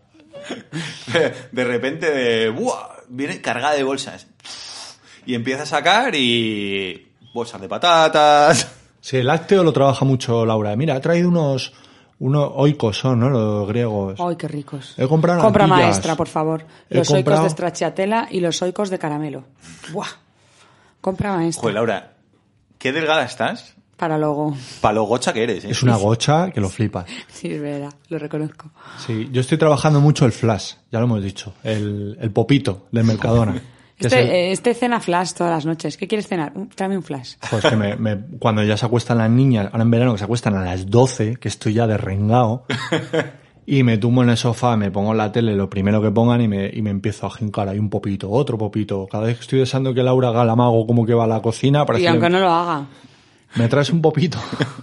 S1: De repente, viene cargada de bolsas. Y empieza a sacar y... bolsas de patatas...
S3: Sí, el lácteo lo trabaja mucho Laura. Mira, ha traído unos oikos son, ¿no? Los griegos.
S2: ¡Ay, qué ricos!
S3: He comprado
S2: Compra
S3: natillas.
S2: maestra, por favor.
S3: He
S2: Los
S3: comprado-
S2: oikos de stracciatella y los oikos de caramelo. ¡Buah! Compra maestra.
S1: Joder, Laura, qué delgada estás.
S2: Para luego.
S1: Para lo gocha que eres, ¿eh?
S3: Es una gocha que lo flipas.
S2: Sí, es verdad, lo reconozco.
S3: Sí, yo estoy trabajando mucho el flash, ya lo hemos dicho. El popito del Mercadona. Que es el-
S2: Este cena flash todas las noches. ¿Qué quieres cenar? Tráeme un flash.
S3: Pues que cuando ya se acuestan las niñas, ahora en verano que se acuestan a las 12, que estoy ya derrengado, y me tumbo en el sofá, me pongo en la tele lo primero que pongan y me empiezo a jincar ahí un popito, otro popito. Cada vez que estoy deseando que Laura haga la mago como que va a la cocina, para
S2: Y
S3: decirle,
S2: aunque no lo haga.
S3: ¿me traes un popito?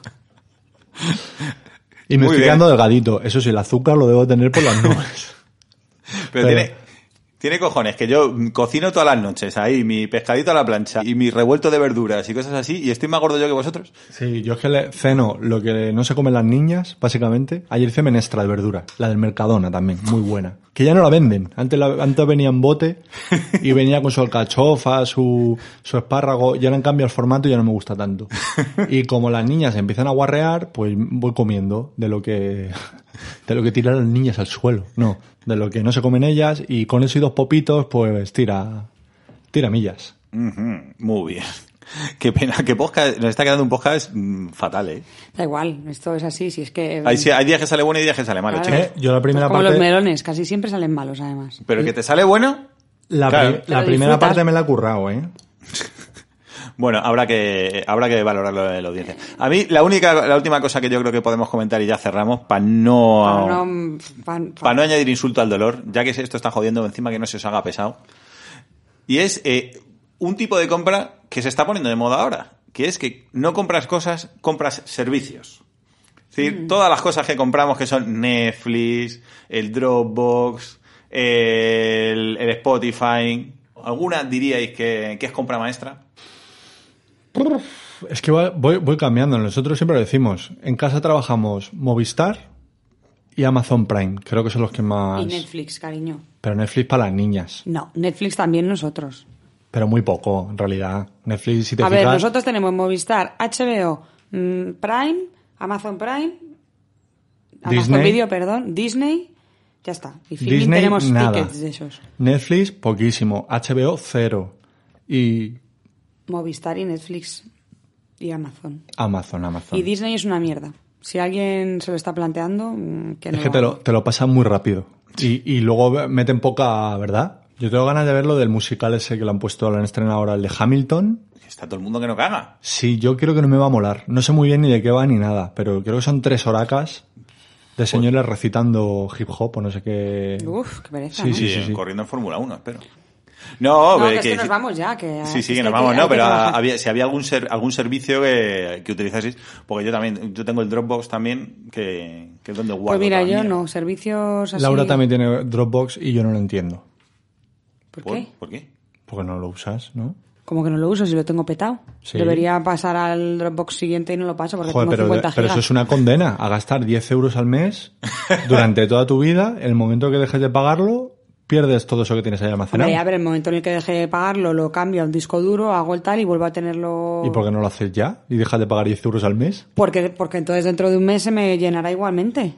S3: Y me
S1: Muy
S3: estoy
S1: bien.
S3: quedando delgadito. Eso sí, el azúcar lo debo tener por las nubes.
S1: Pero tiene cojones, que yo cocino todas las noches ahí, mi pescadito a la plancha y mi revuelto de verduras y cosas así, y estoy más gordo yo que vosotros.
S3: Sí, yo es que le ceno lo que no se comen las niñas, básicamente. Ayer hice menestra de verdura, la del Mercadona también, muy buena. Que ya no la venden. Antes venía en bote y venía con su alcachofa, su espárrago, y ahora han cambiado el formato y ya no me gusta tanto. Y como las niñas empiezan a guarrear, pues voy comiendo de lo que tiran las niñas al suelo. No, de lo que no se comen ellas, y con eso y 2 popitos, pues tira millas.
S1: Ujú, muy bien. Qué pena, que podcast, nos está quedando un podcast fatal, ¿eh?
S2: Da igual, esto es así, si es que...
S1: Hay días que sale bueno y días que sale malo,
S2: Claro.
S1: chicos.
S3: Yo la primera
S2: Pues como
S3: parte...
S2: los melones, casi siempre salen malos, además.
S1: Pero que te sale bueno, Claro.
S3: La
S2: Lo
S3: primera
S2: disfrutas.
S3: parte me la he currado, ¿eh?
S1: bueno, habrá que valorarlo en la audiencia. A mí, la última cosa que yo creo que podemos comentar y ya cerramos, para no añadir insulto al dolor, ya que esto está jodiendo encima que no se os haga pesado. Y es un tipo de compra que se está poniendo de moda ahora, que es que no compras cosas, compras servicios. Es decir, todas las cosas que compramos, que son Netflix, el Dropbox, el Spotify, ¿alguna diríais que es compra maestra?
S3: Es que voy cambiando. Nosotros siempre lo decimos. En casa trabajamos Movistar y Amazon Prime. Creo que son los que más...
S2: Y Netflix, cariño.
S3: Pero Netflix para las niñas.
S2: No, Netflix también nosotros.
S3: Pero muy poco, en realidad. Netflix, si te
S2: A
S3: fijas...
S2: ver, nosotros tenemos Movistar, HBO, Prime, Amazon Prime, Amazon
S3: Disney.
S2: Video, perdón, Disney, ya está. Y Filmin
S3: Disney,
S2: tenemos
S3: nada.
S2: tickets de esos.
S3: Netflix, poquísimo. HBO, 0. Y
S2: Movistar y Netflix y Amazon.
S3: Amazon.
S2: Y Disney es una mierda. Si alguien se lo está planteando, que no
S3: Es que
S2: lo
S3: te
S2: haga.
S3: lo pasan muy rápido. Y luego meten poca verdad. Yo tengo ganas de ver lo del musical ese que lo han puesto, lo han estrenado ahora, el de Hamilton.
S1: Está todo el mundo que no caga.
S3: Sí, yo creo que no me va a molar. No sé muy bien ni de qué va ni nada, pero creo que son 3 horacas de señores recitando hip hop o no sé qué.
S2: Uf, qué pereza,
S3: Sí,
S2: ¿no?
S3: sí.
S1: Corriendo en Fórmula 1, espero. No,
S2: No,
S1: pero
S2: que es que nos vamos ya. Que,
S1: Sí,
S2: es
S1: que
S2: que
S1: nos
S2: hay
S1: vamos,
S2: hay
S1: no,
S2: que
S1: pero
S2: trabajar.
S1: si había algún servicio que utilizaseis, porque yo tengo el Dropbox también, que es donde guardo.
S2: Pues mira,
S1: toda la
S2: yo
S1: mierda.
S2: no, servicios así...
S3: Laura también tiene Dropbox y yo no lo entiendo.
S2: ¿Por qué?
S1: ¿Por qué?
S3: Porque no lo usas, ¿no?
S2: Como que no lo uso si lo tengo petado.
S3: Sí.
S2: Debería pasar al Dropbox siguiente y no lo paso porque
S3: Joder,
S2: tengo 50
S3: pero
S2: gigas.
S3: eso es una condena, a gastar 10 euros al mes durante toda tu vida. En el momento que dejes de pagarlo, pierdes todo eso que tienes ahí almacenado.
S2: Hombre, a ver, el momento en el que deje de pagarlo, lo cambio a un disco duro, hago el tal y vuelvo a tenerlo...
S3: ¿Y por qué no lo haces ya? ¿Y dejas de pagar 10 euros al mes?
S2: Porque entonces dentro de un mes se me llenará igualmente.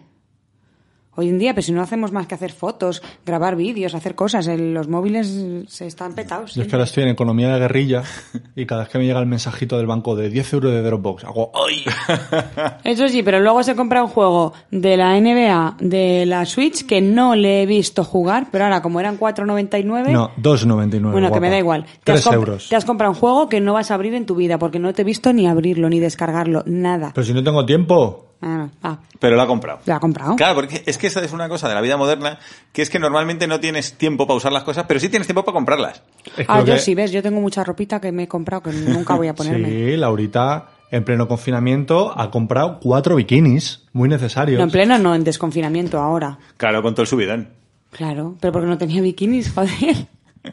S2: Hoy en día, pues si no hacemos más que hacer fotos, grabar vídeos, hacer cosas, los móviles se están petados.
S3: Yo es que ahora estoy en economía de guerrilla y cada vez que me llega el mensajito del banco de 10 euros de Dropbox, hago ¡ay!
S2: Eso sí, pero luego se compra un juego de la NBA, de la Switch, que no le he visto jugar, pero ahora como eran 4,99...
S3: No, 2,99.
S2: Bueno, que me da igual. Te
S3: 3 euros.
S2: Te has comprado un juego que no vas a abrir en tu vida, porque no te he visto ni abrirlo, ni descargarlo, nada.
S3: Pero si no tengo tiempo.
S1: Pero lo ha comprado.
S2: Lo ha comprado.
S1: Claro, porque es que esa es una cosa de la vida moderna, que es que normalmente no tienes tiempo para usar las cosas, pero sí tienes tiempo para comprarlas.
S2: Yo sí, ves, yo tengo mucha ropita que me he comprado que nunca voy a ponerme.
S3: Sí, Laurita, en pleno confinamiento, ha comprado 4 bikinis, muy necesarios.
S2: No, en pleno no, en desconfinamiento ahora.
S1: Claro, con todo el subidón.
S2: Claro, pero porque no tenía bikinis, joder.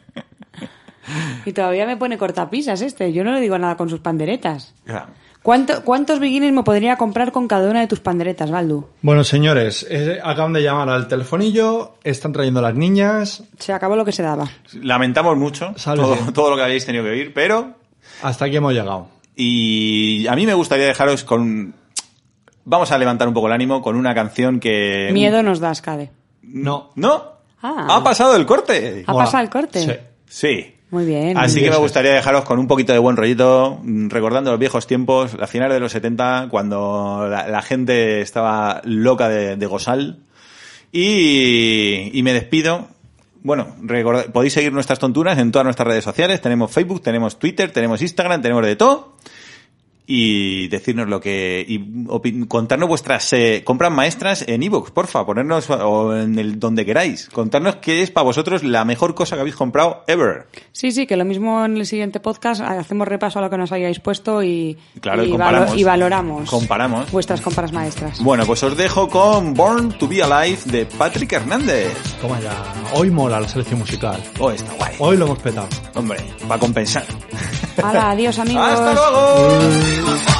S2: Y todavía me pone cortapisas yo no le digo nada con sus panderetas.
S1: Claro.
S2: ¿Cuántos bikinis me podría comprar con cada una de tus panderetas, Baldu?
S3: Bueno, señores, acaban de llamar al telefonillo, están trayendo a las niñas.
S2: Se acabó lo que se daba.
S1: Lamentamos mucho
S3: Sálvese.
S1: todo lo que habéis tenido que oír, pero...
S3: Hasta aquí hemos llegado.
S1: y a mí me gustaría dejaros con... Vamos a levantar un poco el ánimo con una canción que...
S2: Miedo nos das, Cade.
S3: No.
S1: ¿No?
S2: Ah.
S1: ¿Ha pasado el corte?
S2: ¿Ha pasado el corte?
S3: Sí.
S1: Sí.
S2: Muy bien.
S1: Así que me gustaría dejaros con un poquito de buen rollito, recordando los viejos tiempos, la finales de los 70, cuando la gente estaba loca de gozar. Y me despido. Bueno, podéis seguir nuestras tonturas en todas nuestras redes sociales. Tenemos Facebook, tenemos Twitter, tenemos Instagram, tenemos de todo. Y decirnos lo que... Y contarnos vuestras compras maestras en iVoox, porfa. Ponernos o en el donde queráis. Contarnos qué es para vosotros la mejor cosa que habéis comprado ever.
S2: Sí, que lo mismo en el siguiente podcast hacemos repaso a lo que nos hayáis puesto y
S1: comparamos.
S2: Y valoramos
S1: Comparamos.
S2: vuestras compras maestras.
S1: Bueno, pues os dejo con Born to be Alive de Patrick Hernández.
S3: Toma ya. Hoy mola la selección musical.
S1: Oh, está guay.
S3: Hoy lo hemos petado.
S1: Hombre, va a compensar.
S2: Hala, adiós, amigos.
S1: ¡Hasta luego!